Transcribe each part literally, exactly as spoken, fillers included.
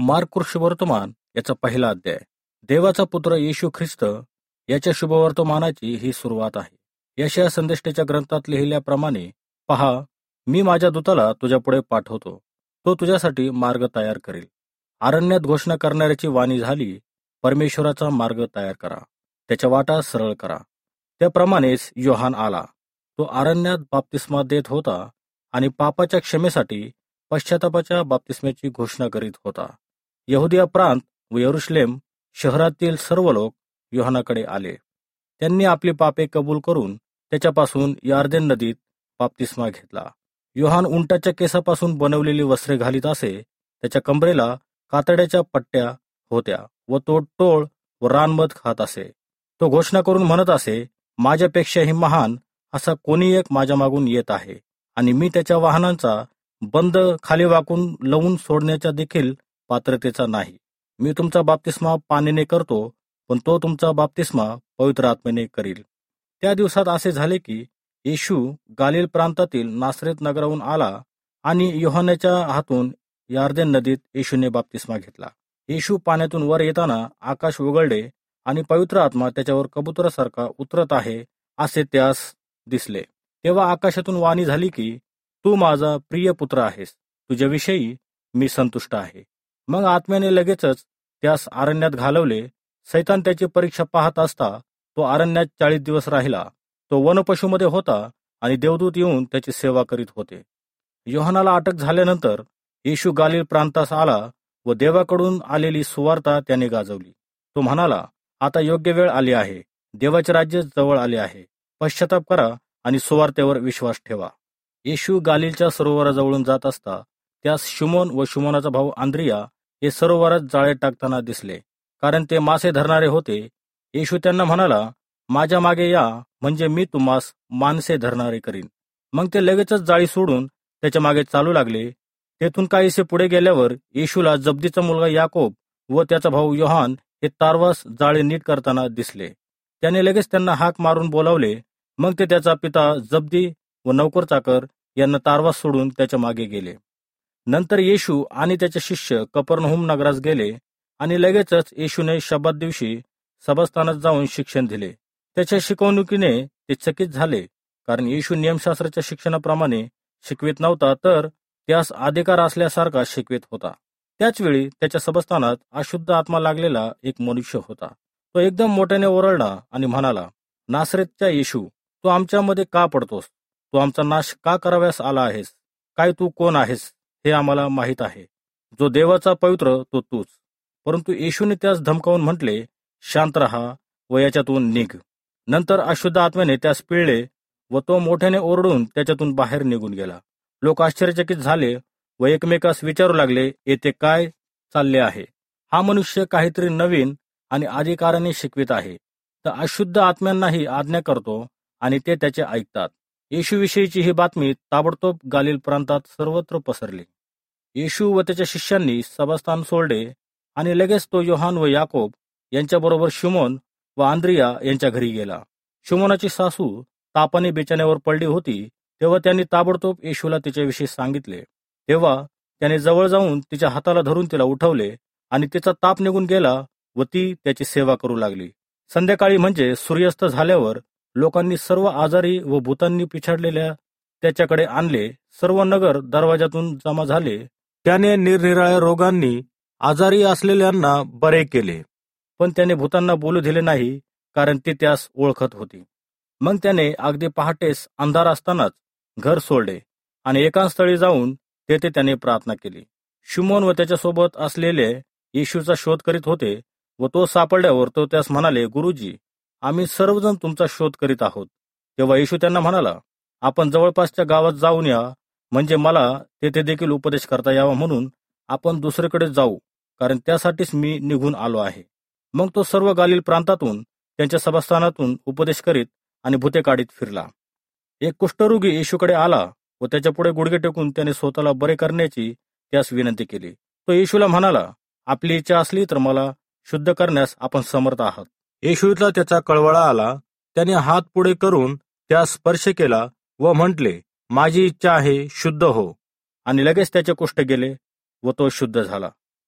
Mark शुभवर्तमान याचा पहिला अध्याय. देवाचा पुत्र येशू ख्रिस्त याच्या शुभवर्तमानाची ही सुरुवात आहे. यशया संदेष्टेच्या ग्रंथात लिहिल्याप्रमाणे, पहा, मी माझ्या दूताला तुझ्या पुढे पाठवतो, तो तुझ्यासाठी मार्ग तयार करेल. अरण्यात घोषणा करणाऱ्याची वाणी झाली, परमेश्वराचा मार्ग तयार करा, त्याच्या वाटा सरळ करा. त्याप्रमाणेच योहान आला. तो अरण्यात बाप्तिस्मा देत होता आणि पापाच्या क्षमेसाठी पश्चातापाच्या बाप्तिस्म्याची घोषणा करीत होता. यहुदिया प्रांत व यरुशलेम शहरातील सर्व लोक योहानाकडे आले. त्यांनी आपली पापे कबूल करून त्याच्यापासून यार्देन नदीत बाप्तिस्मा घेतला. योहान उंटाच्या केसापासून बनवलेली वस्त्रे घालीत असे, त्याच्या कंबरेला कातड्याच्या पट्ट्या होत्या व तो टोळ व रानमध खात असे. तो घोषणा करून म्हणत असे, माझ्यापेक्षाही महान असा कोणी एक माझ्या मागून येत आहे, आणि मी त्याच्या वाहनांचा बंद खाली वाकून लवून सोडण्याच्या देखील पात्रतेचा नाही. मी तुमचा बाप्तिस्मा पाण्याने करतो, पण तो तुमचा बाप्तिस्मा पवित्र आत्म्याने करील. त्या दिवसात असे झाले की येशू गालिल प्रांतातील नासरेत नगराहून आला आणि योहानाच्या हातून यार्देन नदीत येशूने बाप्तिस्मा घेतला. येशू पाण्यातून वर येताना आकाश उघडले आणि पवित्र आत्मा त्याच्यावर कबुतरासारखा उतरत आहे असे त्यास दिसले. तेव्हा आकाशातून वाणी झाली की, तू माझा प्रिय पुत्र आहेस, तुझ्याविषयी मी संतुष्ट आहे. मग आत्म्याने लगेचच त्यास अरण्यात घालवले. सैतान त्याची परीक्षा पाहत असता तो अरण्यात चाळीस दिवस राहिला. तो वनपशूमध्ये होता आणि देवदूत येऊन त्याची सेवा करीत होते. योहानाला अटक झाल्यानंतर येशू गालिल प्रांतास आला व देवाकडून आलेली सुवार्ता त्याने गाजवली. तो म्हणाला, आता योग्य वेळ आली आहे, देवाचे राज्य जवळ आले आहे. पश्चाताप करा आणि सुवार्तेवर विश्वास ठेवा. येशू गालिलच्या सरोवराजवळून जात असता त्यास शिमोन व शिमोनाचा भाऊ आंद्रिया हे सरोवरात जाळे टाकताना दिसले, कारण ते मासे धरणारे होते. येशू त्यांना म्हणाला, माझ्या मागे या, म्हणजे मी तुम्हास माणसे धरणारे करीन. मग ते लगेचच जाळी सोडून त्याच्या मागे चालू लागले. तेथून काहीसे पुढे गेल्यावर येशूला जब्दीचा मुलगा याकोब व त्याचा भाऊ योहान हे तारवास जाळे नीट करताना दिसले. त्याने लगेच त्यांना हाक मारून बोलावले. मग ते त्याचा पिता जब्दी व नौकर चाकर यांना तारवास सोडून त्याच्या मागे गेले. नंतर येशू आणि त्याचे शिष्य कफरनहूम नगरास गेले आणि लगेचच येशूने शब्बात दिवशी सभास्थानात जाऊन शिक्षण दिले. त्याच्या शिकवणुकीने ते चकित झाले, कारण येशू नियमशास्त्राच्या शिक्षणाप्रमाणे शिकवित नव्हता, तर त्यास अधिकार असल्यासारखा शिकवित होता. त्याचवेळी त्याच्या सभास्थानात अशुद्ध आत्मा लागलेला एक मनुष्य होता. तो एकदम मोठ्याने ओरडला आणि म्हणाला, नासरेतच्या येशू, तू आमच्यामध्ये का पडतोस? तू आमचा नाश का कराव्यास आला आहेस? काय तू कोण आहेस हे आम्हाला माहीत आहे. जो देवाचा पवित्र तो तूच. परंतु येशूने त्यास धमकावून म्हटले, शांत रहा व याच्यातून निघ. नंतर अशुद्ध आत्म्याने त्यास पिळले व तो मोठ्याने ओरडून त्याच्यातून बाहेर निघून गेला. लोक आश्चर्यचकित झाले व एकमेकास विचारू लागले, येथे काय चालले आहे? हा मनुष्य काहीतरी नवीन आणि अधिकाराने शिकवित आहे. तर अशुद्ध आत्म्यांनाही आज्ञा करतो आणि ते त्याचे ऐकतात. येशूविषयीची ही बातमी ताबडतोब गालिल प्रांतात सर्वत्र पसरली. येशू व त्याच्या शिष्यांनी सभास्थान सोडले आणि लगेच तो योहान व याकोब यांच्याबरोबर शिमोन व आंद्रिया यांच्या घरी गेला. शिमोनाची सासू तापाने बेचाण्यावर पडली होती. तेव्हा त्यांनी ताबडतोब येशूला तिच्याविषयी सांगितले. तेव्हा त्याने जवळ जाऊन तिच्या हाताला धरून तिला उठवले आणि तिचा ताप निघून गेला व ती त्याची सेवा करू लागली. संध्याकाळी म्हणजे सूर्यास्त झाल्यावर लोकांनी सर्व आजारी व भूतांनी पिछाडलेल्या त्याच्याकडे आणले. सर्व नगर दरवाजातून जमा झाले. त्याने निरनिराळ्या रोगांनी आजारी असलेल्यांना बरे केले, पण त्याने भूतांना बोलू दिले नाही, कारण ती त्यास ओळखत होती. मग त्याने अगदी पहाटेस अंधार असतानाच घर सोडले आणि एकांतस्थळी जाऊन तेथे त्याने प्रार्थना केली. शिमोन व त्याच्यासोबत असलेले येशूचा शोध करीत होते व तो सापडल्यावर तो त्यास म्हणाले, गुरुजी, आम्ही सर्वजण तुमचा शोध करीत आहोत. तेव्हा येशू त्यांना म्हणाला, आपण जवळपासच्या गावात जाऊन या, म्हणजे मला तेथे देखील उपदेश करता यावा, म्हणून आपण दुसरीकडे जाऊ, कारण त्यासाठीच मी निघून आलो आहे. मग तो सर्व गालिल प्रांतातून त्यांच्या सभास्थानातून उपदेश करीत आणि भूते काढीत फिरला. एक कुष्ठरोगी येशूकडे आला व त्याच्यापुढे गुडघे टेकून त्याने स्वतःला बरे करण्याची त्यास विनंती केली. तो येशूला म्हणाला, आपली इच्छा असली तर मला शुद्ध करण्यास आपण समर्थ आहात. येशूला त्याचा कळवळा आला. त्याने हात पुढे करून त्यास स्पर्श केला व म्हटले, माझी इच्छा आहे, शुद्ध हो. आणि लगेच त्याचे कुष्ठ गेले व तो शुद्ध झाला.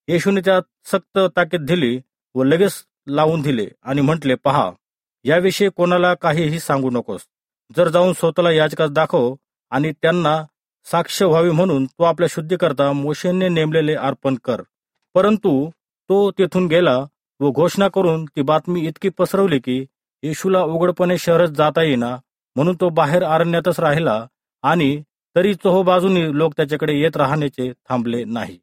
येशूने त्यात सक्त ताकीद दिली व लगेच लावून दिले आणि म्हटले, पहा, याविषयी कोणाला काहीही सांगू नकोस. जर जाऊन स्वतःला याजकास दाखव आणि त्यांना साक्ष व्हावी म्हणून तो आपल्या शुद्धीकरता मोशेने नेमलेले अर्पण कर. परंतु तो तेथून गेला व घोषणा करून ती बातमी इतकी पसरवली की येशूला उघडपणे शहरात जाता येईना, म्हणून तो बाहेर अरण्यातच राहिला आणि तरी चोहोबाजूनी लोक त्याच्याकडे येत राहण्याचे थांबले नाही.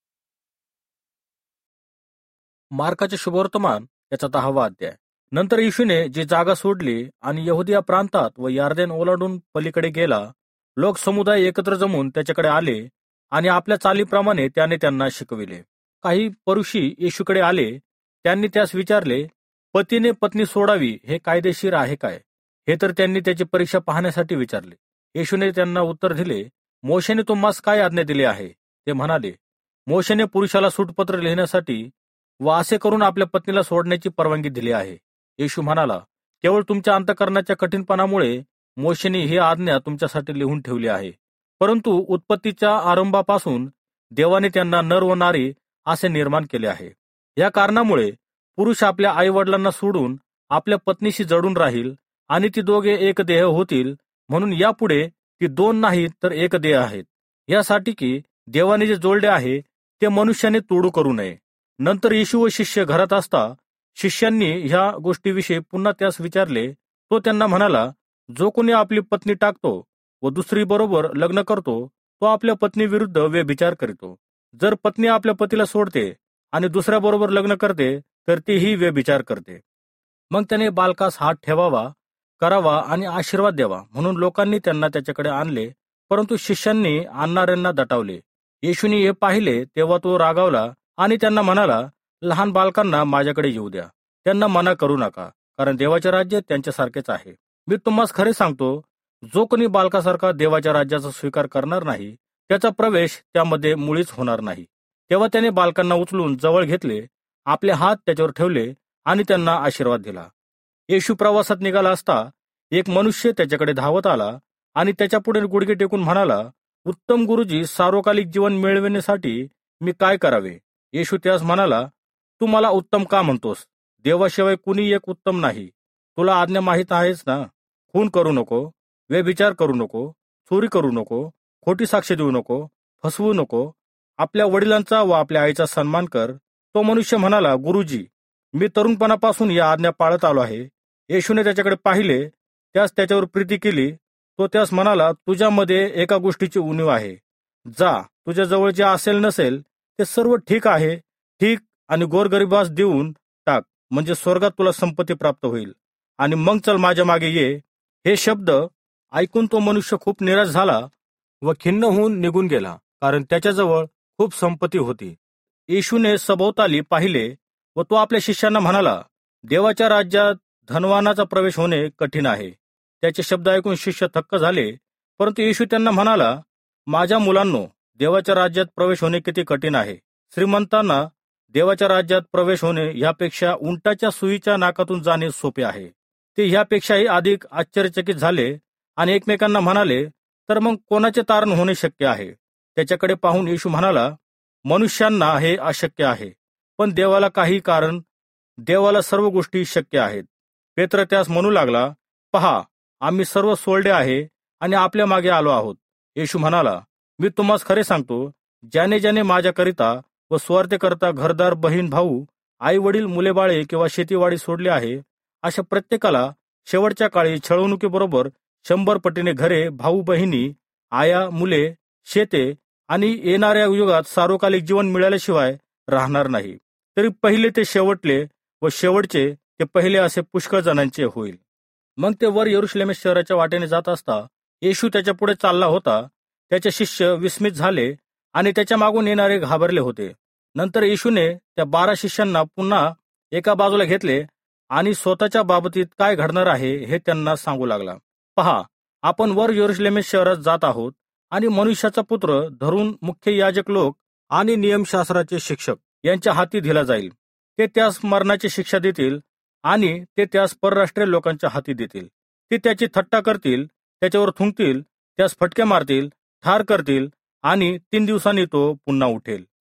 मार्काचे शुभवर्तमान याचा दहावा अध्याय. नंतर येशूने जी जागा सोडली आणि यहुदिया प्रांतात व यार्देन ओलांडून पलीकडे गेला, लोक समुदाय एकत्र जमून त्याच्याकडे आले आणि आपल्या चालीप्रमाणे त्याने त्यांना शिकविले. काही परुषी येशूकडे आले. त्यांनी त्यास विचारले, पतीने पत्नी सोडावी हे कायदेशीर आहे काय? हे तर त्यांनी त्याची परीक्षा पाहण्यासाठी विचारले. येशूने त्यांना उत्तर दिले, मोशेने तुम्हास काय आज्ञा दिली आहे? ते म्हणाले, मोशेने पुरुषाला सूटपत्र लिहिण्यासाठी व असे करून आपल्या पत्नीला सोडण्याची परवानगी दिली आहे. येशू म्हणाला, केवळ तुमच्या अंतःकरणाच्या कठीणपणामुळे मोशेने ही आज्ञा तुमच्यासाठी लिहून ठेवली आहे. परंतु उत्पत्तीच्या आरंभापासून देवाने त्यांना नर व नारी असे निर्माण केले आहे. या कारणामुळे पुरुष आपल्या आई वडिलांना सोडून आपल्या पत्नीशी जडून राहील आणि ती दोघे एक देह होतील. म्हणून यापुढे ती दोन नाही तर एक देह आहेत. यासाठी की देवाने जे जोडले आहे ते मनुष्याने तोडू करू नये. नंतर येशू व शिष्य घरात असता शिष्यांनी ह्या गोष्टीविषयी पुन्हा त्यास विचारले. तो त्यांना म्हणाला, जो कोणी आपली पत्नी टाकतो व दुसरी बरोबर लग्न करतो तो आपल्या पत्नी विरुद्ध व्यभिचार करतो. जर पत्नी आपल्या पतीला सोडते आणि दुसऱ्या बरोबर लग्न करते तर तीही व्यभिचार करते. मग त्याने बालकास हात ठेवावा, करावा आणि आशीर्वाद द्यावा म्हणून लोकांनी त्यांना त्याच्याकडे आणले, परंतु शिष्यांनी आणणाऱ्यांना दटावले. येशूने हे पाहिले तेव्हा तो रागावला आणि त्यांना म्हणाला, लहान बालकांना माझ्याकडे येऊ द्या, त्यांना मना करू नका, कारण देवाचे राज्य त्यांच्यासारखेच आहे. मी तुम्हाला खरे सांगतो, जो कोणी बालकासारखा देवाच्या राज्याचा स्वीकार करणार नाही त्याचा प्रवेश त्यामध्ये मुळीच होणार नाही. तेव्हा त्याने बालकांना उचलून जवळ घेतले, आपले हात त्याच्यावर ठेवले आणि त्यांना आशीर्वाद दिला. येशू प्रवासात निघाला असता एक मनुष्य त्याच्याकडे धावत आला आणि त्याच्या पुढे गुडघे टेकून म्हणाला, उत्तम गुरुजी, सार्वकालिक जीवन मिळविण्यासाठी मी काय करावे? येशू त्यास म्हणाला, तू मला उत्तम का म्हणतोस? देवाशिवाय कुणी एक उत्तम नाही. तुला आज्ञा माहीत आहेच ना? खून करू नको, व्यभिचार करू नको, चोरी करू नको, खोटी साक्ष देऊ नको, फसवू नको, आपल्या वडिलांचा व आपल्या आईचा सन्मान कर. तो मनुष्य म्हणाला, गुरुजी, मी तरुणपणापासून या आज्ञा पाळत आलो आहे. येशूने त्याच्याकडे पाहिले, त्यास त्याच्यावर प्रीती केली. तो त्यास म्हणाला, तुझ्यामध्ये एका गोष्टीची उणीव आहे. जा, तुझ्या जवळ जे असेल नसेल ते सर्व ठीक आहे ठीक आणि गोरगरिबास देऊन टाक, म्हणजे स्वर्गात तुला संपत्ती प्राप्त होईल, आणि मग चल माझ्या मागे ये. हे शब्द ऐकून तो मनुष्य खूप निराश झाला व खिन्न होऊन निघून गेला, कारण त्याच्याजवळ खूप संपत्ती होती. येशूने सभोवताली पाहिले व तो आपल्या शिष्यांना म्हणाला, देवाच्या राज्यात धनवानाचा प्रवेश होणे कठीण आहे. त्याचे शब्द ऐकून शिष्य थक्क झाले. परंतु येशू त्यांना म्हणाला, माझ्या मुलांनो, देवाच्या राज्यात प्रवेश होणे किती कठीण आहे. श्रीमंतांना देवाच्या राज्यात प्रवेश होणे ह्यापेक्षा उंटाच्या सुईच्या नाकातून जाणे सोपे आहे. ते ह्यापेक्षाही अधिक आश्चर्यचकित झाले आणि एकमेकांना म्हणाले, तर मग कोणाचे तारण होणे शक्य आहे? त्याच्याकडे पाहून येशू म्हणाला, मनुष्यांना हे अशक्य आहे, पण देवाला काही कारण देवाला सर्व गोष्टी शक्य आहेत. पेत्र त्यास म्हणू लागला, पहा, आम्ही सर्व सोडले आहे आणि आपल्या मागे आलो आहोत. येशू म्हणाला, मी तुम्हास खरे सांगतो, ज्याने ज्याने माझ्याकरिता व स्वार्थकरिता घरदार, बहीण, भाऊ, आई वडील, मुलेबाळे किंवा शेतीवाडी सोडले आहे, अशा प्रत्येकाला शेवटच्या काळी छळवणुकीबरोबर शंभर पटीने घरे, भाऊ बहिणी, आया, मुले, शेते आणि येणाऱ्या युगात सार्वकालिक जीवन मिळाल्याशिवाय राहणार नाही. तरी पहिले ते शेवटले व शेवटचे ते पहिले असे पुष्कळ जणांचे होईल. मग ते वर यरुशलेम शहराच्या वाटेने जात असता येशू त्याच्या पुढे चालला होता. त्याचे शिष्य विस्मित झाले आणि त्याच्या मागून येणारे घाबरले होते. नंतर येशूने त्या बारा शिष्यांना पुन्हा एका बाजूला घेतले आणि स्वतःच्या बाबतीत काय घडणार आहे हे त्यांना सांगू लागला. पहा, आपण वर यरुशलेम शहरात जात आहोत आणि मनुष्याचा पुत्र धरून मुख्य याजक लोक आणि नियमशास्त्राचे शिक्षक यांच्या हाती दिला जाईल. ते त्यास मरणाची शिक्षा देतील आणि ते त्यास परराष्ट्रीय लोकांच्या हाती देतील. ते त्याची थट्टा करतील, त्याच्यावर थुंकतील, त्यास फटके मारतील, ठार करतील आणि तीन दिवसांनी तो पुन्हा उठेल.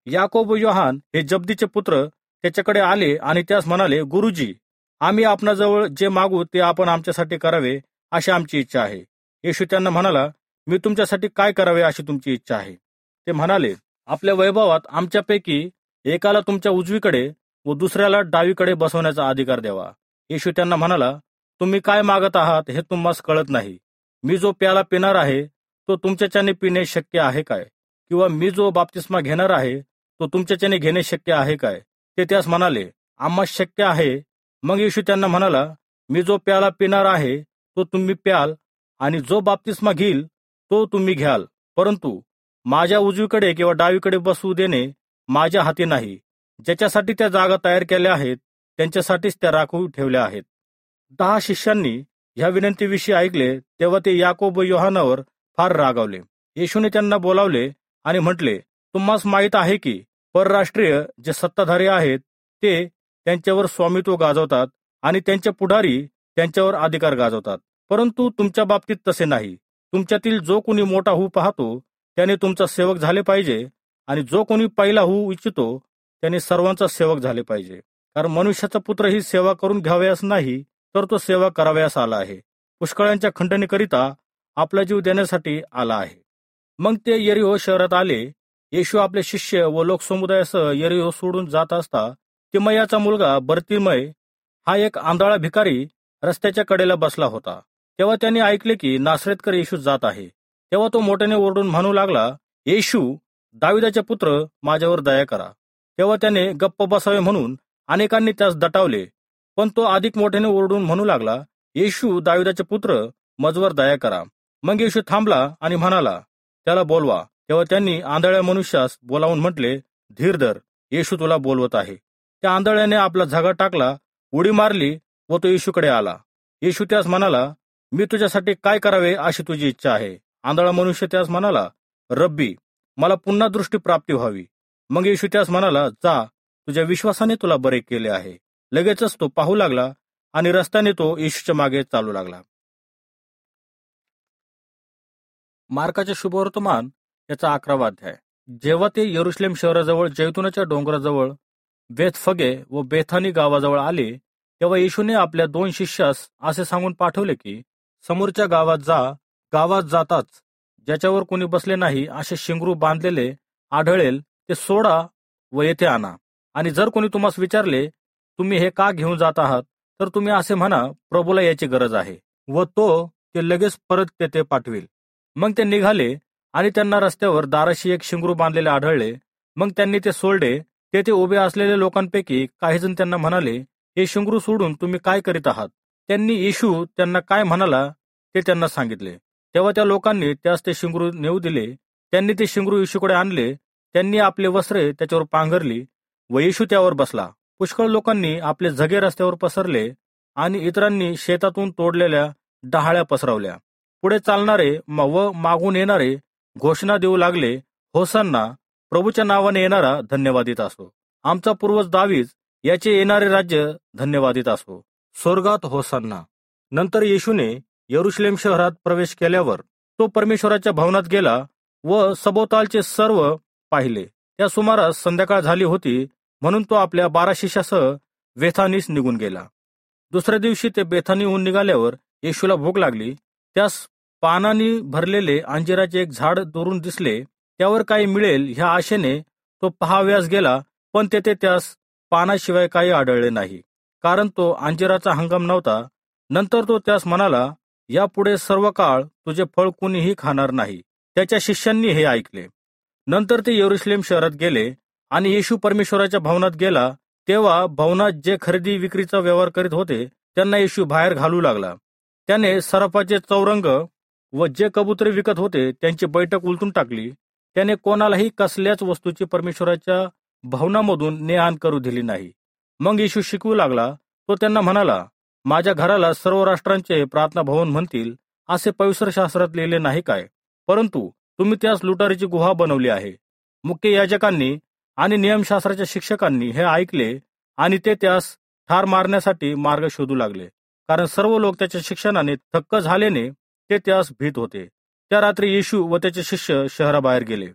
याकोब व योहान हे जब्दीचे पुत्र त्याच्याकडे आले आणि त्यास म्हणाले, गुरुजी, आम्ही आपणाजवळ जे मागू ते आपण आमच्यासाठी करावे अशी आमची इच्छा आहे. येशू त्यांना म्हणाला, मी तुमच्यासाठी काय करावे अशी तुमची इच्छा आहे? ते म्हणाले, आपल्या वैभवात आमच्यापैकी एकाला तुमच्या उजवीकडे व दुसऱ्याला डावीकडे बसवण्याचा अधिकार द्यावा. येशू त्यांना म्हणाला, तुम्ही काय मागत आहात हे तुम्हाला कळत नाही. मी जो प्याला पिणार आहे तो तुमच्याच्याने पिणे शक्य आहे काय? किंवा मी जो बाप्तिस्मा घेणार आहे तो तुमच्याच्याने घेणे शक्य आहे काय? ते त्यास म्हणाले, आम्हा शक्य आहे. मग येशू त्यांना म्हणाला, मी जो प्याला पिणार आहे तो तुम्ही प्याल आणि जो बाप्तिस्मा घेईल तो तुम्ही घ्याल, परंतु माझ्या उजवीकडे किंवा डावीकडे बसवू देणे माझ्या हाती नाही. ज्याच्यासाठी त्या जागा तयार केल्या आहेत त्यांच्यासाठीच त्या राखून ठेवल्या आहेत. दहा शिष्यांनी ह्या विनंतीविषयी ऐकले तेव्हा ते याकोब व योहानावर फार रागावले. येशूने त्यांना बोलावले आणि म्हटले, तुम्हास माहीत आहे की परराष्ट्रीय जे सत्ताधारी आहेत ते त्यांच्यावर स्वामित्व गाजवतात आणि त्यांचे पुढारी त्यांच्यावर अधिकार गाजवतात, परंतु तुमच्या बाबतीत तसे नाही. तुमच्यातील जो कोणी मोठा होऊ पाहतो त्याने तुमचा सेवक झाले पाहिजे, आणि जो कोणी पहिला होऊ इच्छितो त्याने सर्वांचा सेवक झाले पाहिजे. कारण मनुष्याचा पुत्र ही सेवा करून घ्यावयास नाही, तर तो सेवा करावयास आला आहे. पुष्कळांच्या खंडणीकरिता आपला जीव देण्यासाठी आला आहे. मग ते यरीहो शहरात आले. येशू आपले शिष्य व लोकसमुदायासह यरीहो सोडून जात असता तिमयाचा मुलगा बर्तिमय हा एक आंधळा भिकारी रस्त्याच्या कडेला बसला होता. तेव्हा त्यांनी ऐकले की नासरेतकर येशू जात आहे. तेव्हा तो मोठ्याने ओरडून म्हणू लागला, येशू, दाविदाचे पुत्र, माझ्यावर दया करा. तेव्हा त्याने गप्प बसावे म्हणून अनेकांनी त्यास दटावले, पण तो अधिक मोठ्याने ओरडून म्हणू लागला, येशू, दाविदाचे पुत्र, मजवर दया करा. मग येशू थांबला आणि म्हणाला, त्याला बोलवा. तेव्हा त्यांनी आंधळ्या मनुष्यास बोलावून म्हटले, धीर धर, येशू तुला बोलवत आहे. त्या आंधळ्याने आपला झगा टाकला, उडी मारली व तो येशूकडे आला. येशू त्यास म्हणाला, मी तुझ्यासाठी काय करावे अशी तुझी इच्छा आहे? आंधळा मनुष्य त्यास म्हणाला, रब्बी, मला पुन्हा दृष्टी प्राप्ती व्हावी. मग येशू त्यास म्हणाला, जा, तुझ्या विश्वासाने तुला बरे केले आहे. लगेचच तो पाहू लागला आणि रस्त्याने तो येशूच्या मागे चालू लागला. मार्काचे शुभवर्तमान याचा अकरावा अध्याय. जेव्हा ते यरुशलेम शहराजवळ जैतुनाच्या डोंगराजवळ बेथफगे व बेथानी गावाजवळ आले, तेव्हा येशूने आपल्या दोन शिष्यास असे सांगून पाठवले की, समोरच्या गावात जा. गावात जाताच ज्याच्यावर कोणी बसले नाही असे शिंगरू बांधलेले आढळेल ते सोडा व येथे आणा. आणि जर कोणी तुम्हाला विचारले, तुम्ही हे का घेऊन जात आहात, तर तुम्ही असे म्हणा, प्रभूला याची गरज आहे, व तो ते लगेच परत तेथे पाठवेल. मग ते निघाले आणि त्यांना रस्त्यावर दाराशी एक शिंगरू बांधलेले आढळले. मग त्यांनी ते सोडले. तेथे उभे असलेल्या लोकांपैकी काही जण त्यांना म्हणाले, हे शिंगरू सोडून तुम्ही काय करीत आहात? त्यांनी येशू त्यांना काय म्हणाला ते त्यांना सांगितले. तेव्हा त्या लोकांनी त्यास ते शिंगरू नेऊ दिले. त्यांनी ते शिंगरू येशूकडे आणले. त्यांनी आपले वस्त्रे त्याच्यावर पांघरली व येशू त्यावर बसला. पुष्कळ लोकांनी आपले झगे रस्त्यावर पसरले आणि इतरांनी शेतातून तोडलेल्या डहाळ्या पसरवल्या. पुढे चालणारे व मागून येणारे घोषणा देऊ लागले, होसान्ना, प्रभूच्या नावाने येणारा धन्यवादित असो. आमचा पूर्वज दावीद याचे येणारे राज्य धन्यवादित असो. स्वर्गात होसान्ना. नंतर येशूने यरुशलेम शहरात प्रवेश केल्यावर तो परमेश्वराच्या भवनात गेला व सभोवतालचे सर्व पाहिले. त्या सुमारास संध्याकाळ झाली होती, म्हणून तो आपल्या बारा शिष्यासह बेथानीस निघून गेला. दुसऱ्या दिवशी ते बेथानीहून निघाल्यावर येशूला भूक लागली. त्यास पानांनी भरलेले अंजिराचे एक झाड दुरून दिसले. त्यावर काही मिळेल ह्या आशेने तो पहावयास गेला, पण तेथे त्यास पानाशिवाय काही आढळले नाही, कारण तो अंजिराचा हंगाम नव्हता. नंतर तो त्यास म्हणाला, यापुढे सर्व काळ तुझे फळ कुणीही खाणार नाही. त्याच्या शिष्यांनी हे ऐकले. नंतर ते यरुशलेम शहरात गेले आणि येशू परमेश्वराच्या भवनात गेला. तेव्हा भवनात जे खरेदी विक्रीचा व्यवहार करीत होते त्यांना येशू बाहेर घालू लागला. त्याने सराफाचे चौरंग व जे कबुतरे विकत होते त्यांची बैठक उलटून टाकली. त्याने कोणालाही कसल्याच वस्तूची परमेश्वराच्या भवनामधून ने आण करू दिली नाही. मग येशू शिकवू लागला. तो त्यांना म्हणाला, माझ्या घराला सर्व राष्ट्रांचे प्रार्थना भवन म्हणतील असे पवित्र शास्त्रात लिहिले नाही काय? परंतु तुम्ही त्यास लुटारीची गुहा बनवली आहे. मुख्य याजकांनी आणि नियमशास्त्राच्या शिक्षकांनी हे ऐकले आणि ते त्यास ठार मारण्यासाठी मार्ग शोधू लागले, कारण सर्व लोक त्याच्या शिक्षणाने थक्क झाल्याने ते त्यास भीत होते. त्या रात्री येशू व त्याचे शिष्य शहराबाहेर गेले.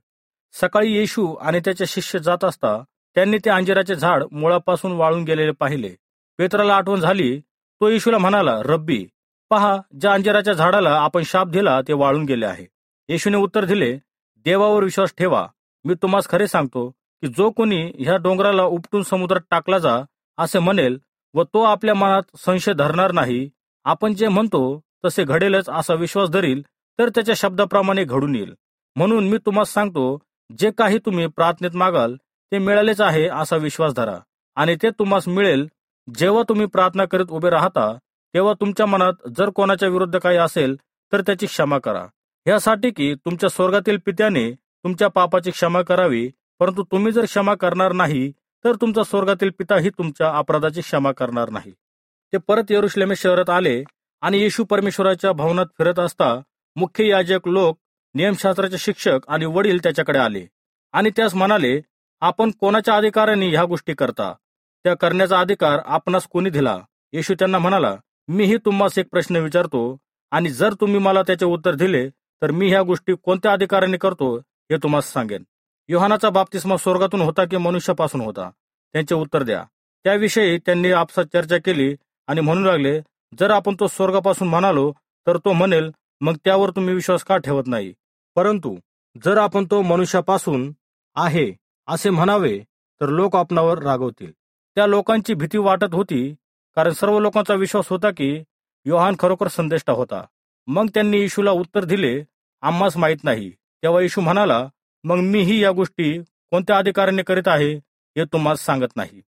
सकाळी येशू आणि त्याचे शिष्य जात असता त्यांनी ते अंजिराचे झाड मुळापासून वाळून गेलेले पाहिले. पेत्राला आठवण झाली. तो येशूला म्हणाला, रब्बी, पहा, ज्या अंजिराच्या झाडाला आपण शाप दिला ते वाळून गेले आहे. येशूने उत्तर दिले, देवावर विश्वास ठेवा. मी तुम्हाला खरे सांगतो की जो कोणी ह्या डोंगराला उपटून समुद्रात टाकला जा असे म्हणेल व तो आपल्या मनात संशय धरणार नाही, आपण जे म्हणतो तसे घडेलच असा विश्वास धरील, तर त्याच्या शब्दाप्रमाणे घडून येईल. म्हणून मी तुम्हाला सांगतो, जे काही तुम्ही प्रार्थनेत मागाल ते मिळालेच आहे असा विश्वास धरा आणि ते तुम्हाला मिळेल. जेव्हा तुम्ही प्रार्थना करीत उभे राहता तेव्हा तुमच्या मनात जर कोणाच्या विरुद्ध काही असेल तर त्याची क्षमा करा, यासाठी की तुमच्या स्वर्गातील पित्याने तुमच्या पापाची क्षमा करावी. परंतु तुम्ही जर क्षमा करणार नाही तर तुमचा स्वर्गातील पिताही तुमच्या अपराधाची क्षमा करणार नाही. ते परत यरुशलेम शहरात आले आणि येशू परमेश्वराच्या भवनात फिरत असता मुख्य याजक, लोक, नियमशास्त्राचे शिक्षक आणि वडील त्याच्याकडे आले आणि त्यास म्हणाले, आपण कोणाच्या अधिकाराने ह्या गोष्टी करता? त्या करण्याचा अधिकार आपणास कोणी दिला? येशू त्यांना म्हणाला, मीही तुम्हास एक प्रश्न विचारतो आणि जर तुम्ही मला त्याचे उत्तर दिले तर मी ह्या गोष्टी कोणत्या अधिकाराने करतो हे तुम्हाला सांगेन. योहानाचा बाप्तिस्मा स्वर्गातून होता की मनुष्यापासून होता? त्यांचे उत्तर द्या. त्याविषयी त्यांनी आपसात चर्चा केली आणि म्हणू लागले, जर आपण तो स्वर्गापासून म्हणालो तर तो म्हणेल, मग त्यावर तुम्ही विश्वास का ठेवत नाही? परंतु जर आपण तो मनुष्यापासून आहे असे म्हणावे तर लोक आपणावर रागवतील. त्या लोकांची भीती वाटत होती, कारण सर्व लोकांचा विश्वास होता की योहान खरोखर संदेष्टा होता. मग त्यांनी येशूला उत्तर दिले, आम्हास माहीत नाही. तेव्हा येशू म्हणाला, मग मीही या गोष्टी कोणत्या अधिकाराने करीत आहे हे तुम्हाला सांगत नाही.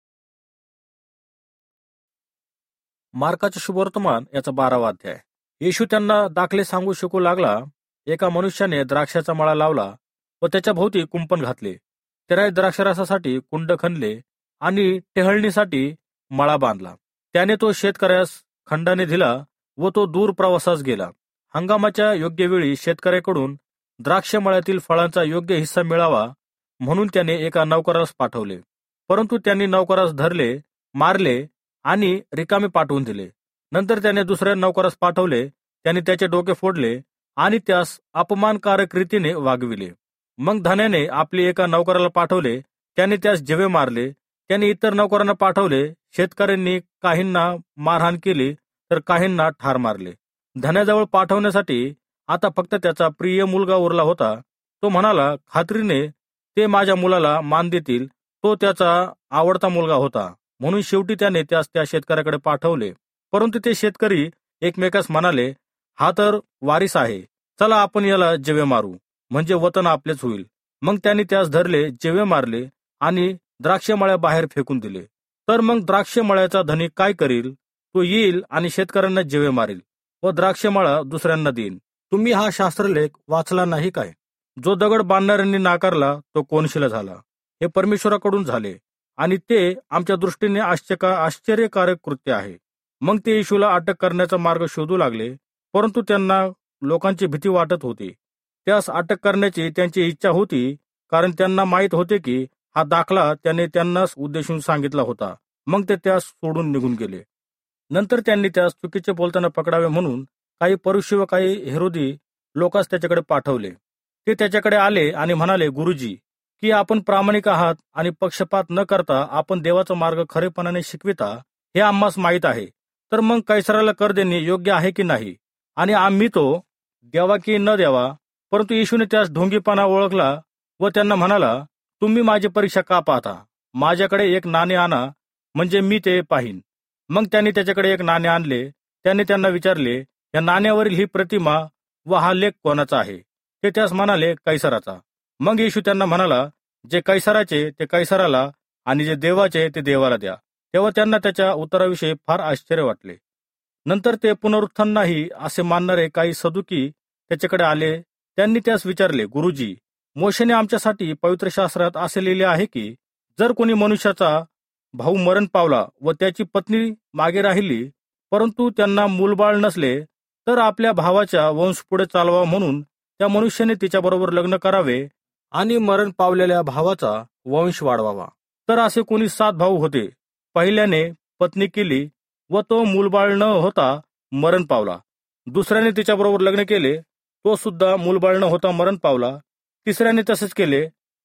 मार्काचे शुभवर्तमान याचा बारावा अध्याय. येशू त्यांना दाखले सांगू शकू लागला. एका मनुष्याने द्राक्षाचा मळा लावला व त्याच्या भोवती कुंपण घातले. त्याने द्राक्षरसासाठी कुंड खणले आणि टेहळणीसाठी मळा बांधला. त्याने तो शेतकऱ्यास खंडाने दिला व तो दूर प्रवासास गेला. हंगामाच्या योग्य वेळी शेतकऱ्याकडून द्राक्ष मळ्यातील फळांचा योग्य हिस्सा मिळावा म्हणून त्याने एका नौकरास पाठवले. परंतु त्यांनी नौकरास धरले, मारले आणि रिकामे पाठवून दिले. नंतर त्याने दुसऱ्या नौकरास पाठवले. त्याने त्याचे डोके फोडले आणि त्यास अपमानकारक रीतीने वागविले. मग धन्याने आपले एका नौकराला पाठवले. त्याने त्यास जिवे मारले. त्याने इतर नौकरांना पाठवले. शेतकऱ्यांनी काहींना मारहाण केली तर काहींना ठार मारले. धन्याजवळ पाठवण्यासाठी आता फक्त त्याचा प्रिय मुलगा उरला होता. तो म्हणाला, खात्रीने ते माझ्या मुलाला मान देतील. तो त्याचा आवडता मुलगा होता. म्हणून शेवटी त्याने त्यास त्या शेतकऱ्याकडे पाठवले. परंतु ते शेतकरी एकमेकास म्हणाले, हा तर वारीस आहे, चला आपण याला जिवे मारू, म्हणजे वतन आपलेच होईल. मग त्यांनी त्यास धरले, जिवे मारले आणि द्राक्षमळ्या बाहेर फेकून दिले. तर मग द्राक्षमळ्याचा धनी काय करील? तो येईल आणि शेतकऱ्यांना जिवे मारील व द्राक्षमळा दुसऱ्यांना देईल. तुम्ही हा शास्त्रलेख वाचला नाही काय? जो दगड बांधणाऱ्यांनी नाकारला तो कोनशिला झाला. हे परमेश्वराकडून झाले आणि ते आमच्या दृष्टीने आश्चर्य आश्चर्यकारक कृत्य आहे. मग ते येशूला अटक करण्याचा मार्ग शोधू लागले, परंतु त्यांना लोकांची भीती वाटत होती. त्यास अटक करण्याची त्यांची इच्छा होती, कारण त्यांना माहीत होते की हा दाखला त्याने त्यांनाच उद्देशून सांगितला होता. मग ते त्यास सोडून निघून गेले. नंतर त्यांनी त्यास चुकीचे बोलताना पकडावे म्हणून काही परुषी व काही हेरोदी लोकांस त्याच्याकडे पाठवले. ते त्याच्याकडे आले आणि म्हणाले, गुरुजी, की आपण प्रामाणिक आहात आणि पक्षपात न करता आपण देवाचा मार्ग खरेपणाने शिकविता हे आम्हास माहीत आहे. तर मग कैसराला कर देणे योग्य आहे की नाही, आणि आम्ही तो द्यावा की न द्यावा? परंतु येशूने त्यास ढोंगीपणा ओळखला व त्यांना म्हणाला, तुम्ही माझी परीक्षा का पाहता? माझ्याकडे एक नाणे आणा, म्हणजे मी ते पाहीन. मग त्यांनी त्याच्याकडे एक नाणे आणले. त्याने त्यांना विचारले, या नाण्यावरील ही प्रतिमा व हा लेख कोणाचा आहे? ते त्यास म्हणाले, कैसराचा. मग येशू त्यांना म्हणाला, जे कैसराचे ते कैसराला आणि जे देवाचे ते देवाला द्या. तेव्हा त्यांना त्याच्या उत्तराविषयी फार आश्चर्य वाटले. नंतर ते पुनरुत्थान नाही असे मानणारे काही सदुकी त्याच्याकडे आले. त्यांनी त्यास विचारले, गुरुजी, मोशेने आमच्यासाठी पवित्र शास्त्रात असे लिहिले आहे की जर कोणी मनुष्याचा भाऊ मरण पावला व त्याची पत्नी मागे राहिली, परंतु त्यांना मूलबाळ नसले, तर आपल्या भावाच्या वंश पुढे चालवा म्हणून त्या मनुष्याने तिच्याबरोबर लग्न करावे आणि मरण पावलेल्या भावाचा वंश वाढवावा. तर असे कोणी सात भाऊ होते. पहिल्याने पत्नी केली व तो मूलबाळ न होता मरण पावला. दुसऱ्याने तिच्याबरोबर लग्न केले, तो सुद्धा मूलबाळ न होता मरण पावला. तिसऱ्याने तसेच केले.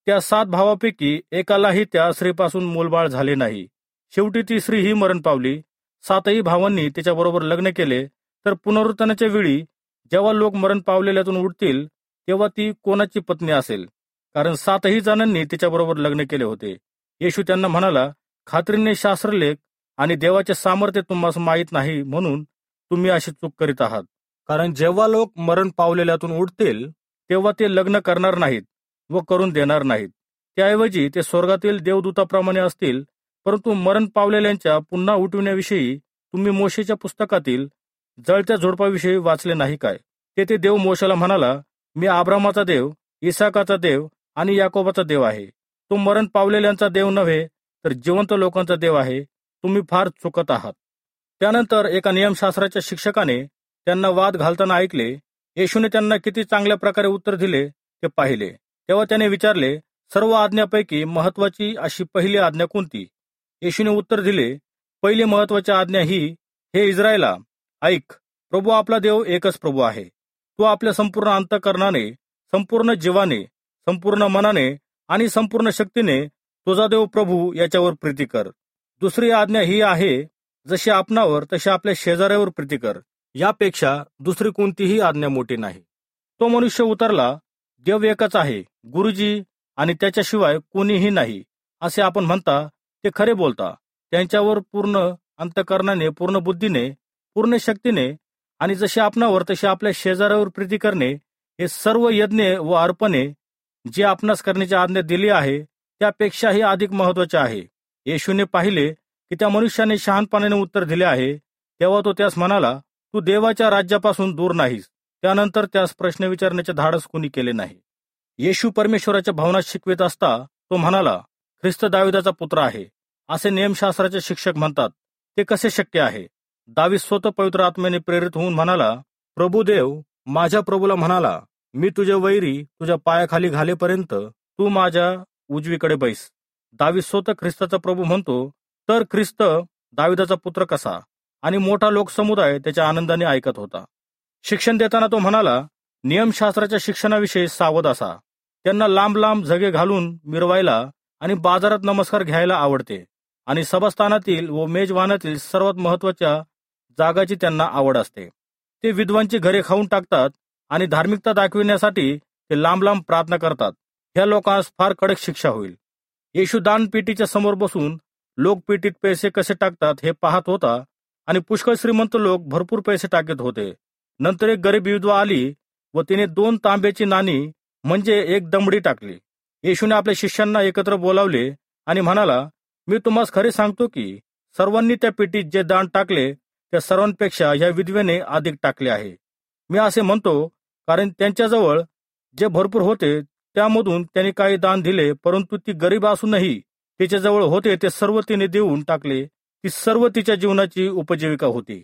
त्या सात भावापैकी एकालाही त्या स्त्रीपासून मूलबाळ झाले नाही. शेवटी ती स्त्री ही मरण पावली. सातही भावांनी तिच्याबरोबर लग्न केले. तर पुनरुत्थानाच्या वेळी जेव्हा लोक मरण पावलेल्यातून उठतील तेव्हा ती कोणाची पत्नी असेल, कारण सातही जणांनी तिच्याबरोबर लग्न केले होते. येशू त्यांना म्हणाला, खात्रीने शास्त्रलेख आणि देवाचे सामर्थ्य तुम्हाला माहीत नाही म्हणून तुम्ही अशी चूक करीत आहात. कारण जेव्हा लोक मरण पावलेल्यातून उठतील तेव्हा ते लग्न करणार नाहीत व करून देणार नाहीत. त्याऐवजी ते स्वर्गातील देवदूताप्रमाणे असतील. परंतु मरण पावलेल्यांच्या पुन्हा उठविण्याविषयी तुम्ही मोशेच्या पुस्तकातील जळत्या झोडपाविषयी वाचले नाही काय? तेथे देव मोशेला म्हणाला, मी अब्रामाचा देव, इसाकाचा देव आणि याकोबाचा देव आहे. तो मरण पावलेल्यांचा देव नव्हे तर जिवंत लोकांचा देव आहे. तुम्ही फार चुकत आहात. त्यानंतर एका नियमशास्त्राच्या शिक्षकाने त्यांना वाद घालताना ऐकले. येशूने त्यांना किती चांगल्या प्रकारे उत्तर दिले ते पाहिले. तेव्हा त्याने विचारले, सर्व आज्ञापैकी महत्वाची अशी पहिली आज्ञा कोणती? येशूने उत्तर दिले, पहिली महत्वाची आज्ञा ही, हे इस्रायला, ऐक, प्रभू आपला देव एकच प्रभू आहे. तू आपल्या संपूर्ण अंतःकरणाने, संपूर्ण जीवाने, संपूर्ण मनाने आणि संपूर्ण शक्तीने तुझा देव प्रभू याच्यावर प्रीती कर. दुसरी आज्ञा ही आहे, जशी आपणावर तशी आपल्या शेजाऱ्यावर प्रीती कर. यापेक्षा दुसरी कोणतीही आज्ञा मोठी नाही. तो मनुष्य उतरला, देव एकच आहे, गुरुजी आणि त्याच्याशिवाय कोणीही नाही असे आपण म्हणता ते खरे बोलता. त्यांच्यावर पूर्ण अंतःकरणाने, पूर्ण बुद्धीने, पूर्ण शक्तीने आणि जसे आपणावर तसे आपल्या शेजाऱ्यावर प्रीती करणे हे सर्व यज्ञ व अर्पणे जे आपणास करण्याची आज्ञा दिली आहे त्यापेक्षाही अधिक महत्वाचे आहे. येशूने पाहिले की त्या मनुष्याने शहाणपणाने उत्तर दिले आहे. तेव्हा तो त्यास म्हणाला, तू देवाच्या राज्यापासून दूर नाहीस. त्यानंतर त्यास प्रश्न विचारण्याचे धाडस कोणी केले नाही. येशू परमेश्वराच्या भवनात शिकवित असता तो म्हणाला, ख्रिस्त दाविदाचा पुत्र आहे असे नियमशास्त्राचे शिक्षक म्हणतात. ते कसे शक्य आहे? दावीद स्वतः पवित्र आत्म्याने प्रेरित होऊन म्हणाला, प्रभू देव माझ्या प्रभूला म्हणाला, मी तुझे वैरी तुझ्या पायाखाली घालेपर्यंत तू माझ्या उजवीकडे बैस. दावीद स्वतः ख्रिस्ताचा प्रभू म्हणतो, तर ख्रिस्त दाविदाचा पुत्र कसा? आणि मोठा लोकसमुदाय त्याच्या आनंदाने ऐकत होता. शिक्षण देताना तो म्हणाला, नियमशास्त्राच्या शिक्षणाविषयी सावध असा. त्यांना लांब लांब झगे घालून मिरवायला आणि बाजारात नमस्कार घ्यायला आवडते आणि सभास्थानातील व मेजवानातील सर्वात महत्वाच्या जागाची त्यांना आवड असते. ते विद्वांची घरे खाऊन टाकतात आणि धार्मिकता दाखविण्यासाठी ते लांब लांब प्रार्थना करतात. ह्या लोकांस फार कडक शिक्षा होईल. येशू दानपेटीच्या समोर बसून लोक पेटीत पैसे कसे टाकतात हे पाहत होता आणि पुष्कळ श्रीमंत लोक भरपूर पैसे टाकत होते. नंतर एक गरीब विधवा आली व तिने दोन तांब्याची नाणी म्हणजे एक दमडी टाकली. येशूने आपल्या शिष्यांना एकत्र बोलावले आणि म्हणाला, मी तुम्हाला खरे सांगतो की सर्वांनी त्या पेटीत जे दान टाकले त्या सर्वांपेक्षा ह्या विधवेने अधिक टाकले आहे. मी असे म्हणतो कारण त्यांच्याजवळ जे भरपूर होते त्यामधून त्यांनी काही दान दिले, परंतु ती गरीब असूनही तिच्याजवळ होते ते सर्व तिने देऊन टाकले. ती सर्व तिच्या जीवनाची उपजीविका होती.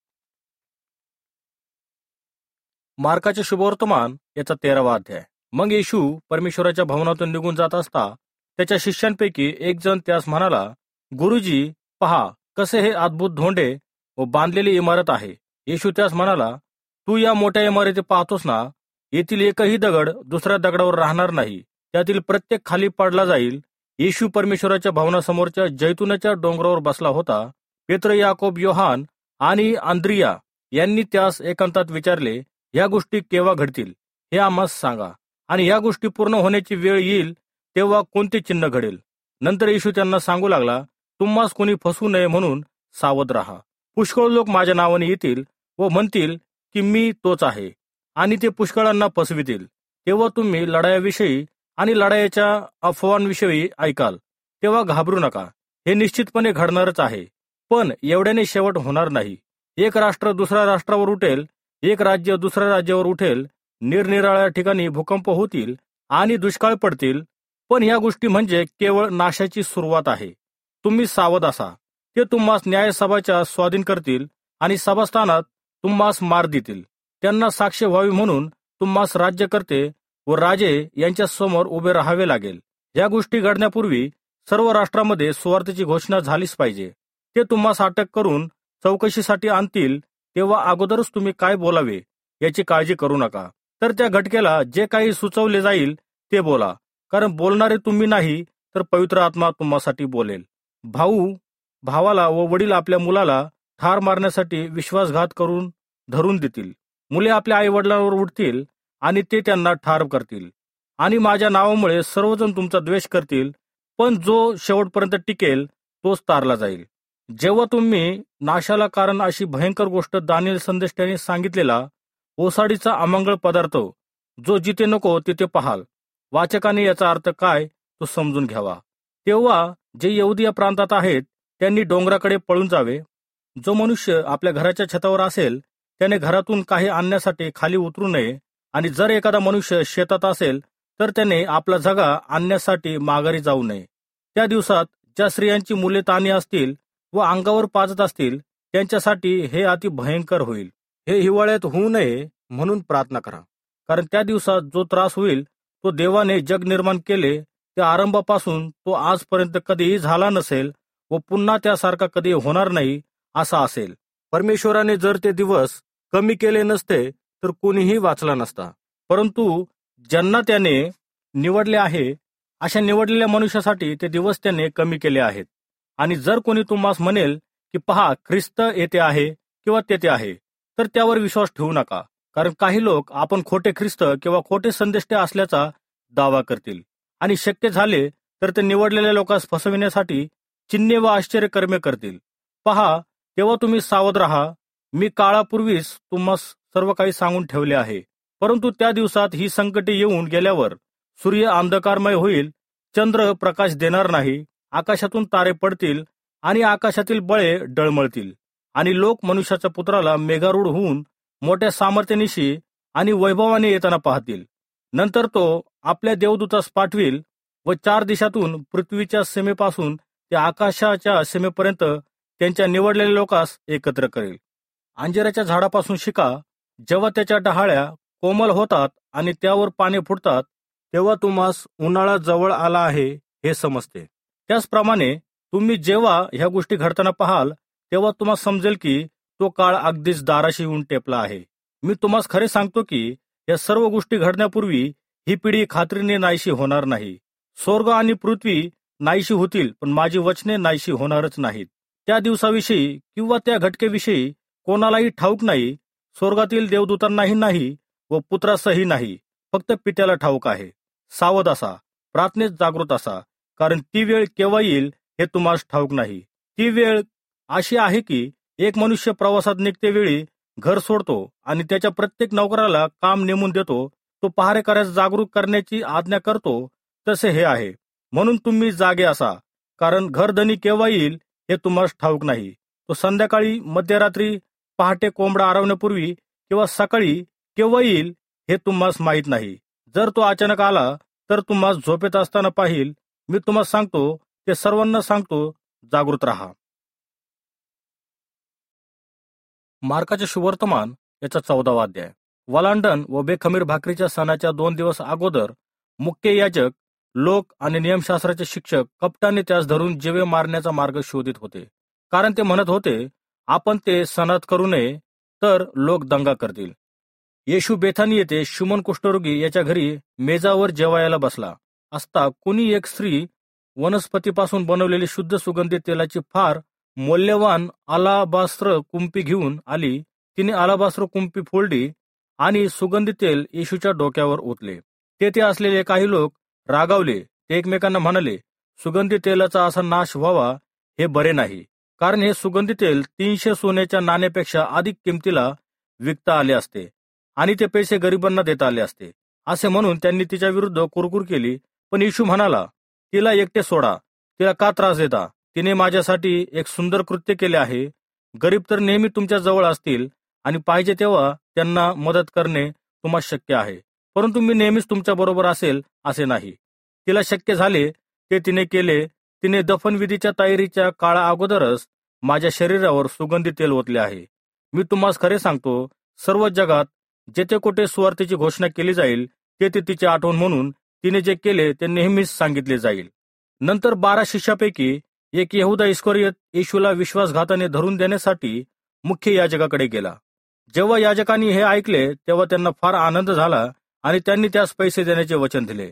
मार्काचे शुभवर्तमान याचा तेरावा अध्याय. मग येशू परमेश्वराच्या भवनातून निघून जात असता त्याच्या शिष्यांपैकी एक जण त्यास म्हणाला, गुरुजी, पहा कसे हे अद्भुत धोंडे व बांधलेली इमारत आहे. येशू त्यास म्हणाला, तू या मोठ्या इमारती पाहतोस ना? येथील एकही दगड दुसऱ्या दगडावर राहणार नाही. त्यातील प्रत्येक खाली पडला जाईल. येशू परमेश्वराच्या भवनासमोरच्या जैतुनाच्या डोंगरावर बसला होता. पेत्र, याकोब, योहान आणि आंद्रिया यांनी त्यास एकांतात विचारले, ह्या गोष्टी केव्हा घडतील हे आम्हास सांगा, आणि ह्या गोष्टी पूर्ण होण्याची वेळ येईल तेव्हा कोणते चिन्ह घडेल? नंतर येशू त्यांना सांगू लागला, तुम्हास कोणी फसवू नये म्हणून सावध राहा. पुष्कळ लोक माझ्या नावाने येतील व म्हणतील की मी तोच आहे, आणि ते पुष्कळांना फसवितील. तेव्हा तुम्ही लढायाविषयी आणि लढाईच्या अफवांविषयी ऐकाल. तेव्हा घाबरू नका. हे निश्चितपणे घडणारच आहे, पण एवढ्याने शेवट होणार नाही. एक राष्ट्र दुसऱ्या राष्ट्रावर उठेल, एक राज्य दुसऱ्या राज्यावर उठेल. निरनिराळ्या ठिकाणी भूकंप होतील आणि दुष्काळ पडतील. पण ह्या गोष्टी म्हणजे केवळ नाशाची सुरुवात आहे. तुम्ही सावध असा. ते तुम्हास न्यायसभाच्या स्वाधीन करतील आणि सभास्थानात तुम्हास मार देतील. त्यांना साक्ष व्हावी म्हणून तुम्हास राज्यकर्ते व राजे यांच्या समोर उभे राहावे लागेल. या गोष्टी घडण्यापूर्वी सर्व राष्ट्रांमध्ये सुवार्तेची घोषणा झालीच पाहिजे. ते तुम्हास अटक करून चौकशीसाठी आणतील, तेव्हा अगोदरच तुम्ही काय बोलावे याची काळजी करू नका. तर त्या घटकेला जे काही सुचवले जाईल ते बोला, कारण बोलणारे तुम्ही नाही तर पवित्र आत्मा तुम्हासाठी बोलेल. भाऊ भावाला व वडील आपल्या मुलाला ठार मारण्यासाठी विश्वासघात करून धरून देतील. मुले आपल्या आई वडिलांवर उठतील आणि ते त्यांना ठार करतील. आणि माझ्या नावामुळे सर्वजण तुमचा द्वेष करतील, पण जो शेवटपर्यंत टिकेल तोच तारला जाईल. जेव्हा तुम्ही नाशाला कारण अशी भयंकर गोष्ट दानिएल संदेष्टाने सांगितलेला ओसाडीचा अमंगळ पदार्थ जो जिथे नको तिथे पाहाल, वाचकाने याचा अर्थ काय तो समजून घ्यावा. तेव्हा जे यहुदी या प्रांतात आहेत त्यांनी डोंगराकडे पळून जावे. जो मनुष्य आपल्या घराच्या छतावर असेल त्याने घरातून काही आणण्यासाठी खाली उतरू नये, आणि जर एखादा मनुष्य शेतात असेल तर त्याने आपला झगा आणण्यासाठी माघारी जाऊ नये. त्या दिवसात ज्या स्त्रियांची मुले ताणी असतील व अंगावर पाजत असतील त्यांच्यासाठी हे अति भयंकर होईल. हे हिवाळ्यात होऊ नये म्हणून प्रार्थना करा, कारण त्या दिवसात जो त्रास होईल तो देवाने जग निर्माण केले त्या आरंभापासून तो आजपर्यंत कधीही झाला नसेल व पुन्हा त्यासारखा कधी होणार नाही असा असेल. परमेश्वराने जर ते दिवस कमी केले नसते तर कोणीही वाचला नसता, परंतु ज्यांना त्याने निवडले आहे अशा निवडलेल्या मनुष्यासाठी ते दिवस त्याने कमी केले आहेत. आणि जर कोणी तुम्हास म्हणेल की पहा ख्रिस्त येथे आहे किंवा तेथे आहे, तर त्यावर विश्वास ठेवू नका, कारण काही लोक आपण खोटे ख्रिस्त किंवा खोटे संदेष्टे असल्याचा दावा करतील, आणि शक्य झाले तर ते निवडलेल्या लोकांस फसविण्यासाठी चिन्हे व आश्चर्यकर्मे करतील. पहा, तेव्हा तुम्ही सावध राहा. मी काळापूर्वीच तुम्हास सर्व काही सांगून ठेवले आहे. परंतु त्या दिवसात ही संकटे येऊन गेल्यावर सूर्य अंधकारमय होईल, चंद्र प्रकाश देणार नाही, आकाशातून तारे पडतील आणि आकाशातील बळे डळमळतील, आणि लोक मनुष्याच्या पुत्राला मेघारूढ होऊन मोठ्या सामर्थ्यानिशी आणि वैभवाने येताना पाहतील. नंतर तो आपल्या देवदूतास पाठविल व चार दिशातून पृथ्वीच्या सीमेपासून ते आकाशाच्या सीमेपर्यंत त्यांच्या निवडलेल्या लोकांस एकत्र करेल. अंजिराच्या झाडापासून शिका. जेव्हा त्याच्या डहाळ्या कोमल होतात आणि त्यावर पाने फुटतात तेव्हा तुम्हास उन्हाळा जवळ आला आहे हे समजते. त्याचप्रमाणे तुम्ही जेव्हा ह्या गोष्टी घडताना पाहाल तेव्हा तुम्हाला समजेल की तो काळ अगदीच दाराशी येऊन टेपला आहे. मी तुम्हास खरे सांगतो की या सर्व गोष्टी घडण्यापूर्वी ही पिढी खात्रीने नाहीशी होणार नाही. स्वर्ग आणि पृथ्वी नाहीशी होतील, पण माझी वचने नाहीशी होणारच नाहीत. त्या दिवसाविषयी किंवा त्या घटकेविषयी कोणालाही ठाऊक नाही, स्वर्गातील देवदूतांनाही नाही व पुत्रासही नाही, फक्त पित्याला ठाऊक आहे. सावध असा, प्रार्थनेत जागृत असा, कारण ती वेळ केव्हा येईल हे तुम्हाला ठाऊक नाही. ती वेळ अशी आहे की एक मनुष्य प्रवासात निघते वेळी घर सोडतो आणि त्याच्या प्रत्येक नोकराला काम नेमून देतो. तो पहारेकऱ्यास जागरूक करण्याची आज्ञा करतो. तसे हे आहे. म्हणून तुम्ही जागे असा, कारण घरधनी केव्हा येईल हे तुम्हाला ठाऊक नाही. तो संध्याकाळी, मध्यरात्री, पहाटे कोंबडा आरवण्यापूर्वी किंवा सकाळी केव्हा येईल हे तुम्हाला माहीत नाही. जर तो अचानक आला तर तुम्हाला झोपेत असताना पाहिल. मी तुम्हाला सांगतो, ते सर्वांना सांगतो, जागृत राहा. मार्काचे शुभवर्तमान याचा चौदावा अध्याय. वलांडण व बेखमीर भाकरीच्या सणाच्या दोन दिवस अगोदर मुख्य याजक, लोक आणि नियमशास्त्राचे शिक्षक कपटाने त्यास धरून जीवे मारण्याचा मार्ग शोधित होते. कारण ते म्हणत होते, आपण ते सणात करू नये तर लोक दंगा करतील. येशू बेथानी येथे शिमोन कुष्ठरोगी याच्या घरी मेजावर जेवायला बसला असता कुणी एक स्त्री वनस्पतीपासून बनवलेली शुद्ध सुगंधी तेलाची फार मौल्यवान अलाबास्त्र कुंपी घेऊन आली. तिने अलाबास्त्र कुंपी फोडली आणि सुगंधी तेल येशूच्या डोक्यावर ओतले. तेथे असलेले काही लोक रागावले. ते एकमेकांना म्हणाले, सुगंधी तेलाचा असा नाश व्हावा हे बरे नाही, कारण हे सुगंधी तेल तीनशे सोन्याच्या नाण्यापेक्षा अधिक किमतीला विकता आले असते आणि ते पैसे गरिबांना देता आले असते. असे म्हणून त्यांनी तिच्या विरुद्ध कुरकुर केली. पण येशू म्हणाला, तिला एकटे सोडा, तिला का त्रास देता? तिने माझ्यासाठी एक सुंदर कृत्य केले आहे. गरीब तर नेहमी तुमच्या जवळ असतील आणि पाहिजे तेव्हा त्यांना मदत करणे तुम्हाला शक्य आहे, परंतु मी नेहमीच तुमच्या बरोबर असेल असे नाही. तिला शक्य झाले ते तिने केले. तिने दफनविधीच्या तयारीच्या काळा अगोदरच माझ्या शरीरावर सुगंधी तेल ओतले आहे. मी तुम्हाला खरे सांगतो, सर्व जगात जेथे कोठे सुवार्तेची घोषणा केली जाईल तेथे तिची आठवण म्हणून तिने जे केले ते नेहमीच सांगितले जाईल. नंतर बारा शिष्यापैकी एक यहुदा इस्करियोत येशूला विश्वासघाताने धरून देण्यासाठी मुख्य याजकाकडे गेला. जेव्हा याजकांनी हे ऐकले तेव्हा त्यांना फार आनंद झाला आणि त्यांनी त्यास पैसे देण्याचे वचन दिले.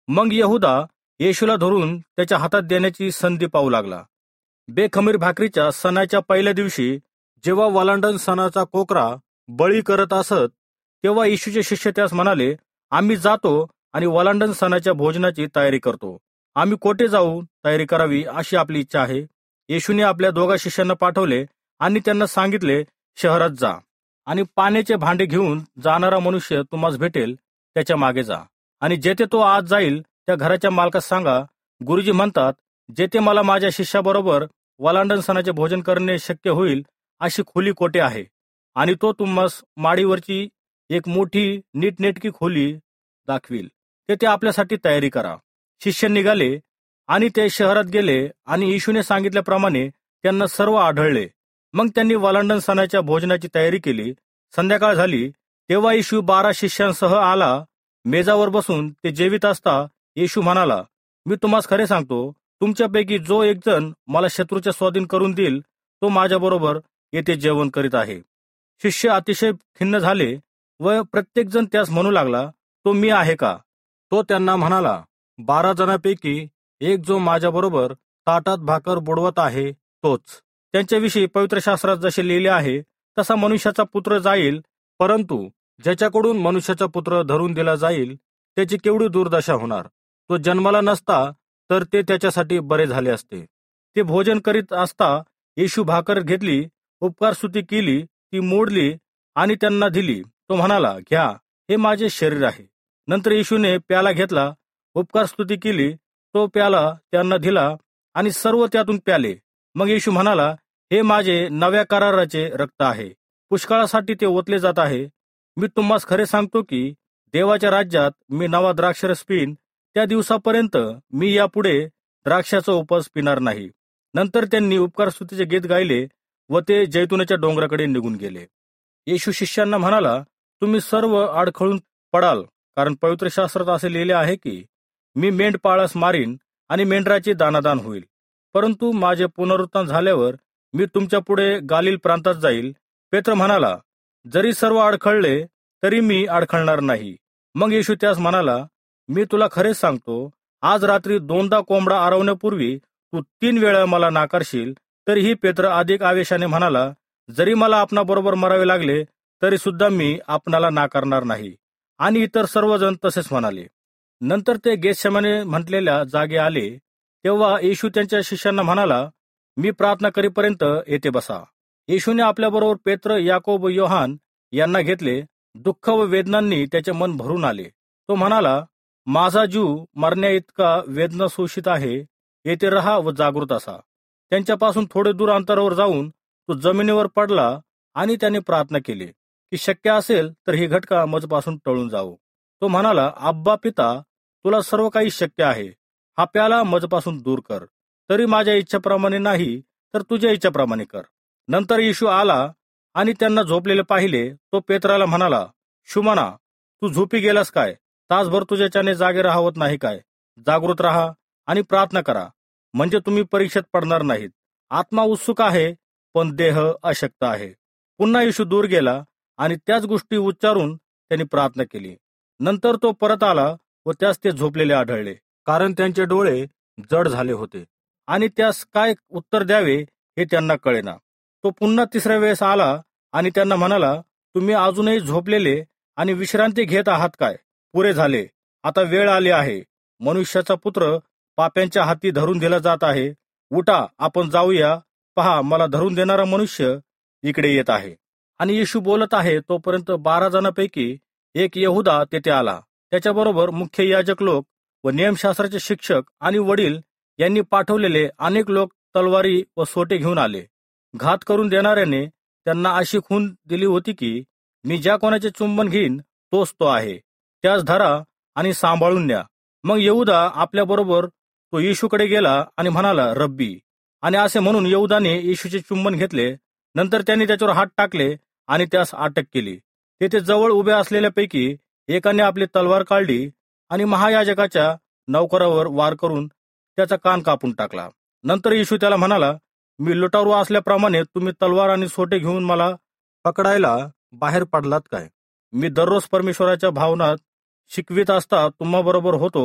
मग यहुदा येशूला धरून त्याच्या हातात देण्याची संधी पाहू लागला. बेखमीर भाकरीच्या सणाच्या पहिल्या दिवशी जेव्हा वलांडण सणाचा कोकरा बळी करत असत, तेव्हा येशूचे शिष्य त्यास म्हणाले, आम्ही जातो आणि वलांडण सणाच्या भोजनाची तयारी करतो. आम्ही कोठे जाऊ तयारी करावी अशी आपली इच्छा आहे. येशूने आपल्या दोघा शिष्यांना पाठवले आणि त्यांना सांगितले, शहरात जा आणि पाण्याचे भांडे घेऊन जाणारा मनुष्य तुम्हाला भेटेल, त्याच्या मागे जा. आणि जेथे तो आज जाईल त्या घराच्या मालकास सांगा, गुरुजी म्हणतात, जेथे मला माझ्या शिष्याबरोबर वलांडण सणाचे भोजन करणे शक्य होईल अशी खुली कोठे आहे, आणि तो तुम्हास माडीवरची एक मोठी नीटनेटकी खोली दाखवील. तेथे आपल्यासाठी तयारी करा. शिष्य निघाले आणि ते शहरात गेले आणि येशूने सांगितल्याप्रमाणे त्यांना सर्व आढळले. मग त्यांनी वलांडण सणाच्या भोजनाची तयारी केली. संध्याकाळ झाली तेव्हा येशू बारा शिष्यांसह आला. मेजावर बसून ते जेवित असता येशू म्हणाला, मी तुम्हास खरे सांगतो, तुमच्यापैकी जो एक जण मला शत्रूच्या स्वाधीन करून देईल, तो माझ्याबरोबर येथे जेवण करीत आहे. शिष्य अतिशय खिन्न झाले व प्रत्येक जण त्यास म्हणू लागला, तो मी आहे का? तो त्यांना म्हणाला, बारा जणांपैकी एक जो माझ्याबरोबर ताटात भाकर बुडवत आहे तोच. त्यांच्याविषयी पवित्र शास्त्रात जसे लिहिले आहे तसा मनुष्याचा पुत्र जाईल, परंतु ज्याच्याकडून मनुष्याचा पुत्र धरून दिला जाईल त्याची केवढी दुर्दशा होणार. तो जन्माला नसता तर ते त्याच्यासाठी बरे झाले असते. ते भोजन करीत असता येशू भाकर घेतली, उपकारस्तुती केली, ती मोडली आणि त्यांना दिली. तो म्हणाला, घ्या, हे माझे शरीर आहे. नंतर येशूने प्याला घेतला, उपकारस्तुती केली, तो प्याला त्यांना दिला आणि सर्व त्यातून प्याले. मग येशू म्हणाला, हे माझे नव्या कराराचे रक्त आहे, पुष्कळासाठी ते ओतले जात आहे. मी तुम्हास खरे सांगतो की देवाच्या राज्यात मी नवा द्राक्षरस पिईन त्या दिवसापर्यंत मी यापुढे द्राक्षाचा उपस पिणार नाही. नंतर त्यांनी उपकारस्तुतीचे गीत गायले व ते जैतुनाच्या डोंगराकडे निघून गेले. येशू शिष्यांना म्हणाला, तुम्ही सर्व अडखळून पडाल, कारण पवित्र शास्त्रात असे लिहिले आहे की मी मेंढपाळास मारीन आणि मेंढराची दानादान होईल. परंतु माझे पुनरुत्थान झाल्यावर मी तुमच्या पुढे गालील प्रांतात जाईल. पेत्र म्हणाला, जरी सर्व अडखळले तरी मी अडखळणार नाही. मग येशू त्यास म्हणाला, मी तुला खरेच सांगतो, आज रात्री दोनदा कोंबडा आरवण्यापूर्वी तू तीन वेळा मला नाकारशील. तरीही पेत्र अधिक आवेशाने म्हणाला, जरी मला आपणाबरोबर मरावे लागले तरी सुद्धा मी आपणाला नाकारणार नाही. आणि इतर सर्वजण तसेच म्हणाले. नंतर ते गेतसेमाने म्हटलेल्या जागे आले. तेव्हा येशू त्यांच्या शिष्यांना म्हणाला, मी प्रार्थना करीपर्यंत येथे बसा. येशूने आपल्याबरोबर पेत्र, याकोब व योहान यांना घेतले. दुःख व वेदनांनी त्याचे मन भरून आले. तो म्हणाला, माझा जीव मरण्या इतका वेदना शोषित आहे, येथे रहा व जागृत असा. त्यांच्यापासून थोडे दूर अंतरावर जाऊन तो जमिनीवर पडला आणि त्याने प्रार्थना केली की शक्य असेल तर ही घटका मजपासून टळून जावो. तो म्हणाला, अब्बा पिता, तुला सर्व काही शक्य आहे, हा प्याला मजपासून दूर कर. तरी माझ्या इच्छेप्रमाणे नाही तर तुझ्या इच्छेप्रमाणे कर. नंतर येशू आला आणि त्यांना झोपलेले पाहिले. तो पेत्राला म्हणाला, शुमना, तू झोपी गेलास काय? तासभर तुझ्याच्याने जागे राहवत नाही काय? जागृत राहा आणि प्रार्थना करा, म्हणजे तुम्ही परीक्षेत पडणार नाहीत. आत्मा उत्सुक आहे पण देह अशक्त आहे. पुन्हा येशू दूर गेला आणि त्याच गोष्टी उच्चारून त्यांनी प्रार्थना केली. नंतर तो परत आला व त्यास ते झोपलेले आढळले, कारण त्यांचे डोळे जड झाले होते आणि त्यास काय उत्तर द्यावे हे त्यांना कळेना. तो पुन्हा तिसऱ्या वेळेस आला आणि त्यांना म्हणाला, तुम्ही अजूनही झोपलेले आणि विश्रांती घेत आहात काय? पुरे झाले, आता वेळ आली आहे. मनुष्याचा पुत्र पाप्यांच्या हाती धरून दिला जात आहे. उठा, आपण जाऊया. पहा, मला धरून देणारा मनुष्य इकडे येत आहे. आणि येशू बोलत आहे तोपर्यंत बारा जणांपैकी एक यहुदा तेथे आला. त्याच्याबरोबर मुख्य याजक लोक व नियमशास्त्राचे शिक्षक आणि वडील यांनी पाठवलेले अनेक लोक तलवारी व सोटे घेऊन आले. घात करून देणाऱ्याने त्यांना अशी खून दिली होती की मी ज्या कोणाचे चुंबन घेईन तोच तो आहे, त्यास धरा आणि सांभाळून न्या. मग यहुदा आपल्याबरोबर तो येशूकडे गेला आणि म्हणाला, रब्बी. आणि असे म्हणून यहुदाने येशूचे चुंबन घेतले. नंतर त्यांनी त्याच्यावर हात टाकले आणि त्यास अटक केली. तेथे जवळ उभ्या असलेल्यापैकी एकाने आपली तलवार काढली आणि महायाजकाच्या नौकरावर वार करून त्याचा कान कापून टाकला. नंतर येशू त्याला म्हणाला, मी लुटारू असल्याप्रमाणे तुम्ही तलवार आणि सोटे घेऊन मला पकडायला बाहेर पडलात काय? मी दररोज परमेश्वराच्या भावनात शिकवित असता तुम्हाबरोबर होतो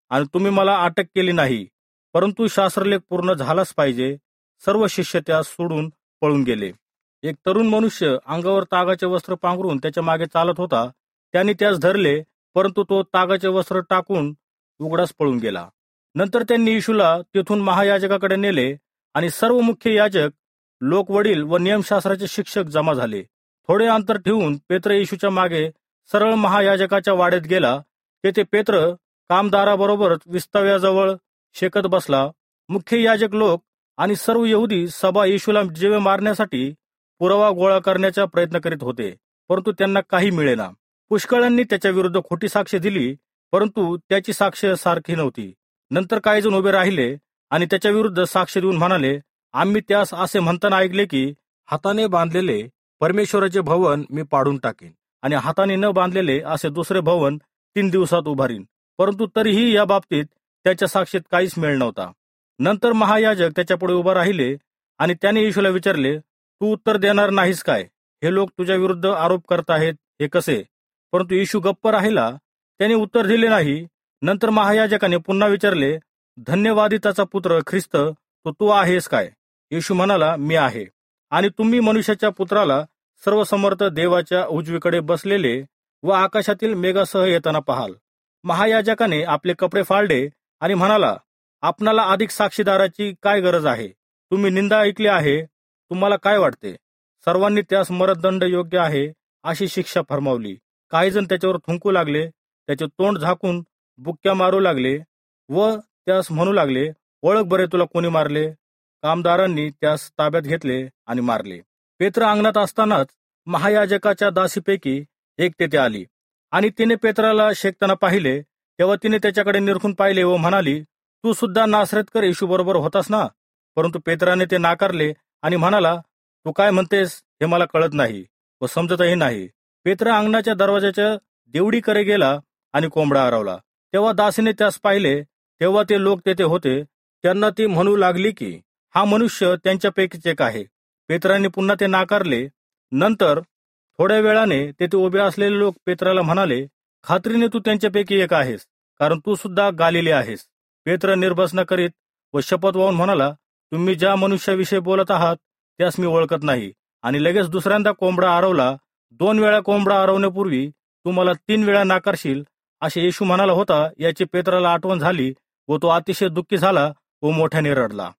आणि तुम्ही मला अटक केली नाही, परंतु शास्त्रलेख पूर्ण झालाच पाहिजे. सर्व शिष्य त्यास सोडून पळून गेले. एक तरुण मनुष्य अंगावर तागाचे वस्त्र पांघरून त्याच्या मागे चालत होता. त्यांनी त्यास धरले, परंतु तो तागाचे वस्त्र टाकून उघडाच पळून गेला. नंतर त्यांनी येशूला तेथून महायाजकाकडे नेले आणि सर्व मुख्य याजक, लोकवडील व नियमशास्त्राचे शिक्षक जमा झाले. थोडे अंतर ठेवून पेत्र येशूच्या मागे सरळ महायाजकाच्या वाड्यात गेला. तेथे पेत्र कामदाराबरोबरच विस्तव्याजवळ शेकत बसला. मुख्य याजक लोक आणि सर्व यहुदी सभा येशूला जीवे मारण्यासाठी पुरावा गोळा करण्याचा प्रयत्न करीत होते, परंतु त्यांना काही मिळेना. पुष्कळांनी त्याच्या विरुद्ध खोटी साक्ष दिली, परंतु त्याची साक्ष सारखी नव्हती. नंतर काही जण उभे राहिले आणि त्याच्या विरुद्ध साक्ष देऊन म्हणाले, आम्ही त्यास असे म्हणताना ऐकले की हाताने बांधलेले परमेश्वराचे भवन मी पाडून टाकीन आणि हाताने न बांधलेले असे दुसरे भवन तीन दिवसात उभारीन. परंतु तरीही या बाबतीत त्याच्या साक्षीत काहीच मेळ नव्हता. नंतर महायाजक त्याच्यापुढे उभा राहिले आणि त्याने येशूला विचारले, तू उत्तर देणार नाहीस काय? हे लोक तुझ्या विरुद्ध आरोप करत आहेत, हे कसे? परंतु येशू गप्प राहिला, त्याने उत्तर दिले नाही. नंतर महायाजकाने पुन्हा विचारले, धन्यवादिताचा पुत्र ख्रिस्त तो तू आहेस काय? येशू म्हणाला, मी आहे. आणि तुम्ही मनुष्याच्या पुत्राला सर्वसमर्थ देवाच्या उजवीकडे बसलेले व आकाशातील मेघासह येताना पाहाल. महायाजकाने आपले कपडे फाडले आणि म्हणाला, आपणाला अधिक साक्षीदाराची काय गरज आहे? तुम्ही निंदा ऐकली आहे, तुम्हाला काय वाटते? सर्वांनी त्यास मरणदंड योग्य आहे अशी शिक्षा फरमावली. काही जण त्याच्यावर थुंकू लागले, त्याचे तोंड झाकून बुक्क्या मारू लागले व त्यास म्हणू लागले, ओळख बरे तुला कोणी मारले? कामदारांनी त्यास ताब्यात घेतले आणि मारले. पेत्र अंगणात असतानाच महायाजकाच्या दासीपैकी एक तेथे आली आणि तिने पेत्राला शेकताना पाहिले. तेव्हा तिने त्याच्याकडे निरखून पाहिले व म्हणाली, तू सुद्धा नासरेतकर येशू बरोबर होतास ना? परंतु पेत्राने ते नाकारले आणि म्हणाला, तू काय म्हणतेस हे मला कळत नाही व समजतही नाही. पेत्र अंगणाच्या दरवाजाच्या देवडीकडे गेला आणि कोंबडा हरवला. तेव्हा दासीने त्यास पाहिले. तेव्हा ते लोक तेथे होते, त्यांना ती म्हणू लागली की हा मनुष्य त्यांच्यापैकीच एक आहे. पेत्राने पुन्हा ते नाकारले. नंतर थोड्या वेळाने तेथे उभे असलेले लोक पेत्राला म्हणाले, खात्रीने तू त्यांच्यापैकी एक आहेस, कारण तू सुद्धा गालिले आहेस. पेत्र निर्भसना करीत व शपथ वाहून म्हणाला, तुम्ही ज्या मनुष्याविषयी बोलत आहात त्यास मी ओळखत नाही. आणि लगेच दुसऱ्यांदा कोंबडा हरवला. दोन वेळा कोंबडा हरवण्यापूर्वी तू मला तीन वेळा नाकारशील असे येशू म्हणाला होता. याची पेत्राला आठवण झाली व तो अतिशय दुःखी झाला व मोठ्याने रडला.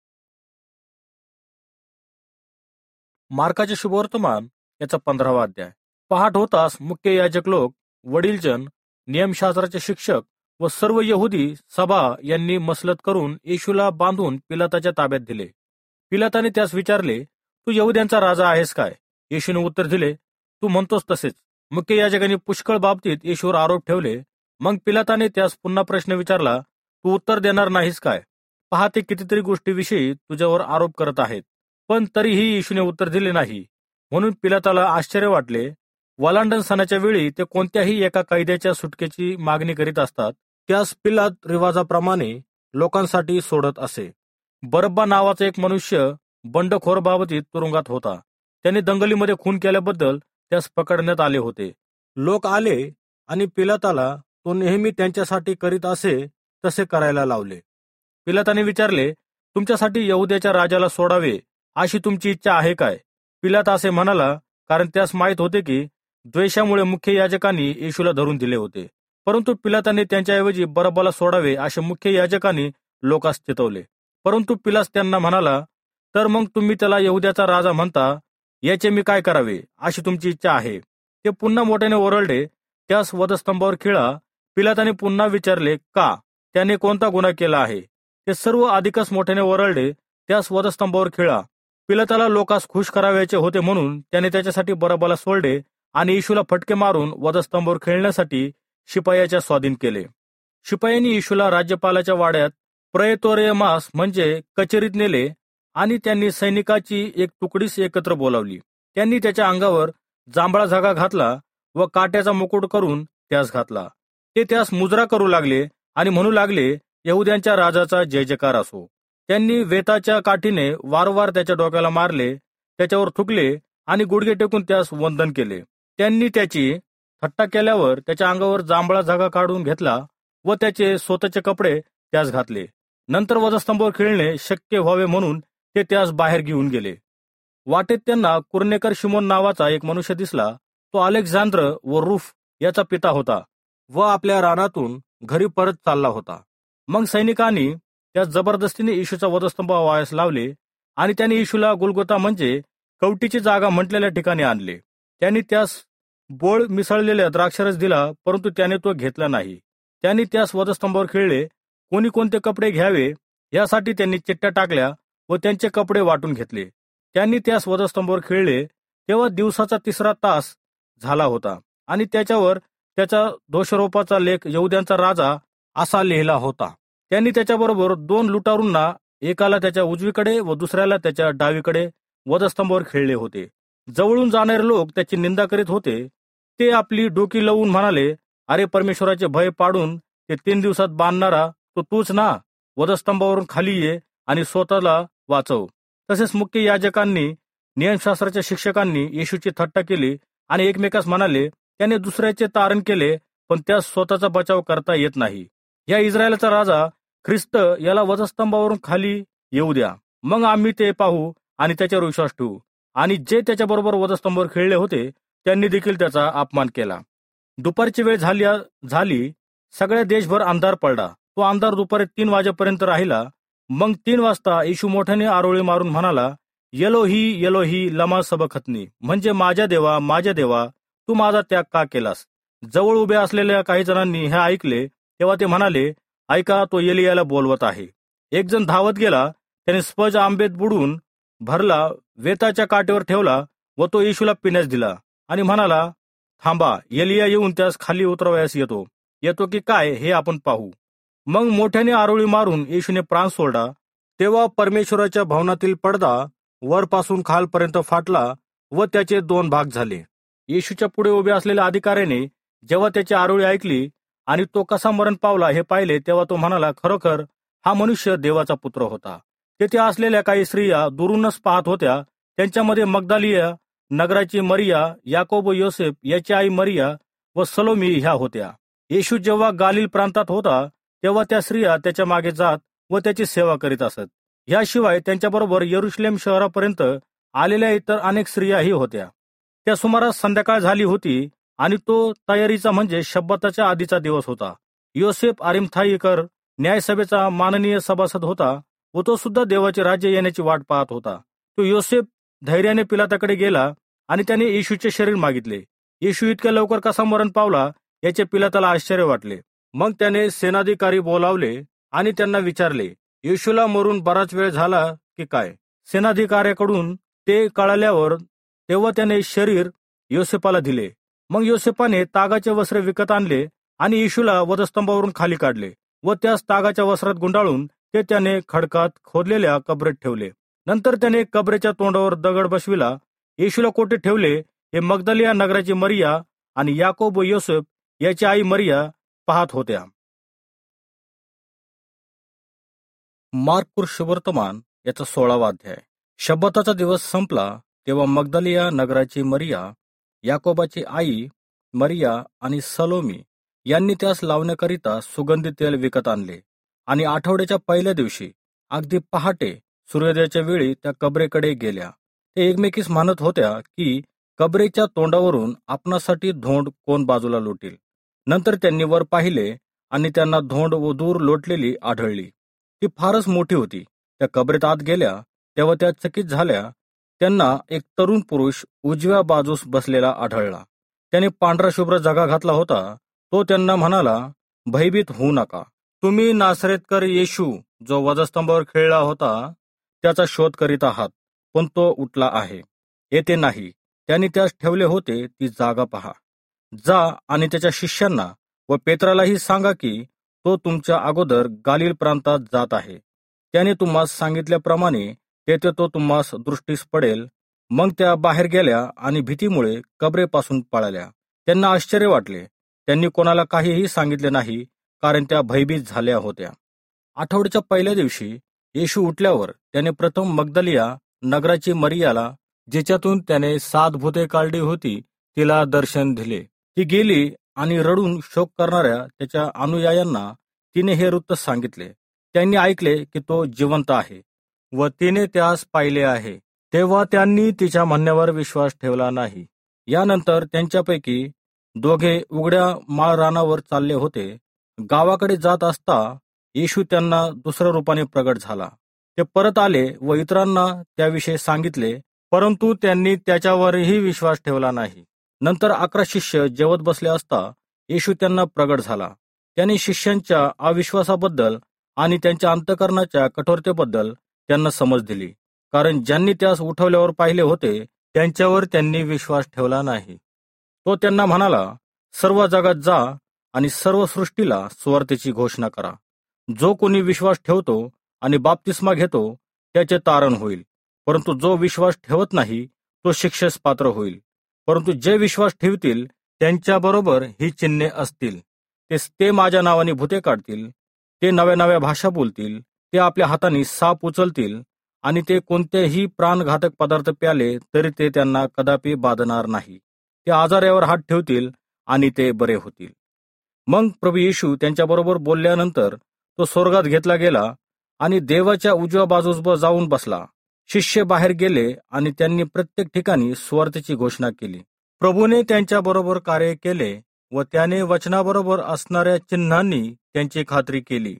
मार्काचे शुभवर्तमान याचा पंधरावा अध्याय. पहाट होताच मुख्य याजक लोक, वडीलजन, नियमशास्त्राचे शिक्षक व सर्व यहुदी सभा यांनी मसलत करून येशूला बांधून पिलाताच्या ताब्यात दिले. पिलाताने त्यास विचारले, तू यहुद्यांचा राजा आहेस काय? येशूने उत्तर दिले, तू म्हणतोस तसेच. मुख्य याजकांनी पुष्कळ बाबतीत येशूवर आरोप ठेवले. मग पिलाताने त्यास पुन्हा प्रश्न विचारला, तू उत्तर देणार नाहीस काय? पहा, ते कितीतरी गोष्टीविषयी तुझ्यावर आरोप करत आहेत. पण तरीही येशूने उत्तर दिले नाही. म्हणून पिलाताला आश्चर्य वाटले. वलांडण सणाच्या वेळी ते कोणत्याही एका कैद्याच्या सुटकेची मागणी करीत असतात. त्यास पिलात रिवाजाप्रमाणे लोकांसाठी सोडत असे. बरब्बा नावाचा एक मनुष्य बंडखोर बाबतीत तुरुंगात होता. त्याने दंगलीमध्ये खून केल्याबद्दल त्यास पकडण्यात आले होते. लोक आले आणि पिलाताला तो नेहमी त्यांच्यासाठी करीत असे तसे करायला लावले. पिलाताने विचारले, तुमच्यासाठी यहुद्याच्या राजाला सोडावे अशी तुमची इच्छा आहे काय? पिलात असे म्हणाला, कारण त्यास माहीत होते की द्वेषामुळे मुख्य याजकांनी येशूला धरून दिले होते. परंतु पिलाताने त्यांच्याऐवजी बरब्बाला सोडावे असे मुख्य याजकांनी लोकांस चितवले. परंतु पिलास त्यांना म्हणाला, तर मग तुम्ही त्याला यहुद्याचा राजा म्हणता, याचे मी काय करावे अशी तुमची इच्छा आहे? ते पुन्हा मोठ्याने ओरडले, त्यास वधस्तंभावर खिळा. पिलाताने पुन्हा विचारले, का? त्याने कोणता गुन्हा केला आहे? ते सर्व अधिकच मोठ्याने ओरडले, त्यास वधस्तंभावर खिळा. पिलाताला लोकांस खुश करावयाचे होते म्हणून त्याने त्याच्यासाठी बरब्बाला सोडले आणि येशूला फटके मारून वधस्तंभावर खेळण्यासाठी शिपायाच्या स्वाधीन केले. शिपायांनी येशूला राज्यपालाच्या वाड्यात प्रेतोरियमास म्हणजे कचेरीत नेले आणि त्यांनी सैनिकाची एक तुकडीस एकत्र बोलावली. त्यांनी त्याच्या अंगावर जांभळा धागा घातला व काट्याचा मुकुट करून त्यास घातला. ते त्यास मुजरा करू लागले आणि म्हणू लागले, यहुद्यांच्या राजाचा जय जयकार असो. त्यांनी वेताच्या काठीने वारंवार त्याच्या डोक्याला मारले, त्याच्यावर थुकले आणि गुडघे टेकून त्यास वंदन केले. त्यांनी त्याची थट्टा केल्यावर त्याच्या अंगावर जांभळा धागा काढून घेतला व त्याचे स्वतःचे कपडे त्यास घातले. नंतर वधस्तंभावर खिळणे शक्य व्हावे म्हणून ते त्यास बाहेर घेऊन गेले. वाटेत त्यांना कुर्नेकर शिमोन नावाचा एक मनुष्य दिसला. तो अलेक्झांद्र व रूफ याचा पिता होता व आपल्या रानातून घरी परत चालला होता. मग सैनिकांनी त्यास जबरदस्तीने येशूचा वधस्तंभ वायास लावले आणि त्यांनी येशूला गुलगोता म्हणजे कवटीची जागा म्हटलेल्या ठिकाणी आणले. त्यांनी त्यास बोळ मिसळलेला द्राक्षरस दिला, परंतु त्याने तो घेतला नाही. त्यांनी त्यास वधस्तंभावर खिळले. कोणी कोणते कपडे घ्यावे यासाठी त्यांनी चिठ्ठ्या टाकल्या व त्यांचे कपडे वाटून घेतले. त्यांनी त्यास वधस्तंभावर खिळले तेव्हा दिवसाचा तिसरा तास झाला होता आणि त्याच्यावर त्याचा दोषारोपाचा लेख यहुद्यांचा राजा असा लिहिला होता. त्यांनी त्याच्याबरोबर दोन लुटारूंना, एकाला त्याच्या उजवीकडे व दुसऱ्याला त्याच्या डावीकडे वधस्तंभावर खिळले होते. जवळून जाणारे लोक त्याची निंदा करीत होते. ते आपली डोकी लावून म्हणाले, अरे परमेश्वराचे भय पाडून ते तीन दिवसात बांधणारा तो तूच ना. वधस्तंभावरून खाली ये आणि स्वतःला वाचव. तसेच मुख्य याजकांनी, नियमशास्त्राच्या शिक्षकांनी येशूची थट्टा केली आणि एकमेकास म्हणाले, त्याने दुसऱ्याचे तारण केले पण त्यास स्वतःचा बचाव करता येत नाही. या इस्रायलचा राजा ख्रिस्त याला वधस्तंभावरून खाली येऊ द्या, मग आम्ही ते पाहू आणि त्याच्यावर विश्वास ठेवू. आणि जे त्याच्याबरोबर वधस्तंभावर खिळले होते त्यांनी देखील त्याचा अपमान केला. दुपारची वेळ झाली झाली सगळ्या देशभर अंधार पडला. तो अंधार दुपारी तीन वाजेपर्यंत राहिला. मग तीन वाजता येशू मोठ्याने आरोळी मारून म्हणाला, येलोही येलोही लमा सबखतनी, म्हणजे माझ्या देवा माझ्या देवा तू माझा त्याग का केलास. जवळ उभे असलेल्या काही जणांनी हे ऐकले तेव्हा ते म्हणाले, ऐका, तो एलियाला बोलवत आहे. एक जण धावत गेला. त्याने स्पंज आंबेत बुडून भरला, वेताच्या काठीवर ठेवला व तो येशूला पिण्यास दिला आणि म्हणाला, थांबा, एलिया येऊन त्यास खाली उतरवायस येतो येतो की काय हे आपण पाहू. मग मोठ्याने आरोळी मारून येशूने प्राण सोडला. तेव्हा परमेश्वराच्या भवनातील पडदा वरपासून खालपर्यंत फाटला व त्याचे दोन भाग झाले. येशूच्या पुढे उभे असलेल्या अधिकाऱ्याने जेव्हा त्याची आरोळी ऐकली आणि तो कसा मरण पावला हे पाहिले तेव्हा तो म्हणाला, खरोखर हा मनुष्य देवाचा पुत्र होता. तेथे असलेल्या काही स्त्रिया दुरूनच पाहत होत्या. त्यांच्यामध्ये मगदालिया नगराची मरिया, याकोब व योसेफ याची आई मरिया व सलोमी ह्या होत्या. येशू जेव्हा गालिल प्रांतात होता तेव्हा त्या स्त्रिया त्याच्या मागे जात व त्याची सेवा करीत असत. याशिवाय त्यांच्याबरोबर यरुशलेम शहरापर्यंत आलेल्या इतर अनेक स्त्रियाही होत्या. त्या सुमारास संध्याकाळ झाली होती आणि तो तयारीचा म्हणजे शब्बाताच्या आधीचा दिवस होता. योसेफ अरिमथाईकर न्यायसभेचा माननीय सभासद होता व तो सुद्धा देवाचे राज्य येण्याची वाट पाहत होता. तो योसेफ धैर्याने पिलाताकडे गेला आणि त्याने येशूचे शरीर मागितले. येशू इतक्या लवकर कसा मरण पावला याचे पिलाताला आश्चर्य वाटले. मग त्याने सेनाधिकारी बोलावले आणि त्यांना विचारले, येशूला मरून बराच वेळ झाला की काय. सेनाधिकाऱ्याकडून ते कळाल्यावर तेव्हा त्याने शरीर योसेफाला दिले. मग योसेफाने तागाचे वस्त्र विकत आणले आणि येशूला वधस्तंभावरून खाली काढले व त्यास तागाच्या वस्त्रात गुंडाळून ते त्याने खडकात खोदलेल्या कबरेत ठेवले. नंतर त्याने कबरेच्या तोंडावर दगड बसविला. येशूला कोठे ठेवले हे मगदलिया नगराची मरिया आणि याकोब व योसेफ याची आई मरिया पाहत होत्या. मार्क शुभवर्तमान याचा सोळावा अध्याय. शब्बताचा दिवस संपला तेव्हा मगदलिया नगराची मरिया, याकोबाची आई मरिया आणि सलोमी यांनी त्यास लावण्याकरिता सुगंधी तेल विकत आणले आणि आठवड्याच्या पहिल्या दिवशी अगदी पहाटे सूर्योदयाच्या वेळी त्या कबरेकडे गेल्या. ते एकमेकीस म्हणत होत्या की कबरेच्या तोंडावरून आपणासाठी धोंड कोण बाजूला लोटील. नंतर त्यांनी वर पाहिले आणि त्यांना धोंड व दूर लोटलेली आढळली. ती फारच मोठी होती. त्या कबरेत आत गेल्या तेव्हा त्या चकित झाल्या. त्यांना एक तरुण पुरुष उजव्या बाजूस बसलेला आढळला. त्याने पांढरा शुभ्र जगा घातला होता. तो त्यांना म्हणाला, भयभीत होऊ नका. तुम्ही नासरेतकर येशू जो वधस्तंभावर खिळला होता त्याचा शोध करीत आहात, पण तो उठला आहे, येथे नाही. त्यांनी त्यास ठेवले होते ती जागा पहा. जा आणि त्याच्या शिष्यांना व पेत्रालाही सांगा की तो तुमच्या अगोदर गालिल प्रांतात जात आहे. त्याने तुम्हास सांगितल्याप्रमाणे तेथे तो तुम्हास दृष्टीस पडेल. मग त्या बाहेर गेल्या आणि भीतीमुळे कबरेपासून पळाल्या. त्यांना आश्चर्य वाटले. त्यांनी कोणाला काहीही सांगितले नाही, कारण त्या भयभीत झाल्या होत्या. आठवड्याच्या पहिल्या दिवशी येशू उठल्यावर त्याने प्रथम मगदलिया नगराची मरियाला, जिच्यातून त्याने सात भूते काढली होती, तिला दर्शन दिले. ती गेली आणि रडून शोक करणाऱ्या त्याच्या अनुयायांना तिने हे वृत्त सांगितले. त्यांनी ऐकले की तो जिवंत आहे व तिने त्यास पाहिले आहे. तेव्हा त्यांनी तिच्या म्हणण्यावर विश्वास ठेवला नाही. यानंतर त्यांच्यापैकी दोघे उघड्या माळ रानावर चालले होते. गावाकडे जात असता येशू त्यांना दुसऱ्या रूपाने प्रगट झाला. ते परत आले व इतरांना त्याविषयी सांगितले, परंतु त्यांनी त्याच्यावरही विश्वास ठेवला नाही. नंतर अकरा शिष्य जेवत बसले असता येशू त्यांना प्रगट झाला. त्याने शिष्यांच्या अविश्वासाबद्दल आणि त्यांच्या अंतःकरणाच्या कठोरतेबद्दल त्यांना समज दिली, कारण ज्यांनी त्यास उठवल्यावर पाहिले होते त्यांच्यावर त्यांनी विश्वास ठेवला नाही. तो त्यांना म्हणाला, सर्व जगात जा आणि सर्व सृष्टीला सुवार्तेची घोषणा करा. जो कोणी विश्वास ठेवतो आणि बाप्तिस्मा घेतो त्याचे तारण होईल, परंतु जो विश्वास ठेवत नाही तो शिक्षेस पात्र होईल. परंतु जे विश्वास ठेवतील त्यांच्याबरोबर ही चिन्हे असतील. ते माझ्या नावाने भूते काढतील, ते नव्या नव्या भाषा बोलतील, ते आपल्या हाताने साप उचलतील आणि ते कोणतेही प्राणघातक पदार्थ प्याले तरी ते त्यांना कदापि बाधणार नाही. ते आजारावर हात ठेवतील आणि ते बरे होतील. मग प्रभू येशू त्यांच्याबरोबर बोलल्यानंतर तो स्वर्गात घेतला गेला आणि देवाच्या उजव्या बाजूस जाऊन बसला. शिष्य बाहेर गेले आणि त्यांनी प्रत्येक ठिकाणी सुवार्तेची घोषणा केली. प्रभूने त्यांच्याबरोबर कार्य केले व त्याने वचनाबरोबर असणाऱ्या चिन्हांनी त्यांची खात्री केली.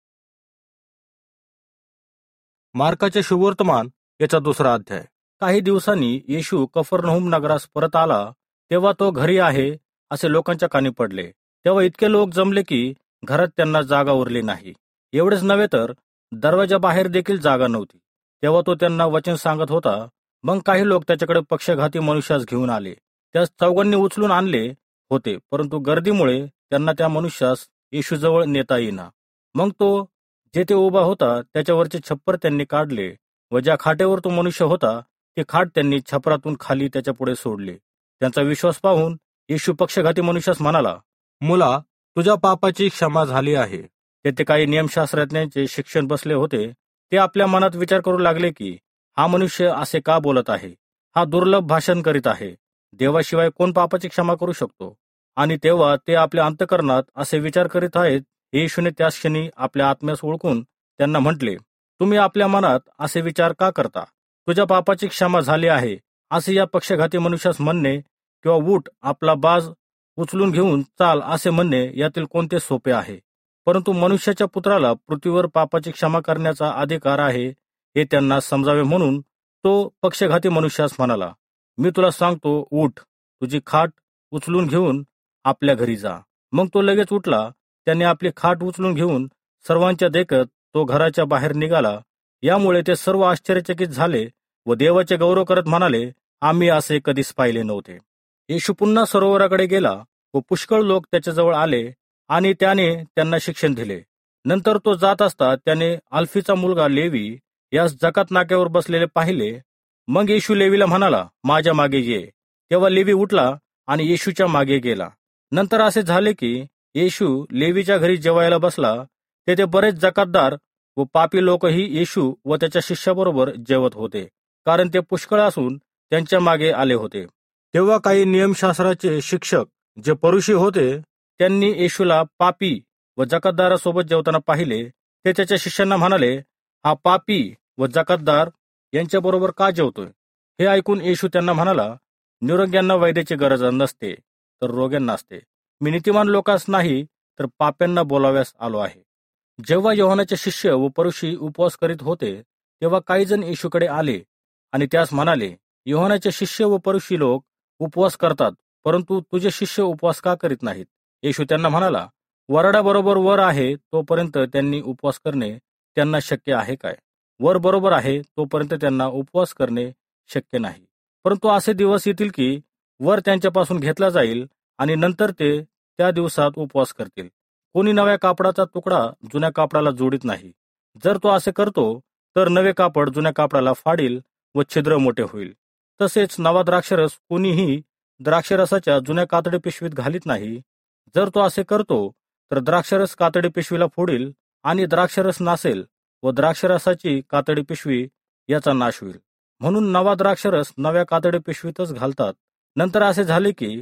मार्काचे शुभवर्तमान याचा दुसरा अध्याय. काही दिवसांनी येशू कफरनहूम नगरास परत आला. तेव्हा तो घरी आहे असे लोकांच्या कानी पडले. तेव्हा इतके लोक जमले की घरात त्यांना जागा उरली नाही. एवढेच नव्हे तर दरवाजा बाहेर देखील जागा नव्हती. तेव्हा तो त्यांना वचन सांगत होता. मग काही लोक त्याच्याकडे पक्षघाती मनुष्यास घेऊन आले. त्यास चौघांनी उचलून आणले होते, परंतु गर्दीमुळे त्यांना त्या मनुष्यास येशूजवळ नेता येईना. मग तो जेथे उभा होता त्याच्यावरचे छप्पर त्यांनी काढले व ज्या खाटेवर तो मनुष्य होता ते खाट त्यांनी छपरातून खाली त्याच्या पुढे सोडले. त्यांचा विश्वास पाहून येशू पक्षघाती मनुष्यास म्हणाला, मुला, तुझ्या पापाची क्षमा झाली आहे. तेथे काही नियमशास्त्रज्ञांचे शिक्षण बसले होते. ते आपल्या मनात विचार करू लागले की हा मनुष्य असे का बोलत आहे. हा दुर्लभ भाषण करीत आहे. देवाशिवाय कोण पापाची क्षमा करू शकतो. आणि तेव्हा ते आपल्या अंतःकरणात असे विचार करीत आहेत. येशूने त्याच क्षणी आपल्या आत्म्यास ओळखून त्यांना म्हटले, तुम्ही आपल्या मनात असे विचार का करता. तुझ्या पापाची क्षमा झाली आहे असे या पक्षघाती मनुष्यास म्हणणे किंवा उठ आपला बाज उचलून घेऊन चाल असे म्हणणे यातील कोणते सोपे आहे. परंतु मनुष्याच्या पुत्राला पृथ्वीवर पापाची क्षमा करण्याचा अधिकार आहे हे त्यांना समजावे म्हणून तो पक्षघाती मनुष्यास म्हणाला, मी तुला सांगतो, उठ, तुझी खाट उचलून घेऊन आपल्या घरी जा. मग तो लगेच उठला. त्याने आपली खाट उचलून घेऊन सर्वांच्या देखत तो घराच्या बाहेर निघाला. यामुळे ते सर्व आश्चर्यचकित झाले व देवाचे गौरव करत म्हणाले, आम्ही असे कधीच पाहिले नव्हते. येशू पुन्हा सरोवराकडे गेला व पुष्कळ लोक त्याच्याजवळ आले आणि त्याने त्यांना शिक्षण दिले. नंतर तो जात असता त्याने अल्फीचा मुलगा लेवी यास जकात नाक्यावर बसलेले पाहिले. मग येशू लेवीला म्हणाला, माझ्या मागे ये. तेव्हा लेवी उठला आणि येशूच्या मागे गेला. नंतर असे झाले की येशू लेवीच्या घरी जेवायला बसला. तेथे बरेच जकातदार व पापी लोकही येशू व त्याच्या शिष्याबरोबर जेवत होते, कारण ते पुष्कळ असून त्यांच्या मागे आले होते. तेव्हा काही नियमशास्त्राचे शिक्षक जे परुषी होते त्यांनी येशूला पापी व जकातदारासोबत जेवताना पाहिले. ते त्याच्या शिष्यांना म्हणाले, हा पापी व जकातदार यांच्याबरोबर का जेवतोय. हे ऐकून येशू त्यांना म्हणाला, निरोग्यांना वैद्याची गरज नसते तर रोग्यांना असते. मी नीतिमान लोकांस नाही तर पाप्यांना बोलाव्यास आलो आहे. जेव्हा योहानाचे शिष्य व परुषी उपवास करीत होते तेव्हा काही जण येशूकडे आले आणि त्यास म्हणाले, योहानाचे शिष्य व परुषी लोक उपवास करतात, परंतु तुझे शिष्य उपवास का करीत नाहीत. येशू त्यांना म्हणाला, वरडा बरोबर वर आहे तोपर्यंत त्यांनी उपवास करणे त्यांना शक्य आहे काय. वर बरोबर आहे तोपर्यंत त्यांना उपवास करणे शक्य नाही. परंतु असे दिवस येतील की वर त्यांच्यापासून घेतला जाईल आणि नंतर ते त्या दिवसात उपवास करतील. कोणी नव्या कापडाचा तुकडा जुन्या कापडाला जोडीत नाही. जर तो असे करतो तर नवे कापड जुन्या कापडाला फाडील व छिद्र मोठे होईल. तसेच नवा द्राक्षरस कोणीही द्राक्षरसाच्या जुन्या कातडी पिशवीत घालीत नाही. जर तो असे करतो तर द्राक्षरस कातडी पिशवीला फोडील आणि द्राक्षरस नासेल व द्राक्षरसाची कातडी पिशवी याचा नाश होईल. म्हणून नवा द्राक्षरस नव्या कातडी पिशवीतच घालतात. नंतर असे झाले की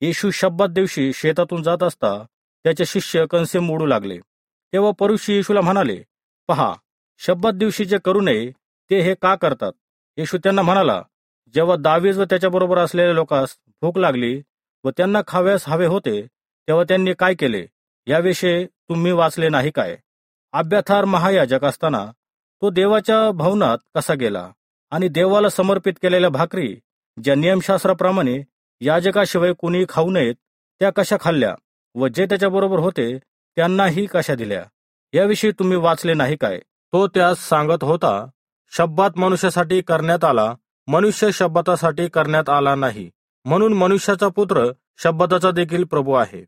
येशू शब्बात दिवशी शेतातून जात असता त्याचे शिष्य कणसे मोडू लागले. तेव्हा परुषी येशूला म्हणाले, पहा, शब्बात दिवशी जे करू नये ते हे का करतात? येशू त्यांना म्हणाला, जेव्हा दावीद व त्याच्याबरोबर असलेल्या लोकांस भूक लागली व त्यांना खाव्यास हवे होते, तेव्हा त्यांनी काय केले याविषयी तुम्ही वाचले नाही काय? अब्याथार महायाजक असताना तो देवाच्या भवनात कसा गेला आणि देवाला समर्पित केलेल्या भाकरी ज्या नियमशास्त्राप्रमाणे याजकाशिवाय कोणी खाऊ नयेत त्या कशा खाल्ल्या व जे त्याच्याबरोबर होते त्यांनाही कशा दिल्या याविषयी तुम्ही वाचले नाही काय? तो त्यास सांगत होता, शब्बात मनुष्यासाठी करण्यात आला, मनुष्य शब्बातासाठी करण्यात आला नाही, म्हणून मनुष्याचा पुत्र शब्बाताचा देखील प्रभू आहे.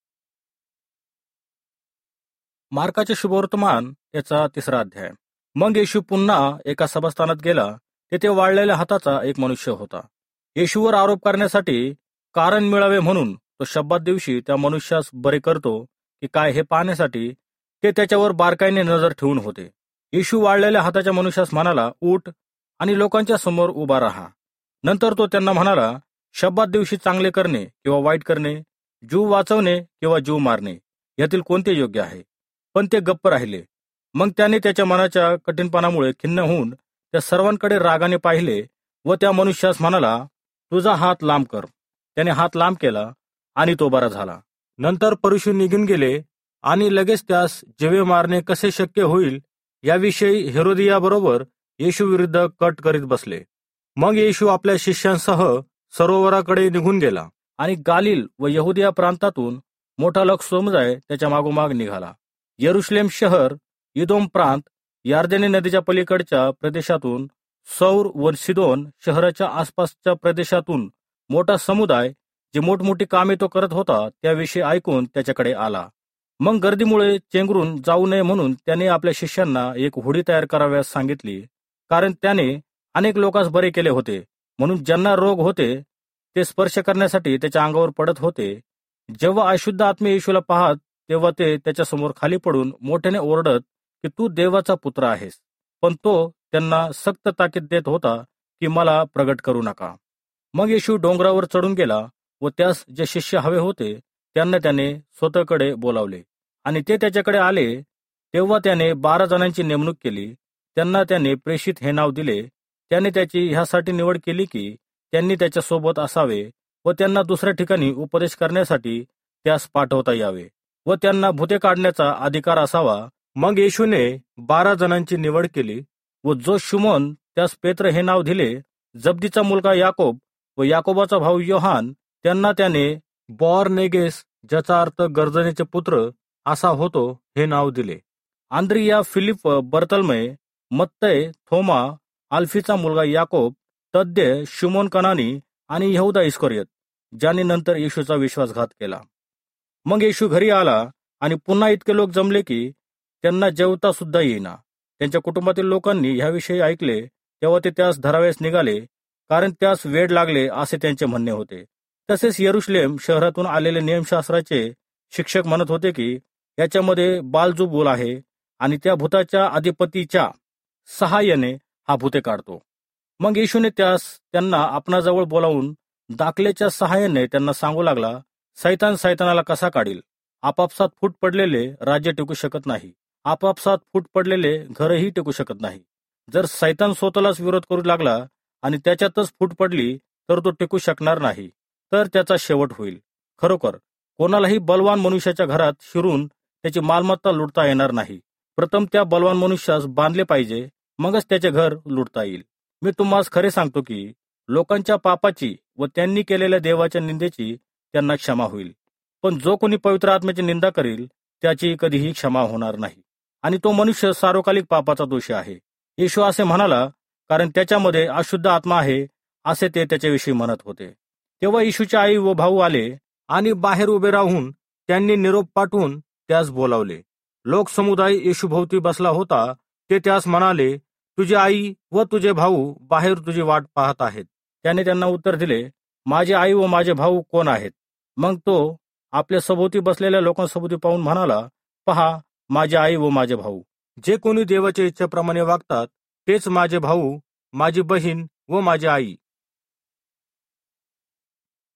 मार्काचे शुभवर्तमान याचा तिसरा अध्याय. मग येशू पुन्हा एका सभास्थानात गेला. तेथे वाळलेल्या हाताचा एक मनुष्य होता. येशूवर आरोप करण्यासाठी कारण मिळावे म्हणून तो शब्बात दिवशी त्या मनुष्यास बरे करतो की काय हे पाहण्यासाठी ते त्याच्यावर बारकाईने नजर ठेवून होते. येशू वाळलेल्या हाताच्या मनुष्यास म्हणाला, उठ आणि लोकांच्या समोर उभा राहा. नंतर तो त्यांना म्हणाला, शब्बात दिवशी चांगले करणे किंवा वाईट करणे, जीव वाचवणे किंवा जीव मारणे, यातील कोणते योग्य आहे? पण ते गप्प राहिले. मग त्याने त्याच्या मनाच्या कठीणपणामुळे खिन्न होऊन त्या सर्वांकडे रागाने पाहिले व त्या मनुष्यास म्हणाला, तुझा हात लांब कर. त्याने हात लांब केला आणि तो बरा झाला. नंतर परुषी निघून गेले आणि लगेच त्यास जीवे मारणे कसे शक्य होईल याविषयी हेरोदियाबरोबर येशू विरुद्ध कट करीत बसले. मग येशू आपल्या शिष्यांसह सरोवराकडे निघून गेला आणि गालिल व यहुदिया प्रांतातून मोठा लोकसमुदाय त्याच्या मागोमाग निघाला. यरुशलेम शहर, इदोम प्रांत, यार्देनी नदीच्या पलीकडच्या प्रदेशातून, सौर व सिदोन शहराच्या आसपासच्या प्रदेशातून मोठा समुदाय जे मोठमोठी कामे तो करत होता त्याविषयी ऐकून त्याच्याकडे आला. मग गर्दीमुळे चेंगरून जाऊ नये म्हणून त्याने आपल्या शिष्यांना एक होडी तयार कराव्यास सांगितली, कारण त्याने अनेक लोकांस बरे केले होते, म्हणून ज्यांना रोग होते ते स्पर्श करण्यासाठी त्याच्या अंगावर पडत होते. जेव्हा अशुद्ध आत्मे येशूला पाहत तेव्हा ते त्याच्यासमोर खाली पडून मोठ्याने ओरडत की तू देवाचा पुत्र आहेस. पण तो त्यांना सक्त ताकीद देत होता की मला प्रगट करू नका. मग येशू डोंगरावर चढून गेला व त्यास जे शिष्य हवे होते त्यांना त्याने स्वतःकडे बोलावले आणि ते त्याच्याकडे आले. तेव्हा त्याने बारा जणांची नेमणूक केली. त्यांना त्याने प्रेषित हे नाव दिले. त्याने त्याची ह्यासाठी निवड केली की त्यांनी त्याच्या सोबत असावे व त्यांना दुसऱ्या ठिकाणी उपदेश करण्यासाठी त्यास पाठवता यावे व त्यांना भूते काढण्याचा अधिकार असावा. मग येशूने बारा जणांची निवड केली व जो शुमोन, त्यास पेत्र हे नाव दिले, जब्दीचा मुलगा याकोब व याकोबाचा भाऊ योहान, त्यांना त्याने बॉअरनेगेस, ज्याचा अर्थ गर्जनेचे पुत्र असा होतो, हे नाव दिले. आंद्रिया, फिलिप, बर्तलमय, मत्तय, थोमा, आल्फीचा मुलगा याकोब, तद्दे, शुमोन कनानी आणि यहुदा इस्करियोत, ज्याने नंतर येशूचा विश्वासघात केला. मग येशू घरी आला आणि पुन्हा इतके लोक जमले की त्यांना जेवता सुद्धा येईना. त्यांच्या कुटुंबातील लोकांनी ह्याविषयी ऐकले तेव्हा ते त्यास धरावेस निघाले, कारण त्यास वेड लागले असे त्यांचे म्हणणे होते. तसेच यरुशलेम शहरातून आलेले नियमशास्त्राचे शिक्षक म्हणत होते की याच्यामध्ये बालजुबूल आहे आणि त्या भूताच्या अधिपतीच्या सहाय्याने हा भूते काढतो. मग येशूने त्यास त्यांना आपणाजवळ बोलावून दाखलेच्या सहाय्याने त्यांना सांगू लागला, सैतान सैतानाला कसा काढील? आपापसात फूट पडलेले राज्य टिकू शकत नाही, आपापसात फूट पडलेले घरही टिकू शकत नाही. जर सैतान स्वतःलाच विरोध करू लागला आणि त्याच्यातच फूट पडली तर तो टिकू शकणार नाही, तर त्याचा शेवट होईल. खरोखर कोणालाही बलवान मनुष्याच्या घरात शिरून त्याची मालमत्ता लुटता येणार नाही. प्रथम त्या बलवान मनुष्यास बांधले पाहिजे, मगच त्याचे घर लुटता येईल. मी तुम्हाला खरे सांगतो की लोकांच्या पापाची व त्यांनी केलेल्या देवाच्या निंदेची त्यांना क्षमा होईल, पण जो कोणी पवित्र आत्म्याची निंदा करील त्याची कधीही क्षमा होणार नाही, आणि तो मनुष्य सार्वकालिक पापाचा दोषी आहे. येशू असे म्हणाला कारण त्याच्यामध्ये अशुद्ध आत्मा आहे, असे ते त्याच्याविषयी म्हणत होते. तेव्हा येशूची आई व भाऊ आले आणि बाहेर उभे राहून त्यांनी निरोप पाठवून त्यास बोलावले. लोकसमुदाय येशूभोवती बसला होता. ते त्यास म्हणाले, तुझी आई व तुझे भाऊ बाहेर तुझी वाट पाहत आहेत. त्याने त्यांना उत्तर दिले, माझी आई व माझे भाऊ कोण आहेत? मग तो आपल्या सभोवती बसलेल्या लोकांसभोवती पाहून म्हणाला, पहा, माझी आई व माझे भाऊ. जे कोणी देवाच्या इच्छेप्रमाणे वागतात तेच माझे भाऊ, माझी बहीण व माझी आई.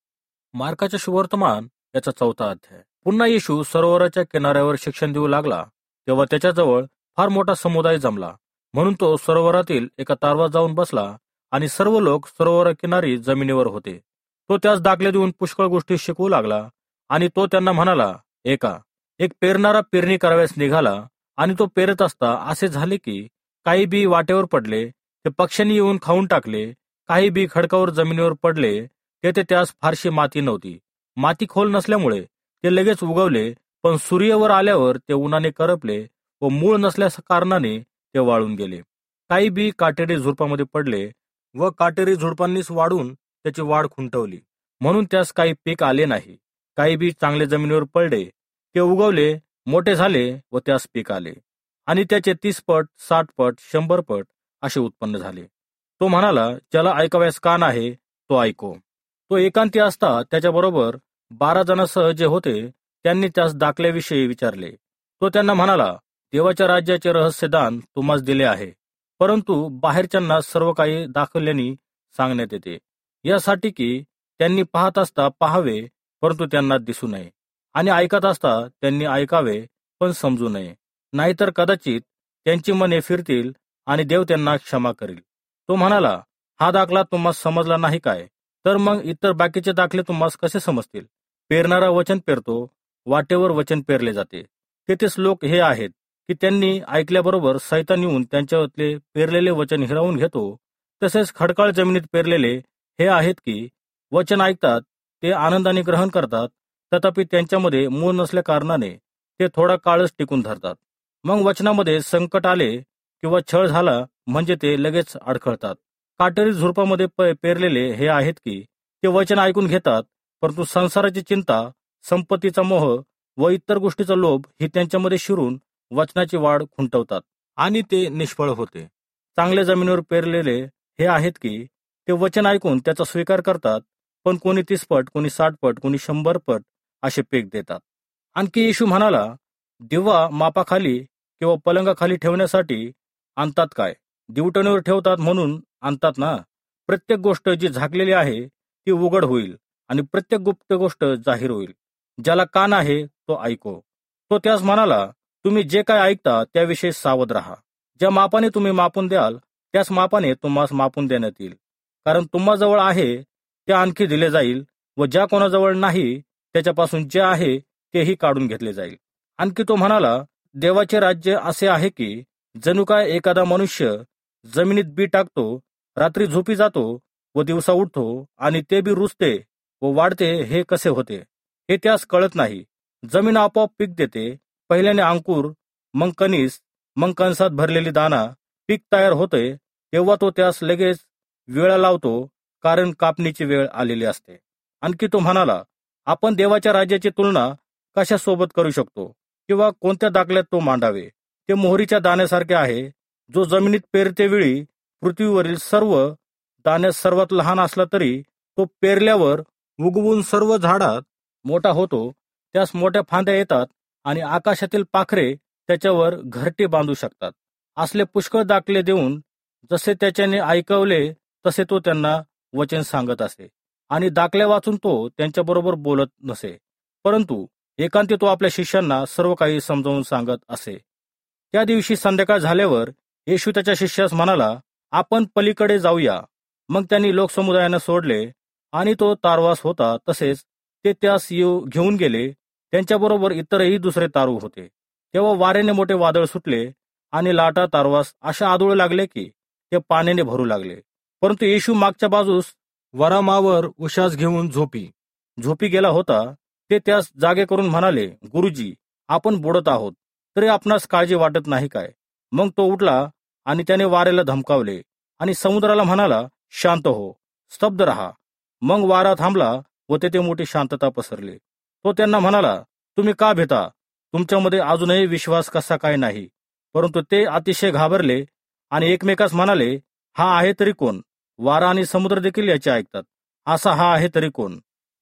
मार्काचे शुभवर्तमान याचा चौथा अध्याय. पुन्हा येशू सरोवराच्या किनाऱ्यावर शिक्षण देऊ लागला, तेव्हा त्याच्याजवळ फार मोठा समुदाय जमला. म्हणून तो सरोवरातील एका तारवात जाऊन बसला आणि सर्व लोक सरोवराकिनारी जमिनीवर होते. तो त्यास दाखले देऊन पुष्कळ गोष्टी शिकवू लागला. आणि तो त्यांना म्हणाला, एका एक पेरणारा पेरणी कराव्यास निघाला, आणि तो पेरत असता असे झाले की काही बी वाटेवर पडले, ते पक्ष्यांनी येऊन खाऊन टाकले. काही बी खडकावर जमिनीवर पडले, तेथे त्यास फारशी माती नव्हती. माती खोल नसल्यामुळे ते लगेच उगवले, पण सूर्यावर आल्यावर ते उन्हाने करपले व मूळ नसल्या कारणाने ते वाळून गेले. काही बी काटेरी झुडपामध्ये पडले व काटेरी झुडपांनीच वाढून त्याची वाढ खुंटवली, म्हणून त्यास काही पीक आले नाही. काही बी चांगले जमिनीवर पडले, ते उगवले, मोठे झाले व त्यास पीक आले, आणि त्याचे तीस पट, साठ पट, शंभर पट असे उत्पन्न झाले. तो म्हणाला, ज्याला ऐकाव्यास कान आहे तो ऐको. तो एकांती असता त्याच्याबरोबर बारा जणांसह जे होते त्यांनी त्यास दाखल्याविषयी विचारले. तो त्यांना म्हणाला, देवाच्या राज्याचे रहस्यदान तुम्हास दिले आहे, परंतु बाहेरच्यांना सर्व काही दाखवल्याने सांगण्यात येते, यासाठी की त्यांनी पाहत असता पाहावे परंतु त्यांना दिसू नये, आणि ऐकत असता त्यांनी ऐकावे पण समजू नये, नाहीतर कदाचित त्यांची मने फिरतील आणि देव त्यांना क्षमा करेल. तो म्हणाला, हा दाखला तुम्हास समजला नाही काय, तर मग इतर बाकीचे दाखले तुम्हास कसे समजतील? पेरणारा वचन पेरतो, वाटेवर वचन पेरले जाते. तेथेच लोक हे आहेत की त्यांनी ऐकल्याबरोबर सैतान येऊन त्यांच्यातले पेरलेले वचन हिरावून घेतो. तसेच खडकाळ जमिनीत पेरलेले हे आहेत की वचन ऐकतात, ते आनंदाने ग्रहण करतात, तथापि त्यांच्यामध्ये मूळ नसल्या कारणाने ते थोडा काळच टिकून धरतात. मग वचनामध्ये संकट आले किंवा छळ झाला म्हणजे ते लगेच अडखळतात. काटेरी झुडपामध्ये पेरलेले हे आहेत की ते वचन ऐकून घेतात, परंतु संसाराची चिंता, संपत्तीचा मोह व इतर गोष्टीचा लोभ ही त्यांच्यामध्ये शिरून वचनाची वाढ खुंटवतात आणि ते निष्फळ होते. चांगल्या जमिनीवर पेरलेले हे आहेत की ते वचन ऐकून त्याचा स्वीकार करतात, पण कोणी तीस पट, कोणी साठ पट, कोणी शंभर पट असे पीक देतात. आणखी येशू म्हणाला, दिवा मापाखाली किंवा पलंगाखाली ठेवण्यासाठी आणतात काय, दिवटणीवर ठेवतात म्हणून आणतात ना. प्रत्येक गोष्ट जी झाकलेली आहे ती उघड होईल आणि प्रत्येक गुप्त गोष्ट जाहीर होईल. ज्याला कान आहे तो ऐको. तो त्यास म्हणाला, तुम्ही जे काय ऐकता त्याविषयी सावध राहा. ज्या मापाने तुम्ही मापून द्याल त्याच मापाने तुम्हास मापून देण्यात येईल, कारण तुम्हाजवळ आहे ते आणखी दिले जाईल, व ज्या कोणाजवळ नाही त्याच्यापासून जे आहे तेही काढून घेतले जाईल. आणखी तो म्हणाला, देवाचे राज्य असे आहे की जणू काय एखादा मनुष्य जमिनीत बी टाकतो, रात्री झोपी जातो व दिवसा उठतो, आणि ते बी रुजते व वाढते. हे कसे होते हे त्यास कळत नाही. जमीन आपोआप पीक देते, पहिल्याने अंकुर, मग कणीस, मग कणसात भरलेली दाना. पीक तयार होते तेव्हा तो त्यास लगेच वेळा लावतो, कारण कापणीची वेळ आलेली असते. आणखी तो म्हणाला, आपण देवाच्या राज्याची तुलना कशासोबत करू शकतो किंवा कोणत्या दाखल्यात तो मांडावे? ते मोहरीच्या दाण्यासारखे आहे, जो जमिनीत पेरतेवेळी पृथ्वीवरील सर्व दाण्यात सर्वात लहान असला तरी तो पेरल्यावर उगवून सर्व झाडात मोठा होतो. त्यास मोठ्या फांद्या येतात आणि आकाशातील पाखरे त्याच्यावर घरटे बांधू शकतात. असले पुष्कळ दाखले देऊन जसे त्याच्याने ऐकवले तसे तो त्यांना वचन सांगत असे, आणि दाखल्या वाचून तो त्यांच्याबरोबर बोलत नसे, परंतु एकांती तो आपल्या शिष्यांना सर्व काही समजावून सांगत असे. त्या दिवशी संध्याकाळ झाल्यावर येशू त्याच्या शिष्यास म्हणाला, आपण पलीकडे जाऊया. मग त्यांनी लोकसमुदायाने सोडले आणि तो तारवास होता, तसेच ते त्यास येऊ घेऊन गेले. त्यांच्याबरोबर इतरही दुसरे तारू होते. तेव्हा वाऱ्याने मोठे वादळ सुटले आणि लाटा तारवास अशा आदळू लागले की ते पाण्याने भरू लागले. परंतु येशू मागच्या बाजूस वरामावर उशास घेऊन झोपी झोपी गेला होता. ते त्यास जागे करून म्हणाले, गुरुजी, आपण बुडत आहोत, तरी आपणास काळजी वाटत नाही काय? मग तो उठला आणि त्याने वाऱ्याला धमकावले आणि समुद्राला म्हणाला, शांत हो, स्तब्ध रहा. मग वारा थांबला व तेथे मोठी शांतता पसरली. तो त्यांना म्हणाला, तुम्ही का भेता? तुमच्यामध्ये अजूनही विश्वास कसा काय नाही? परंतु ते अतिशय घाबरले आणि एकमेकास म्हणाले, हा आहे तरी कोण? वारा आणि समुद्र देखील याचे ऐकतात. असा हा आहे तरी कोण?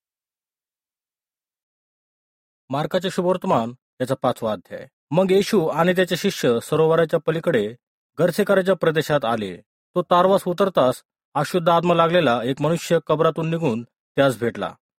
मार्काचे शुभवर्तमान याचा पाचवा अध्याय. मग येशू आणि त्याचे शिष्य सरोवराच्या पलीकडे गरसेकाराच्या प्रदेशात आले. तो तारवास उतरताच अशुद्ध आत्मा लागलेला एक मनुष्य कबरातून निघून त्यास भेटला.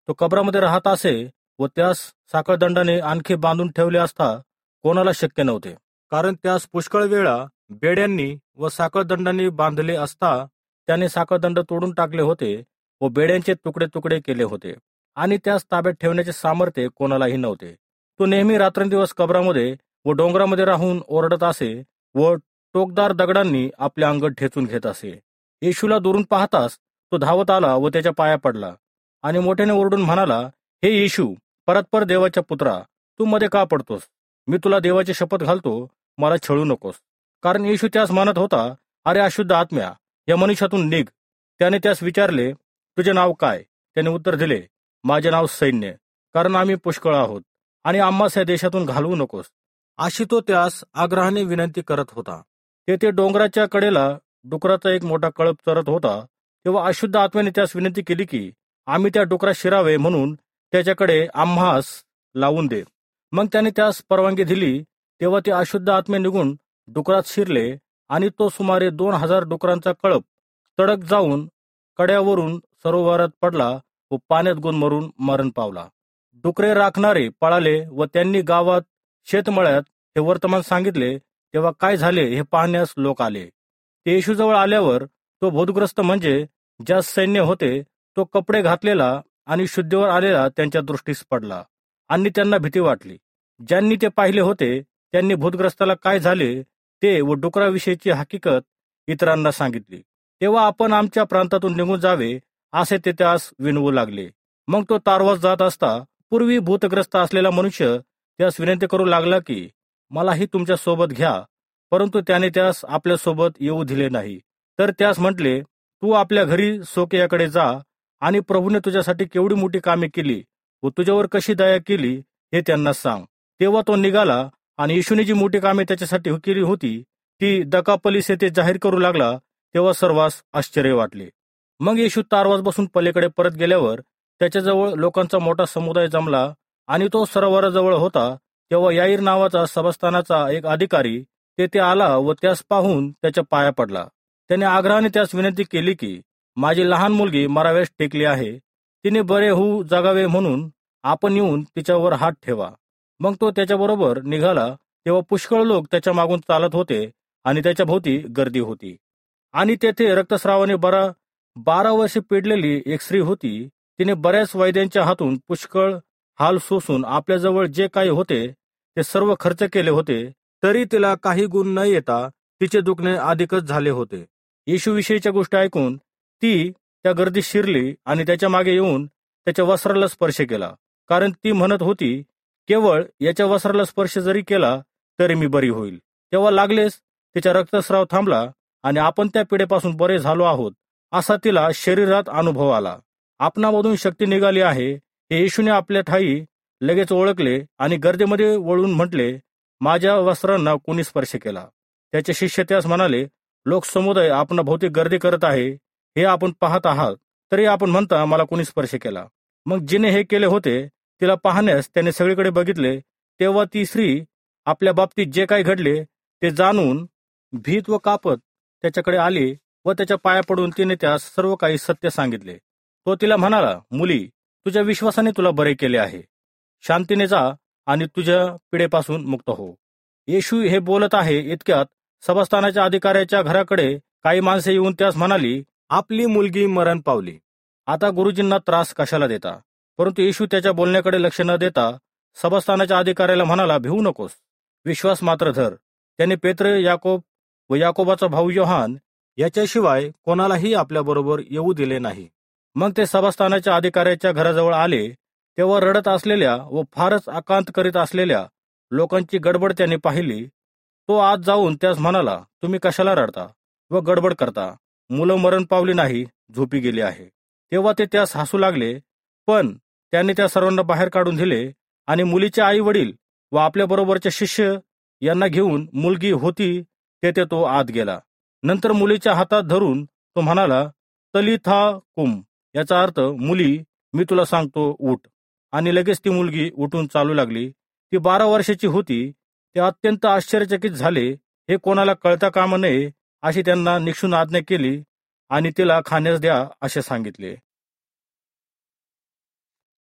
तो कबरामध्ये राहत असे व त्यास साखळदंडाने आणखी बांधून ठेवले असता कोणाला शक्य नव्हते, कारण त्यास पुष्कळ वेळा बेड्यांनी व साखळदंडांनी बांधले असता त्याने साखळदंड तोडून टाकले होते व बेड्यांचे तुकडे तुकडे केले होते आणि त्यास ताब्यात ठेवण्याचे सामर्थ्य कोणालाही नव्हते. तो नेहमी रात्रंदिवस कबरामध्ये व डोंगरामध्ये राहून ओरडत असे व टोकदार दगडांनी आपले अंग ठेचून घेत असे. येशूला दुरून पाहताच तो धावत आला व त्याच्या पाया पडला आणि मोठ्याने ओरडून म्हणाला, हे येशू, परतपर देवाच्या पुत्रा, तू मध्ये का पडतोस? मी तुला देवाची शपथ घालतो, मला छळू नकोस. कारण येशू त्यास म्हणत होता, अरे अशुद्ध आत्म्या, या मनुष्यातून निघ. त्याने त्यास विचारले, तुझे नाव काय? त्याने उत्तर दिले, माझे नाव सैन्य, कारण आम्ही पुष्कळ आहोत आणि आम्हास या देशातून घालवू नकोस. अशी तो त्यास आग्रहाने विनंती करत होता. तेथे डोंगराच्या कडेला डुकराचा एक मोठा कळप चरत होता. तेव्हा अशुद्ध आत्म्याने त्यास विनंती केली की आम्ही त्या डुकरात शिरावे म्हणून त्याच्याकडे आम्हास लावून दे. मग त्याने त्यास परवानगी दिली. तेव्हा ते अशुद्ध आत्मे निघून डुकरात शिरले आणि तो सुमारे दोन हजार डुकरांचा कळप तडक जाऊन कड्यावरून सरोवरात पडला व पाण्यात गुदमरून मरण पावला. डुकरे राखणारे पळाले व त्यांनी गावात शेतमळ्यात हे वर्तमान सांगितले. तेव्हा काय झाले हे पाहण्यास लोक आले. ते येशूजवळ आल्यावर तो भूतग्रस्त म्हणजे ज्या सैन्य होते तो कपडे घातलेला आणि शुद्धीवर आलेला त्यांच्या दृष्टीस पडला आणि त्यांना भीती वाटली. ज्यांनी ते पाहिले होते त्यांनी भूतग्रस्ताला काय झाले ते व डुकराविषयीची हकीकत इतरांना सांगितली. तेव्हा आपण आमच्या प्रांतातून निघून जावे असे ते त्यास विनवू लागले. मग तो तारवास जात असता पूर्वी भूतग्रस्त असलेला मनुष्य त्यास विनंती करू लागला की मलाही तुमच्या सोबत घ्या. परंतु त्याने त्यास आपल्या सोबत येऊ दिले नाही. तर त्यास म्हटले, तू आपल्या घरी सोकियाकडे जा आणि प्रभूने तुझ्यासाठी केवढी मोठी कामे केली व तुझ्यावर कशी दया केली हे त्यांना सांग. तेव्हा तो निघाला आणि येशूने जी मोठी कामे त्याच्यासाठी केली होती ती दकापलीस येथे जाहीर करू लागला. तेव्हा सर्वांस आश्चर्य वाटले. मग येशू तारवास बसून पलीकडे परत गेल्यावर त्याच्याजवळ लोकांचा मोठा समुदाय जमला आणि तो सरोवराजवळ होता. तेव्हा याईर नावाचा सबस्तानाचा एक अधिकारी तेथे आला व त्यास पाहून त्याच्या पाया पडला. त्याने आग्रहाने त्यास विनंती केली की माझी लहान मुलगी मराव्यास टेकली आहे, तिने बरे होऊ जगावे म्हणून आपण येऊन तिच्यावर हात ठेवा. मग तो त्याच्याबरोबर निघाला. तेव्हा पुष्कळ लोक त्याच्या मागून चालत होते आणि त्याच्या भोवती गर्दी होती. आणि तेथे रक्तस्रावाने बरा बारा वर्षे पिडलेली एक स्त्री होती. तिने बऱ्याच वैद्यांच्या हातून पुष्कळ हाल सोसून आपल्याजवळ जे काही होते ते सर्व खर्च केले होते, तरी तिला काही गुण न येता तिचे दुखणे अधिकच झाले होते. येशूविषयीच्या गोष्टी ऐकून ती त्या गर्दीत शिरली आणि त्याच्या मागे येऊन त्याच्या वस्त्राला स्पर्श केला, कारण ती म्हणत होती, केवळ याच्या वस्त्राला स्पर्श जरी केला तरी मी बरी होईल. तेव्हा लागलेच तिचा रक्तस्राव थांबला आणि आपण त्या पिढेपासून बरे झालो आहोत असा तिला शरीरात अनुभव आला. आपणामधून शक्ती निघाली आहे हे येशूने आपल्या ठाई लगेच ओळखले आणि गर्दीमध्ये वळून म्हटले, माझ्या वस्त्रांना कोणी स्पर्श केला? त्याचे शिष्य त्यास म्हणाले, लोक समुदाय आपण भौतिक गर्दी करत आहे हे आपण पाहत आहात, तरी आपण म्हणता मला कोणी स्पर्श केला. मग जिने हे केले होते तिला पाहण्यास त्याने सगळीकडे बघितले. तेव्हा ती स्त्री आपल्या बाबतीत जे काही घडले ते जाणून भीत व कापत त्याच्याकडे आली व त्याच्या पाया पडून तिने त्यास सर्व काही सत्य सांगितले. तो तिला म्हणाला, मुली, तुझ्या विश्वासाने तुला बरे केले आहे. शांतीने जा आणि तुझ्या पिढेपासून मुक्त हो. येशू हे बोलत आहे इतक्यात सबस्तानाच्या अधिकाऱ्याच्या घराकडे काही माणसे येऊन त्यास म्हणाली, आपली मुलगी मरण पावली. आता गुरुजींना त्रास कशाला देता? परंतु येशू त्याच्या बोलण्याकडे लक्ष न देता सबस्तानाच्या अधिकाऱ्याला म्हणाला, भिवू नकोस, विश्वास मात्र धर. त्याने पेत्र, याकोब व याकोबाचा भाऊ योहान याच्याशिवाय कोणालाही आपल्याबरोबर येऊ दिले नाही. मग ते सबस्तानाच्या अधिकाऱ्याच्या घराजवळ आले. तेव्हा रडत असलेल्या व फारच आकांत करीत असलेल्या लोकांची गडबड त्याने पाहिली. तो आत जाऊन त्यास म्हणाला, तुम्ही कशाला रडता व गडबड करता? मुलं मरण पावली नाही, झोपी गेली आहे. तेव्हा ते त्यास हसू लागले. पण त्याने त्या सर्वांना बाहेर काढून दिले आणि मुलीचे आई वडील व आपल्या बरोबरचे शिष्य यांना घेऊन मुलगी होती तेथे तो आत गेला. नंतर मुलीच्या हातात धरून तो म्हणाला, तलिथा कुम, याचा अर्थ मुली, मी तुला सांगतो उठ. आणि लगेच ती मुलगी उठून चालू लागली. ती बारा वर्षाची होती. ते अत्यंत आश्चर्यचकित झाले. हे कोणाला कळता कामा नये अशी त्यांना निक्षून आज्ञा केली आणि तिला खाण्यास द्या असे सांगितले.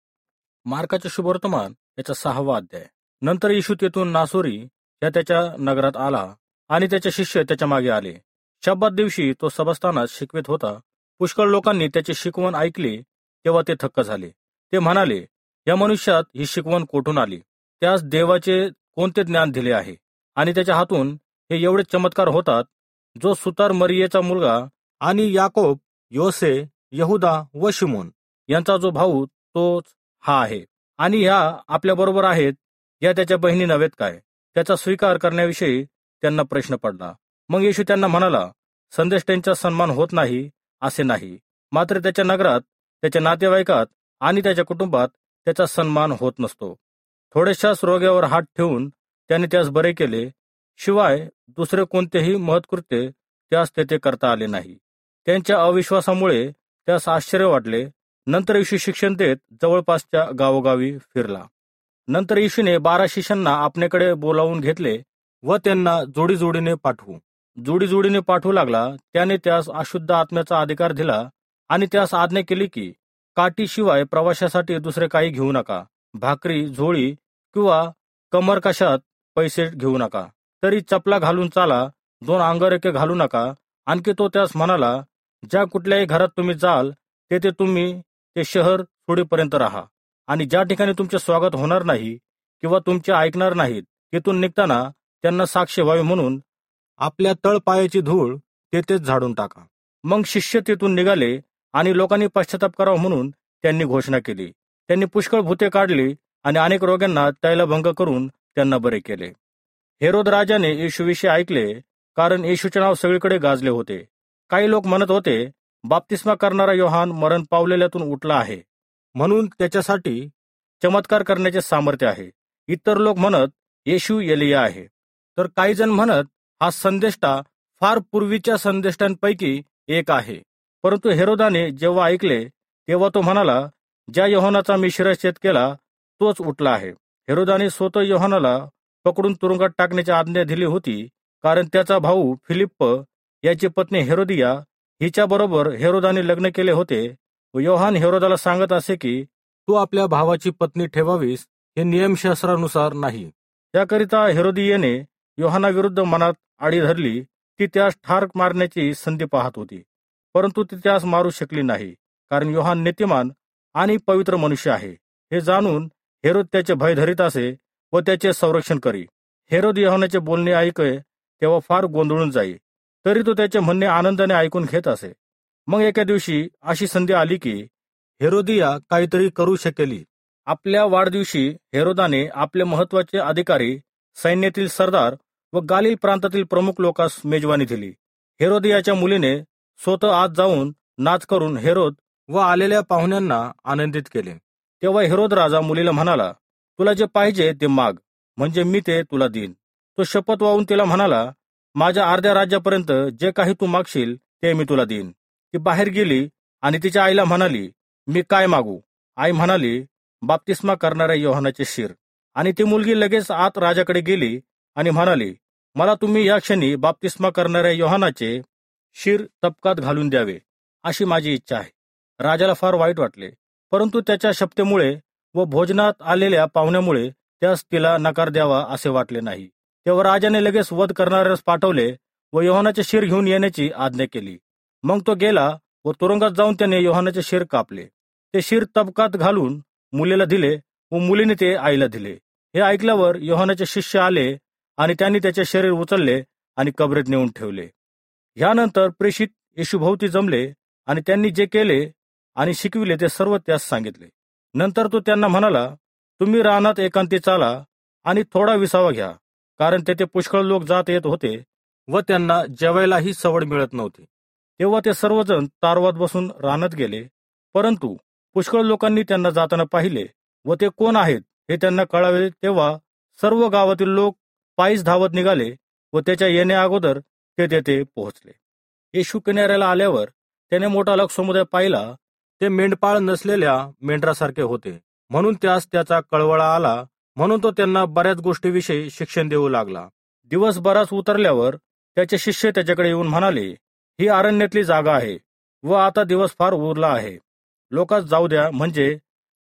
मार्काचे शुभवर्तमान याचा सहावा अध्याय. नंतर येशू तेथून नासोरी या त्याच्या नगरात आला आणि त्याचे शिष्य त्याच्या मागे आले. शब्बात दिवशी तो सबस्थानात शिकवित होता. पुष्कळ लोकांनी त्याची शिकवण ऐकली तेव्हा ते थक्क झाले. ते म्हणाले, या मनुष्यात ही शिकवण कोठून आली? त्यास देवाचे कोणते ज्ञान दिले आहे आणि त्याच्या हातून हे एवढे चमत्कार होतात? जो सुतार मरियेचा मुलगा आणि याकोब, योसे, यहुदा व शिमोन यांचा जो भाऊ तोच हा आहे, आणि ह्या आपल्या बरोबर आहेत, या त्याच्या बहिणी नव्हेत काय? त्याचा स्वीकार करण्याविषयी त्यांना प्रश्न पडला. मग येशू त्यांना म्हणाला, संदेष्टांचा सन्मान होत नाही असे नाही, मात्र त्याच्या नगरात, त्याच्या नातेवाईकात आणि त्याच्या कुटुंबात त्याचा सन्मान होत नसतो. थोड्याशाच रोग्यावर हात ठेवून त्याने त्यास बरे केले, शिवाय दुसरे कोणतेही महत्कृत्य त्यास तेथे करता आले नाही. त्यांच्या अविश्वासामुळे त्यास आश्चर्य वाटले. नंतर येशू शिक्षण देत जवळपासच्या गावोगावी फिरला. नंतर येशूने बारा शिष्यांना आपल्याकडे बोलावून घेतले व त्यांना जोडी जोडीने पाठवू जोडी जोडीने पाठवू लागला. त्याने त्यास अशुद्ध आत्म्याचा अधिकार दिला आणि त्यास आज्ञा केली की काठीशिवाय प्रवासासाठी दुसरे काही घेऊ नका, भाकरी, झोळी किंवा कमरकशात पैसे घेऊ नका. तरी चपला घालून चाला, दोन अंगरखे घालू नका. आणखी तो त्यास म्हणाला, ज्या कुठल्याही घरात तुम्ही जाल तेथे तुम्ही ते शहर सोडीपर्यंत राहा, आणि ज्या ठिकाणी तुमचे स्वागत होणार नाही किंवा तुमचे ऐकणार नाहीत, तिथून निघताना त्यांना साक्ष व्हावे म्हणून आपल्या तळपायाची धूळ तेथेच झाडून टाका. मग शिष्य तिथून निघाले आणि लोकांनी पश्चाताप करावा म्हणून त्यांनी घोषणा केली. त्यांनी पुष्कळ भूते काढली आणि अनेक रोग्यांना तैलभंग करून त्यांना बरे केले. हेरोद राजाने येशूविषयी ऐकले, कारण येशूचे नाव सगळीकडे गाजले होते. काही लोक म्हणत होते, बाप्तिस्मा करणारा योहान मरण पावलेल्यातून उठला आहे, म्हणून त्याच्यासाठी चमत्कार करण्याचे सामर्थ्य आहे. इतर लोक म्हणत, येशू एलिया आहे. तर काही जण म्हणत, हा संदेष्टा फार पूर्वीच्या संदेष्टांपैकी एक आहे. परंतु हेरोदाने जेव्हा ऐकले तेव्हा तो म्हणाला, ज्या योहानाचा मी शिरच्छेद केला तोच उठला आहे. हेरोदाने स्वतः योहानाला पकडून तुरुंगात टाकण्याची आज्ञा दिली होती, कारण त्याचा भाऊ फिलिप्प याची पत्नी हेरोदिया हिच्या बरोबर हेरोदाने लग्न केले होते व योहान हेरोदाला सांगत असे की तू आपल्या भावाची पत्नी ठेवावीस, हे नियमशास्त्रानुसार नाही. त्याकरिता हेरोदियेने योहानाविरुद्ध मनात आडी धरली. ती त्यास ठार मारण्याची संधी पाहत होती, परंतु ती त्यास मारू शकली नाही, कारण योहान नीतिमान आणि पवित्र मनुष्य आहे. हे जाणून हेरोद त्याचे भय धरीत असे व त्याचे संरक्षण करी. हेरोद योहानाचे बोलणे ऐके तेव्हा फार गोंधळून जाई, तरी तो त्याचे म्हणणे आनंदाने ऐकून घेत असे. मग एका दिवशी अशी संधी आली की हेरोदिया काहीतरी करू शकेली. आपल्या वाढदिवशी हेरोदाने आपले महत्वाचे अधिकारी, सैन्यातील सरदार व गालिल प्रांतातील प्रमुख लोकांस मेजवानी दिली. हेरोदियाच्या मुलीने स्वतः आत जाऊन नाच करून हेरोद व आलेल्या पाहुण्यांना आनंदित केले. तेव्हा हेरोद राजा मुलीला म्हणाला, तुला जे पाहिजे ते माग, म्हणजे मी ते तुला देईन. तो शपथ वाहून तिला म्हणाला, माझ्या अर्ध्या राज्यापर्यंत जे काही तू मागशील ते मी तुला देईन. ती बाहेर गेली आणि तिच्या आईला म्हणाली, मी काय मागू? आई म्हणाली, बाप्तिस्मा करणाऱ्या योहानाचे शिर. आणि ती मुलगी लगेच आत राजाकडे गेली आणि म्हणाली, मला तुम्ही या क्षणी बाप्तिस्मा करणाऱ्या योहानाचे शिर तपकात घालून द्यावे, अशी माझी इच्छा आहे. राजाला फार वाईट वाटले, परंतु त्याच्या शपथेमुळे व भोजनात आलेल्या पाहुण्यामुळे त्यास तिला नकार द्यावा असे वाटले नाही. तेव्हा राजाने लगेच वध करणाऱ्यास पाठवले व योहानाचे शिर घेऊन येण्याची आज्ञा केली. मग तो गेला व तुरुंगात जाऊन त्याने योहानाचे शिर कापले. ते शिर तबकात घालून मुलीला दिले व मुलीने ते आईला दिले. हे ऐकल्यावर योहानाचे शिष्य आले आणि त्यांनी त्याचे शरीर उचलले आणि कबरेत नेऊन ठेवले. यानंतर प्रेषित येशूभोवती जमले आणि त्यांनी जे केले आणि शिकविले ते सर्व त्यास सांगितले. नंतर तो त्यांना म्हणाला, तुम्ही रानात एकांती चाला आणि थोडा विसावा घ्या, कारण तेथे पुष्कळ लोक जात येत होते व त्यांना जेवायलाही सवड मिळत नव्हती. तेव्हा ते सर्वजण तारवात बसून रानात गेले. परंतु पुष्कळ लोकांनी त्यांना जाताना पाहिले व ते कोण आहेत हे त्यांना कळावे. तेव्हा सर्व गावातील लोक पायीच धावत निघाले व त्याच्या येण्या अगोदर ते तेथे पोहोचले. येशू किनाऱ्याला आल्यावर त्याने मोठा लोकसमुदाय पाहिला. ते मेंढपाळ नसलेल्या मेंढरासारखे होते, म्हणून त्यास त्याचा कळवळा आला. म्हणून तो त्यांना बऱ्याच गोष्टीविषयी शिक्षण देऊ लागला. दिवस बराच उतरल्यावर त्याचे शिष्य त्याच्याकडे येऊन म्हणाले, ही अरण्यातली जागा आहे व आता दिवस फार उरला आहे. लोकांस जाऊ द्या, म्हणजे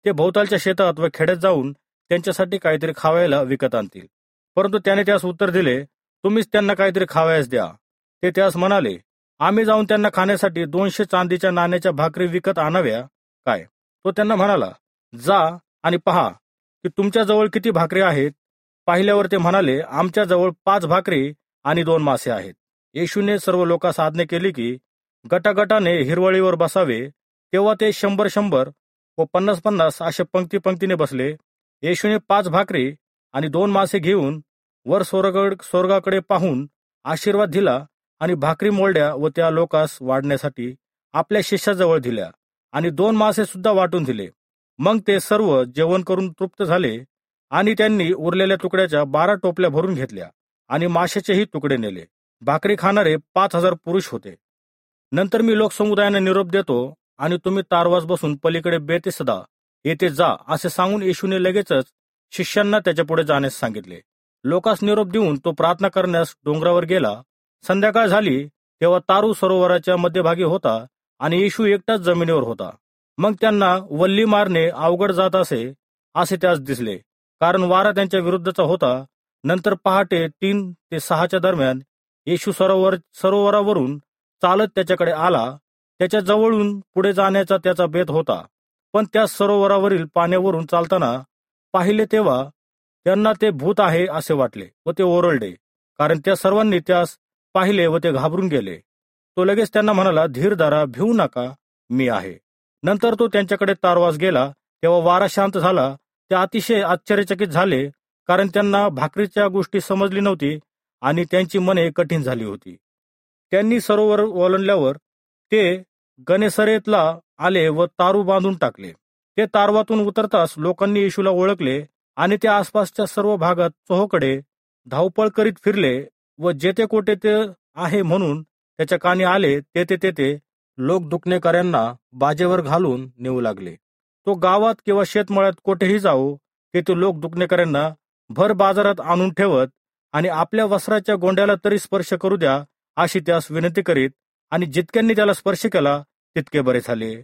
ते भोवतालच्या शेतात व खेड्यात जाऊन त्यांच्यासाठी काहीतरी खावायला विकत आणतील. परंतु त्याने त्यास उत्तर दिले, तुम्हीच त्यांना काहीतरी खावयास द्या. ते त्यास म्हणाले, आम्ही जाऊन त्यांना खाण्यासाठी दोनशे चांदीच्या नाण्याच्या भाकरी विकत आणाव्या काय? तो त्यांना म्हणाला, जा आणि पहा की तुमच्याजवळ किती भाकरी आहेत. पाहिल्यावर ते म्हणाले, आमच्याजवळ पाच भाकरी आणि दोन मासे आहेत. येशूने सर्व लोकांस आज्ञा केली की गटागटाने हिरवळीवर बसावे. तेव्हा ते शंभर शंभर व पन्नास पन्नास असे पंक्ती पंक्तीने बसले. येशूने पाच भाकरी आणि दोन मासे घेऊन वर स्वर्ग स्वर्गाकडे पाहून आशीर्वाद दिला आणि भाकरी मोडल्या व त्या लोकांस वाढण्यासाठी आपल्या शिष्याजवळ दिल्या आणि दोन मासे सुद्धा वाटून दिले. मग ते सर्व जेवण करून तृप्त झाले आणि त्यांनी उरलेल्या तुकड्याच्या बारा टोपल्या भरून घेतल्या आणि माशाचेही तुकडे नेले. भाकरी खाणारे पाच हजार पुरुष होते. नंतर मी लोकसमुदायाने निरोप देतो आणि तुम्ही तारवास बसून पलीकडे बेतेसदा येथे जा असे सांगून येशूने लगेचच शिष्यांना त्याच्या पुढे जाण्यास सांगितले. लोकांस निरोप देऊन तो प्रार्थना करण्यास डोंगरावर गेला. संध्याकाळ झाली तेव्हा तारू सरोवराच्या मध्यभागी होता आणि येशू एकटाच जमिनीवर होता. मग त्यांना वल्ली मारणे अवघड जात असे असे त्यास दिसले, कारण वारा त्यांच्या विरुद्धचा होता. नंतर पहाटे तीन ते सहाच्या दरम्यान येशू सरोवर सरोवरावरून चालत त्याच्याकडे आला. त्याच्या जवळून पुढे जाण्याचा त्याचा बेत होता, पण त्या सरोवरावरील पाण्यावरून चालताना पाहिले तेव्हा त्यांना ते भूत आहे असे वाटले व ते ओरडले, कारण त्या सर्वांनी त्यास पाहिले व ते घाबरून गेले. तो लगेच त्यांना म्हणाला, धीर धरा, भिवू नका, मी आहे. नंतर तो त्यांच्याकडे तारवास गेला. तेव्हा वारा शांत झाला. ते अतिशय आश्चर्यचकित झाले, कारण त्यांना भाकरीच्या गोष्टी समजली नव्हती आणि त्यांची मने कठीण झाली होती. त्यांनी सरोवर ओलांडल्यावर ते गनेसरेतला आले व तारू बांधून टाकले. ते तारवातून उतरताच लोकांनी येशूला ओळखले आणि ते आसपासच्या सर्व भागात चोहोकडे धावपळ करीत फिरले व जेथे कोठे ते आहे म्हणून त्याच्या कानी आले तेथे तेथे लोक दुखणेकऱ्यांना बाजेवर घालून नेऊ लागले. तो गावात किंवा शेतमळ्यात कोठेही जाओ, तेथे लोक दुखणेकऱ्यांना भर बाजारात आणून ठेवत आणि आपल्या वस्त्राच्या गोंड्याला तरी स्पर्श करू द्या अशी त्यास विनंती करीत, आणि जितक्यांनी त्याला स्पर्श केला तितके बरे झाले.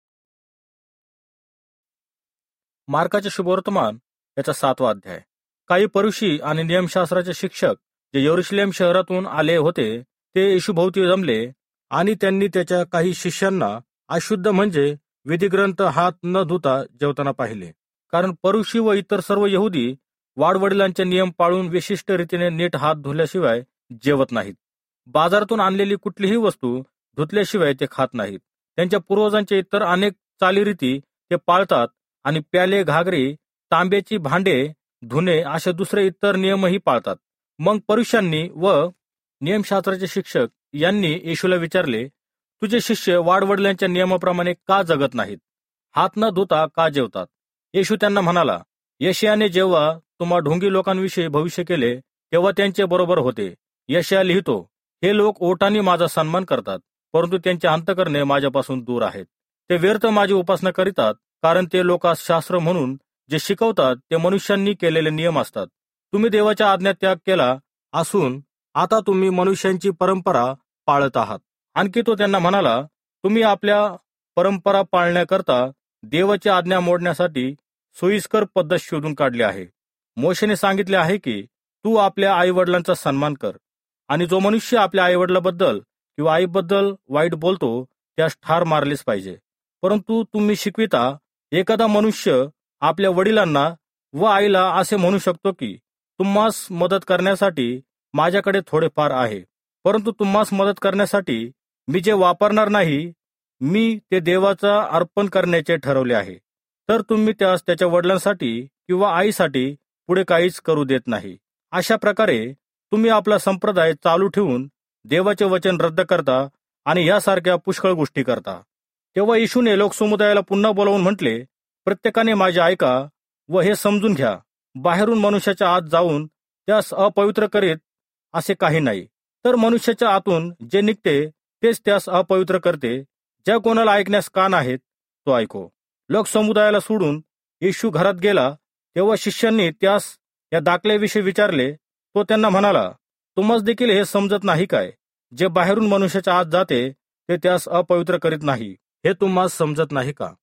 मार्काचे शुभवर्तमान याचा सातवा अध्याय. काही फरीसी आणि नियमशास्त्राचे शिक्षक जे यरुशलेम शहरातून आले होते ते येशूभोवती जमले आणि त्यांनी त्याच्या काही शिष्यांना अशुद्ध म्हणजे विधिग्रंथ हात न धुता जेवताना पाहिले. कारण फरीसी व इतर सर्व यहुदी वाडवडिलांचे नियम पाळून विशिष्ट रीतीने नीट हात धुल्याशिवाय जेवत नाहीत. बाजारातून आणलेली कुठलीही वस्तू धुतल्याशिवाय ते खात नाहीत. त्यांच्या पूर्वजांचे इतर अनेक चालीरीती ते पाळतात आणि प्याले, घागरी, तांब्याची भांडे धुणे असे दुसरे इतर नियमही पाळतात. मग फरीशांनी व नियमशास्त्राचे शिक्षक यांनी येशूला विचारले, तुझे शिष्य वाडवडिलांच्या नियमाप्रमाणे का जगत नाहीत? हात न धुता का जेवतात? येशू त्यांना म्हणाला, यशायाने जेव्हा तुम्हा ढोंगी लोकांविषयी भविष्य केले तेव्हा त्यांचे बरोबर होते. यशाया लिहितो, हे लोक ओठांनी माझा सन्मान करतात, परंतु त्यांचे अंतकरणे माझ्यापासून दूर आहेत. ते व्यर्थ माझी उपासना करीतात, कारण ते लोकांस शास्त्र म्हणून जे शिकवतात ते मनुष्यांनी केलेले नियम असतात. तुम्ही देवाच्या आज्ञा त्याग केला असून आता तुम्ही मनुष्यांची परंपरा पाळत आहात. आणखी तो त्यांना म्हणाला, तुम्ही आपल्या परंपरा पाळण्याकरता देवाची आज्ञा मोडण्यासाठी सोयीस्कर पद्धत शोधून काढली आहे. मोशेने सांगितले आहे की तू आपल्या आईवडिलांचा सन्मान कर, आणि जो मनुष्य आपल्या आईवडिलाबद्दल किंवा आईबद्दल वाईट बोलतो त्यास ठार मारलेच पाहिजे. परंतु तुम्ही शिकविता, एखादा मनुष्य आपल्या वडिलांना व आईला असे म्हणू शकतो की तुम्हास मदत करण्यासाठी माझ्याकडे थोडेफार आहे, परंतु तुम्हास मदत करण्यासाठी मी जे वापरणार नाही मी ते देवाचा अर्पण करण्याचे ठरवले आहे. तर तुम्ही त्यास त्याच्या वडिलांसाठी किंवा आईसाठी पुढे काहीच करू देत नाही. अशा प्रकारे तुम्ही आपला संप्रदाय चालू ठेवून देवाचे वचन रद्द करता आणि यासारख्या पुष्कळ गोष्टी करता. तेव्हा येशूने लोकसमुदायाला पुन्हा बोलावून म्हटले, प्रत्येकाने माझे ऐका व हे समजून घ्या, बाहेरून मनुष्याच्या आत जाऊन त्यास अपवित्र करीत असे काही नाही, तर मनुष्याच्या आतून जे निघते तेच त्यास अपवित्र करते. ज्या कोणाला ऐकण्यास कान आहेत तो ऐको. लोकसमुदायाला सोडून येशू घरात गेला तेव्हा शिष्यांनी त्यास या दाखल्याविषयी विचारले. तो त्यांना म्हणाला, तुम्हास देखील हे समजत नाही काय? जे बाहेरून मनुष्याच्या आत जाते ते त्यास अपवित्र करीत नाही, हे तुम्हास समजत नाही का?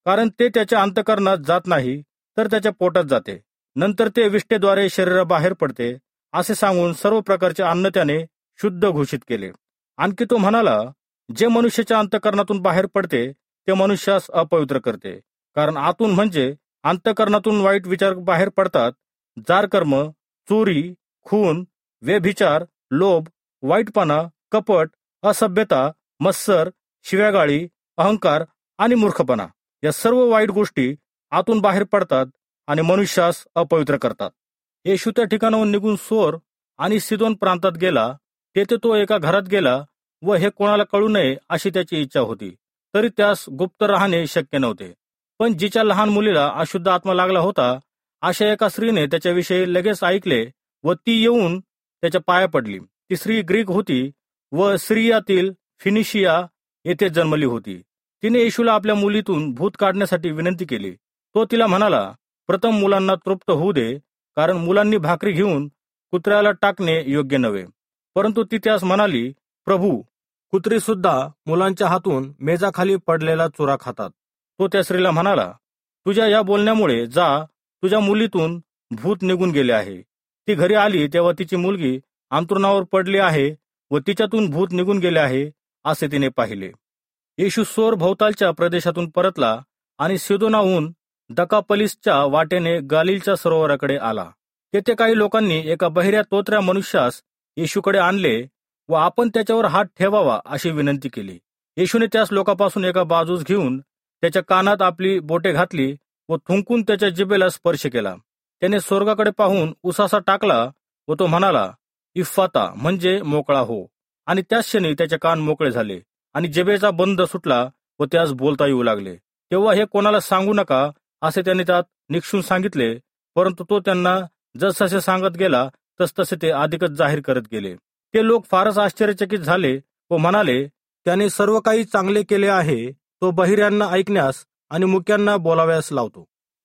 कारण ते त्याच्या अंतःकरणात जात नाही तर त्याच्या पोटात जाते, नंतर ते विष्ठेद्वारे शरीराबाहेर पडते असे सांगून सर्व प्रकारचे अन्न त्याने शुद्ध घोषित केले. आणखी तो म्हणाला, जे मनुष्याच्या अंतःकरणातून बाहेर पडते ते मनुष्यास अपवित्र करते, कारण आतून म्हणजे अंतःकरणातून वाईट विचार बाहेर पडतात, जार कर्म, चोरी, खून, व्यभिचार, लोभ, वाईटपणा, कपट, असभ्यता, मत्सर, शिव्यागाळी, अहंकार आणि मूर्खपणा. या सर्व वाईट गोष्टी आतून बाहेर पडतात आणि मनुष्यास अपवित्र करतात. येशू त्या ठिकाणाहून निघून सोर आणि सिदोन प्रांतात गेला. तेथे तो एका घरात गेला व हे कोणाला कळू नये अशी त्याची इच्छा होती, तरी त्यास गुप्त राहणे शक्य नव्हते. पण जिच्या लहान मुलीला अशुद्ध आत्मा लागला होता अशा एका स्त्रीने त्याच्याविषयी लगेच ऐकले व ती येऊन त्याच्या पाया पडली. ती स्त्री ग्रीक होती व सिरियातील फिनिशिया येथे जन्मली होती. तिने येशूला आपल्या मुलीतून भूत काढण्यासाठी विनंती केली. तो तिला म्हणाला, प्रथम मुलांना तृप्त होऊ दे, कारण मुलांनी भाकरी घेऊन कुत्र्याला टाकणे योग्य नव्हे. परंतु ती त्यास म्हणाली, प्रभू, कुत्री सुद्धा मुलांच्या हातून मेजाखाली पडलेला चुरा खातात. तो त्या स्त्रीला म्हणाला, तुझ्या या बोलण्यामुळे जा, तुझ्या मुलीतून भूत निघून गेले आहे. ती घरी आली तेव्हा तिची मुलगी अंथरुणावर पडली आहे व तिच्यातून भूत निघून गेले आहे असे तिने पाहिले. येशू सोर भोवतालच्या प्रदेशातून परतला आणि सिदोनाहून दकापलिसच्या वाटेने गालिलच्या सरोवराकडे आला. तेथे काही लोकांनी एका बहिऱ्या तोतऱ्या मनुष्यास येशूकडे आणले व आपण त्याच्यावर हात ठेवावा अशी विनंती केली. येशूने त्यास लोकांपासून एका बाजूस घेऊन त्याच्या कानात आपली बोटे घातली व थुंकून त्याच्या जिभेला स्पर्श केला. त्याने स्वर्गाकडे पाहून उसासा टाकला व तो म्हणाला, इफ्फाता, म्हणजे मोकळा हो. आणि त्याच क्षणी त्याचे कान मोकळे झाले आणि जिभेचा बंद सुटला व त्यास बोलता येऊ लागले. तेव्हा हे कोणाला सांगू नका असे त्याने त्यात निक्षून सांगितले, परंतु तो त्यांना जसजसे सांगत गेला तसतसे ते अधिकच जाहीर करत गेले. ते लोक फारच आश्चर्यचकित झाले व म्हणाले, त्याने सर्व काही चांगले केले आहे. तो बहिऱ्यांना ऐकण्यास आणि मुक्यांना बोलाव्यास लावतो.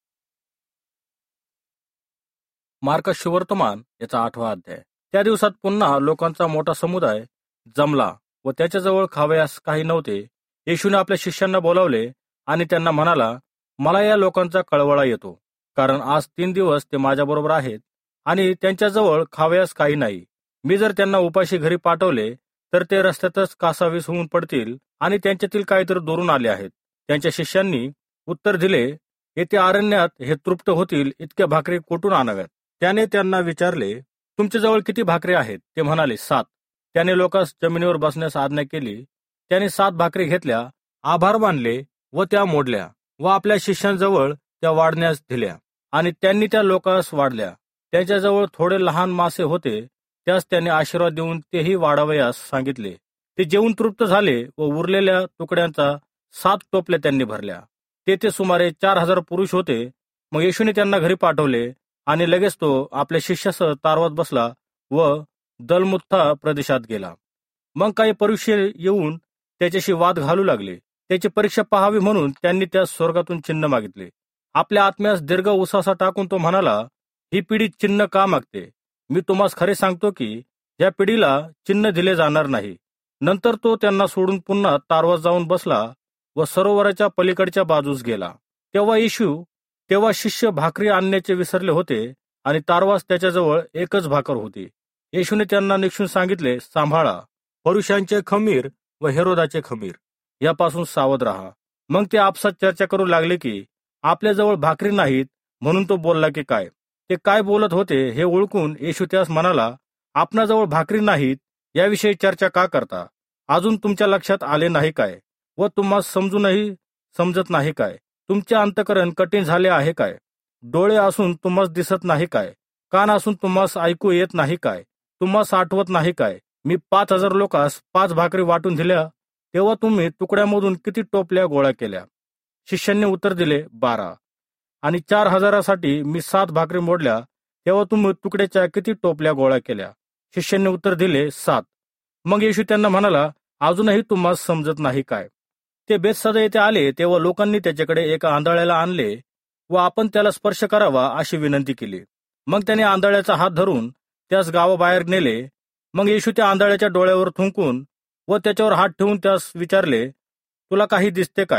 मार्क शुवर्तमान याचा आठवा अध्याय. त्या दिवसात पुन्हा लोकांचा मोठा समुदाय जमला व त्याच्याजवळ खावयास काही नव्हते. येशूने आपल्या शिष्यांना बोलावले आणि त्यांना म्हणाला, मला या लोकांचा कळवळा येतो, कारण आज तीन दिवस ते माझ्याबरोबर आहेत आणि त्यांच्याजवळ खावयास काही नाही. मी जर त्यांना उपाशी घरी पाठवले तर ते रस्त्यातच कासावीस होऊन पडतील आणि त्यांच्यातील काहीतरी दोरून आले आहेत. त्यांच्या शिष्यांनी उत्तर दिले, येथे अरण्यात हे तृप्त होतील इतक्या भाकरी कुठून आणाव्यात? त्याने त्यांना विचारले, तुमच्याजवळ किती भाकरी आहेत? ते म्हणाले, सात. त्याने लोकांस जमिनीवर बसण्यास आज्ञा केली. त्याने सात भाकरी घेतल्या, आभार मानले व त्या मोडल्या व आपल्या शिष्यांजवळ त्या वाढण्यास दिल्या आणि त्यांनी त्या लोकांस वाढल्या. त्यांच्याजवळ थोडे लहान मासे होते, त्यास त्याने आशीर्वाद देऊन तेही वाढावयास सांगितले. ते जेवून तृप्त झाले व उरलेल्या तुकड्यांचा सात टोपल्या त्यांनी भरल्या. तेथे सुमारे चार हजार पुरुष होते. मग येशूने त्यांना घरी पाठवले आणि लगेच तो आपल्या शिष्यासह तारवात बसला व दलमुत्था प्रदेशात गेला. मग काही परुषे येऊन त्याच्याशी वाद घालू लागले. त्याची परीक्षा पाहावी म्हणून त्यांनी त्यास स्वर्गातून चिन्ह मागितले. आपल्या आत्म्यास दीर्घ उसासा टाकून तो म्हणाला, ही पिढी चिन्ह का मागते? मी तुम्हास खरे सांगतो की या पिढीला चिन्ह दिले जाणार नाही. नंतर तो त्यांना सोडून पुन्हा तारवात जाऊन बसला व सरोवराच्या पलीकडच्या बाजूस गेला. तेव्हा येशू तेव्हा शिष्य भाकरी आणण्याचे विसरले होते आणि तारवास त्याच्याजवळ एकच भाकर होती. येशूने त्यांना निक्षून सांगितले, सांभाळा, परुषांचे खमीर व हेरोदाचे खमीर यापासून सावध राहा. मग ते आपसात चर्चा करू लागले की आपल्याजवळ भाकरी नाहीत म्हणून तो बोलला की काय. ते काय बोलत होते हे ओळखून येशू त्यास म्हणाला, आपणाजवळ भाकरी नाहीत याविषयी चर्चा का करता? अजून तुमच्या लक्षात आले नाही काय? व तुम्हाला समजूनही समजत नाही काय? तुमचे अंतःकरण कठीण झाले आहे काय? डोळे असून तुम्हाला दिसत नाही काय? कान असून तुम्हाला ऐकू येत नाही काय? तुम्हाला आठवत नाही काय? मी पाच हजार लोकांस पाच भाकरी वाटून दिल्या तेव्हा तुम्ही तुकड्यामधून किती टोपल्या गोळा केल्या? शिष्यांनी उत्तर दिले, बारा. आणि चार हजारासाठी मी सात भाकरी मोडल्या तेव्हा तुम्ही तुकड्याच्या किती टोपल्या गोळा केल्या? शिष्यांनी उत्तर दिले, सात. मग येशू त्यांना म्हणाला, अजूनही तुम्हाला समजत नाही काय? ते बेतसदा येथे आले तेव्हा लोकांनी त्याच्याकडे एका आंधळ्याला आणले व आपण त्याला स्पर्श करावा अशी विनंती केली. मग त्याने आंधळ्याचा हात धरून त्यास गावाबाहेर नेले. मग येशू त्या आंधळ्याच्या डोळ्यावर थुंकून व त्याच्यावर हात ठेवून त्यास विचारले, तुला काही दिसते काय?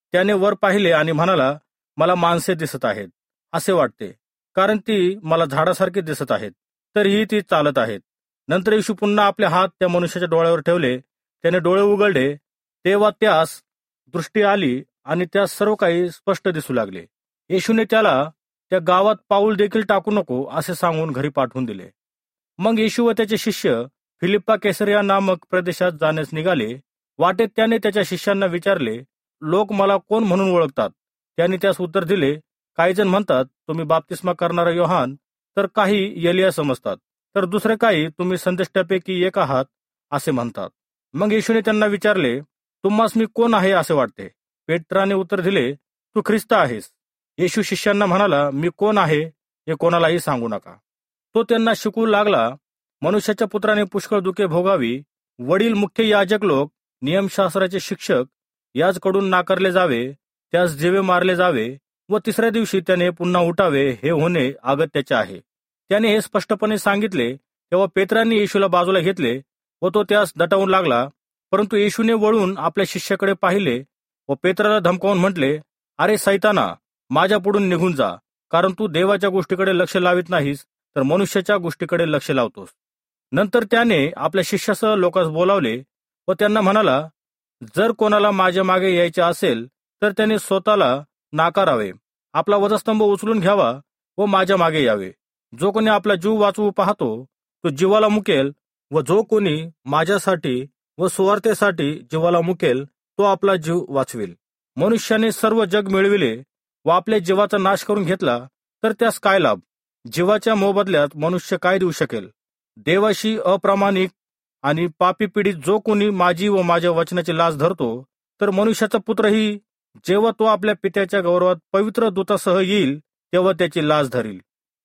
त्याने वर पाहिले आणि म्हणाला, मला माणसे दिसत आहेत असे वाटते, कारण ती मला झाडासारखी दिसत आहेत, तरीही ती चालत आहेत. नंतर येशू पुन्हा आपले हात त्या मनुष्याच्या डोळ्यावर ठेवले. त्याने डोळे उघडले, तेव्हा त्यास दृष्टी आली आणि त्यास सर्व काही स्पष्ट दिसू लागले. येशूने त्याला त्या गावात पाऊल देखील टाकू नको असे सांगून घरी पाठवून दिले. मग येशू व त्याचे शिष्य फिलिप्पा कैसरिया नामक प्रदेशात जाण्यास निघाले. वाटेत त्याने त्याच्या शिष्यांना विचारले, लोक मला कोण म्हणून ओळखतात? त्यांनी त्यास उत्तर दिले, काही जण म्हणतात तुम्ही बाप्तिस्मा करणारा योहान, तर काही एलिया समजतात, तर दुसरे काही तुम्ही संदेष्टापैकी एक आहात असे म्हणतात. मग येशूने त्यांना विचारले, तुम्हास मी कोण आहे असे वाटते? पेत्राने उत्तर दिले, तू ख्रिस्त आहेस. येशू शिष्यांना म्हणाला, मी कोण आहे हे कोणालाही सांगू नका. तो त्यांना शिकवू लागला, मनुष्याच्या पुत्राने पुष्कळ दुःखे भोगावी, वडील मुख्य याजक लोक, नियमशास्त्राचे शिक्षक याचकडून नाकारले जावे, त्यास जीवे मारले जावे व तिसऱ्या दिवशी त्याने पुन्हा उठावे, हे होणे अगत्याचे आहे. त्याने हे स्पष्टपणे सांगितले. तेव्हा पेत्रांनी येशूला बाजूला घेतले व तो त्यास दटावून लागला. परंतु येशूने वळून आपल्या शिष्याकडे पाहिले व पेत्राला धमकावून म्हटले, अरे सैताना, माझ्या पुढून निघून जा, कारण तू देवाच्या गोष्टीकडे लक्ष लावित नाहीस, तर मनुष्याच्या गोष्टीकडे लक्ष लावतोस. नंतर त्याने आपल्या शिष्यासह लोकांस बोलावले व त्यांना म्हणाला, जर कोणाला माझ्या मागे यायचे असेल तर त्याने स्वतःला नाकारावे, आपला वधस्तंभ उचलून घ्यावा व माझ्या मागे यावे. जो कोणी आपला जीव वाचवू पाहतो तो जीवाला मुकेल, व जो कोणी माझ्यासाठी व सुवार्तेसाठी जीवाला मुकेल तो आपला जीव वाचवेल. मनुष्याने सर्व जग मिळविले व आपल्या जीवाचा नाश करून घेतला तर त्यास काय लाभ? जीवाच्या मोबदल्यात मनुष्य काय देऊ शकेल? देवाशी अप्रामाणिक आणि पापी पीडित जो कोणी माझी व माझ्या वचनाची लाज धरतो, तर मनुष्याचा पुत्रही जेव्हा तो आपल्या पित्याच्या गौरवात पवित्र दूतासह येईल तेव्हा त्याची लाज धरील.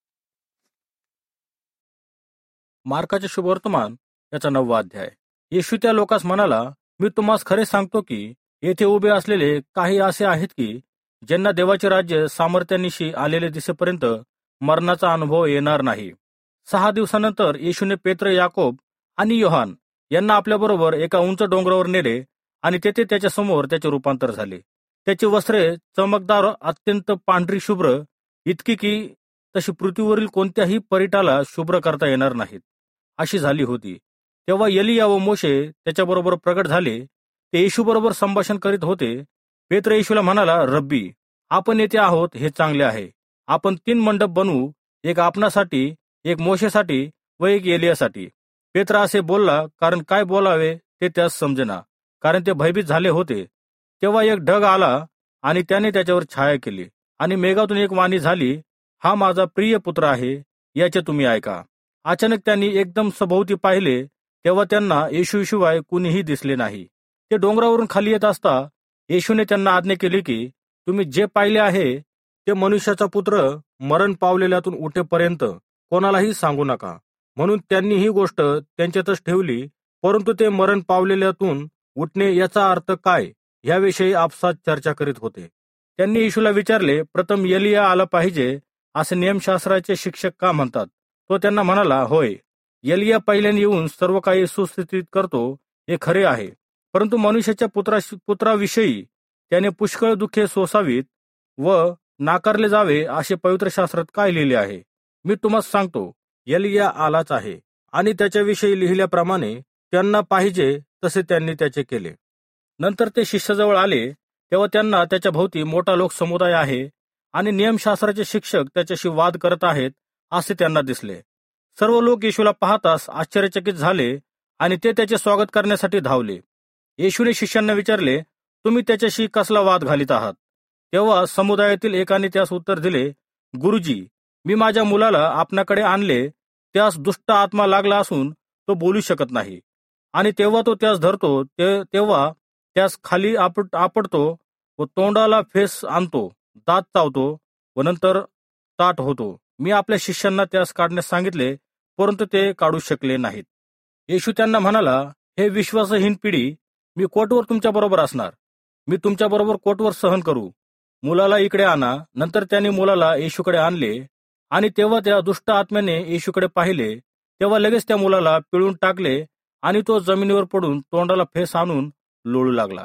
मार्काचे शुभवर्तमान याचा नववा अध्याय. येशू त्या लोकांस म्हणाला, मी तुम्हास खरे सांगतो की येथे उभे असलेले काही असे आहेत की ज्यांना देवाचे राज्य सामर्थ्यानिशी आलेले दिसेपर्यंत मरणाचा अनुभव येणार नाही. सहा दिवसानंतर येशूने पेत्र, याकोब आणि योहान यांना आपल्याबरोबर एका उंच डोंगरावर नेले आणि तेथे त्याच्या समोर त्याचे रूपांतर झाले. त्याची वस्त्रे चमकदार, अत्यंत पांढरी शुभ्र, इतकी की तशी पृथ्वीवरील कोणत्याही परिटाला शुभ्र करता येणार नाहीत अशी झाली होती. तेव्हा एलिया व मोशे त्याच्याबरोबर प्रगट झाले. ते येशूबरोबर संभाषण करीत होते. पेत्र येशूला म्हणाला, रब्बी, आपण येथे आहोत हे चांगले आहे. आपण तीन मंडप बनवू, एक आपणासाठी, एक मोशेसाठी व एक एलियासाठी. पेत्र असे बोलला कारण काय बोलावे ते त्यास समजेना, कारण ते भयभीत झाले होते. तेव्हा एक ढग आला आणि त्याने त्याच्यावर छाया केली आणि मेघातून एक वाणी झाली, हा माझा प्रिय पुत्र आहे, याचे तुम्ही ऐका. अचानक त्यांनी एकदम सभोवती पाहिले, तेव्हा त्यांना येशूशिवाय कुणीही दिसले नाही. ते डोंगरावरून खाली येत असता येशूने त्यांना आज्ञा केली की तुम्ही जे पाहिले आहे ते मनुष्याचा पुत्र मरण पावलेल्यातून उठेपर्यंत कोणालाही सांगू नका. म्हणून त्यांनी ही गोष्ट त्यांच्यातच ठेवली. परंतु ते मरण पावलेल्यातून उठणे याचा अर्थ काय याविषयी आपसात चर्चा करीत होते. त्यांनी येशूला विचारले, प्रथम एलिया आला पाहिजे असे नियमशास्त्राचे शिक्षक का म्हणतात? तो त्यांना म्हणाला, होय, एलिया पहिल्याने येऊन सर्व काही सुस्थितीत करतो हे खरे आहे, परंतु मनुष्याच्या पुत्रा पुत्राविषयी त्याने पुष्कळ दुःखे सोसावीत व नाकारले जावे असे पवित्र शास्त्रात काय लिहिले आहे? मी तुम्हाला सांगतो, एलिया आलाच आहे आणि त्याच्याविषयी लिहिल्याप्रमाणे त्यांना पाहिजे तसे त्यांनी त्याचे केले. नंतर ते शिष्याजवळ आले तेव्हा त्यांना त्याच्या भोवती मोठा लोक समुदाय आहे आणि नियमशास्त्राचे शिक्षक त्याच्याशी वाद करत आहेत असे त्यांना दिसले. सर्व लोक येशूला पाहताच आश्चर्यचकित झाले आणि ते त्याचे स्वागत करण्यासाठी धावले. येशूने शिष्यांना विचारले, तुम्ही त्याच्याशी कसला वाद घालीत आहात? तेव्हा समुदायातील एकाने त्यास उत्तर दिले, गुरुजी, मी माझ्या मुलाला आपणाकडे आणले, त्यास दुष्ट आत्मा लागला असून तो बोलू शकत नाही, आणि तेव्हा तो त्यास धरतो ते तेव्हा त्यास खाली आपट आपटतो व तोंडाला फेस आणतो, दात चावतो व नंतर ताट होतो. मी आपल्या शिष्यांना त्यास काढण्यास सांगितले, परंतु ते काढू शकले नाहीत. येशू त्यांना म्हणाला, हे विश्वासहीन पिढी, मी कोटवर तुमच्या बरोबर असणार, मी तुमच्या बरोबर कोटवर सहन करू. मुलाला इकडे आणा. नंतर त्याने मुलाला येशूकडे आणले आणि तेव्हा त्या दुष्ट आत्म्याने येशूकडे पाहिले. तेव्हा लगेच त्या मुलाला पिळून टाकले आणि तो जमिनीवर पडून तोंडाला फेस आणून लोळू लागला.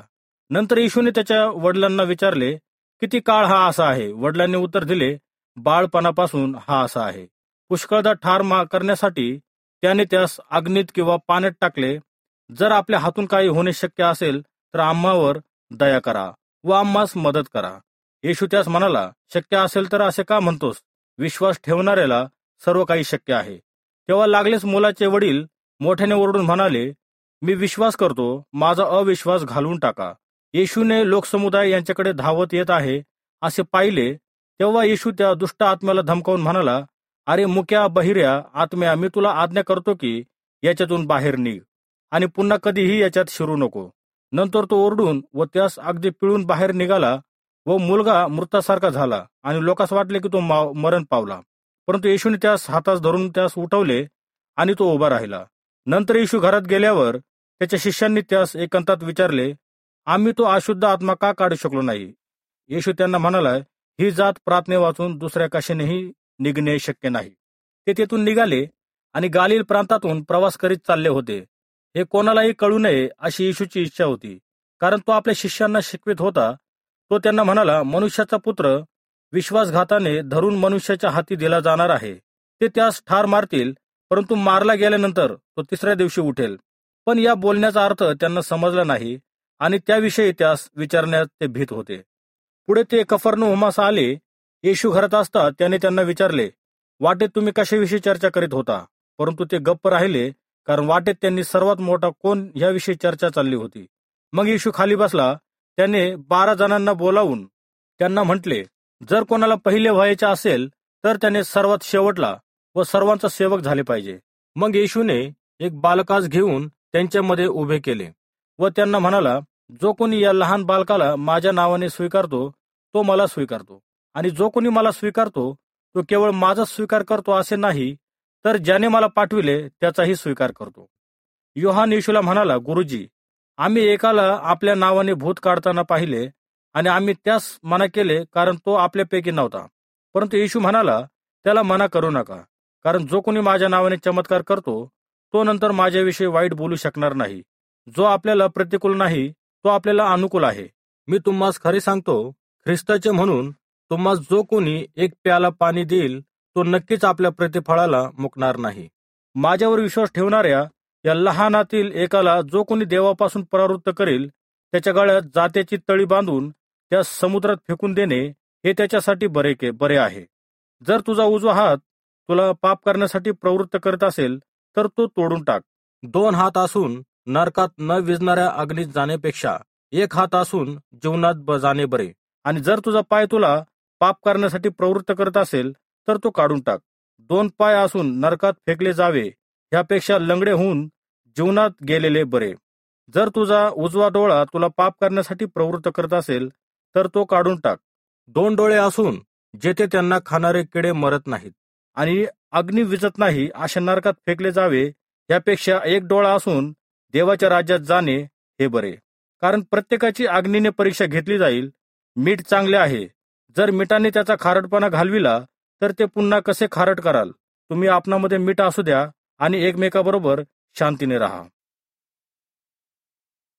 नंतर येशूने त्याच्या वडिलांना विचारले, किती काळ हा असा आहे? वडिलांनी उत्तर दिले, बाळपणापासून हा असा आहे. पुष्कळदा ठार मा करण्यासाठी त्याने त्यास अग्नीत किंवा पाण्यात टाकले. जर आपल्या हातून काही होणे शक्य असेल तर आम्हावर दया करा व आम्हास मदत करा. येशू त्यास म्हणाला, शक्य असेल तर असे का म्हणतोस? विश्वास ठेवणाऱ्याला सर्व काही शक्य आहे. तेव्हा लागलेच मुलाचे वडील मोठ्याने ओरडून म्हणाले, मी विश्वास करतो, माझा अविश्वास घालवून टाका. येशूने लोकसमुदाय यांच्याकडे धावत येत आहे असे पाहिले तेव्हा येशू त्या दुष्ट आत्म्याला धमकावून म्हणाला, अरे मुक्या बहिऱ्या आत्म्या, मी तुला आज्ञा करतो की याच्यातून बाहेर निघ आणि पुन्हा कधीही याच्यात शिरू नको. नंतर तो ओरडून व त्यास अगदी पिळून बाहेर निघाला व मुलगा मृतासारखा झाला आणि लोकांस वाटले की तो मरण पावला. परंतु येशूने त्यास हातास धरून त्यास उठवले आणि तो उभा राहिला. नंतर येशू घरात गेल्यावर त्याच्या शिष्यांनी त्यास एकांतात विचारले, आम्ही तो अशुद्ध आत्मा का काढू शकलो नाही? येशू त्यांना म्हणाला, ही जात प्रार्थने वाचून दुसऱ्या कशानेही निघणे शक्य नाही. ते तेथून निघाले आणि गालिल प्रांतातून प्रवास करीत चालले होते. हे कोणालाही कळू नये अशी येशूची इच्छा होती, कारण तो आपल्या शिष्यांना शिकवित होता. तो त्यांना म्हणाला, मनुष्याचा पुत्र विश्वासघाताने धरून मनुष्याच्या हाती दिला जाणार आहे. ते त्यास ठार मारतील, परंतु मारला गेल्यानंतर तो तिसऱ्या दिवशी उठेल. पण या बोलण्याचा अर्थ त्यांना समजला नाही आणि त्याविषयी त्यास विचारण्यात ते भीत होते. पुढे ते कफरनहूमास आले. येशू घरात असता त्याने त्यांना विचारले, वाटेत तुम्ही कशाविषयी चर्चा करीत होता? परंतु ते गप्प राहिले, कारण वाटेत त्यांनी सर्वात मोठा कोण याविषयी चर्चा चालली होती. मग येशू खाली बसला. त्याने बारा जणांना बोलावून त्यांना म्हटले, जर कोणाला पहिले व्हायचे असेल तर त्याने सर्वात शेवटला व सर्वांचा सेवक झाले पाहिजे. मग येशूने एक बालकास घेऊन त्यांच्यामध्ये उभे केले व त्यांना म्हणाला, जो कोणी या लहान बालकाला माझ्या नावाने स्वीकारतो तो मला स्वीकारतो, आणि जो कोणी मला स्वीकारतो तो केवळ माझाच स्वीकार करतो असे नाही, तर ज्याने मला पाठविले त्याचाही स्वीकार करतो. योहान येशूला म्हणाला, गुरुजी, आम्ही एकाला आपल्या नावाने भूत काढताना पाहिले आणि आम्ही त्यास मना केले, कारण तो आपल्यापैकी नव्हता. परंतु येशू म्हणाला, त्याला मना करू नका, कारण जो कोणी माझ्या नावाने चमत्कार करतो तो नंतर माझ्याविषयी वाईट बोलू शकणार नाही. जो आपल्याला प्रतिकूल नाही तो आपल्याला अनुकूल आहे. मी तुम्हास खरे सांगतो, ख्रिस्ताचे म्हणून तुम्हास जो कोणी एक प्याला पाणी देईल तो नक्कीच आपल्या प्रतिफळाला मुकणार नाही. माझ्यावर विश्वास ठेवणाऱ्या या लहानातील एकाला जो कोणी देवापासून परावृत्त करेल त्याच्या गळ्यात जात्याची तळी बांधून त्या समुद्रात फेकून देणे हे त्याच्यासाठी बरे के बरे आहे. जर तुझा उजवा हात तुला पाप करण्यासाठी प्रवृत्त करत असेल तर तो तोडून टाक. दोन हात असून नरकात न विझणाऱ्या अग्नीत जाण्यापेक्षा एक हात असून जीवनात जाणे बरे. आणि जर तुझा पाय तुला पाप करण्यासाठी प्रवृत्त करत असेल तर तो काढून टाक. दोन पाय असून नरकात फेकले जावे ह्यापेक्षा लंगडे होऊन जीवनात गेलेले बरे. जर तुझा उजवा डोळा तुला पाप करण्यासाठी प्रवृत्त करत असेल तर तो काढून टाक. दोन डोळे असून जेथे त्यांना खाणारे किडे मरत नाहीत आणि अग्नी विजत नाही अशा नरकात फेकले जावे यापेक्षा एक डोळा असून देवाच्या राज्यात जाणे हे बरे. कारण प्रत्येकाची अग्नीने परीक्षा घेतली जाईल. मीठ चांगले आहे, जर मिठाने त्याचा खारटपणा घालविला तर ते पुन्हा कसे खारट कराल? तुम्ही आपणामध्ये मीठ असू द्या आणि एकमेकाबरोबर शांतीने राहा.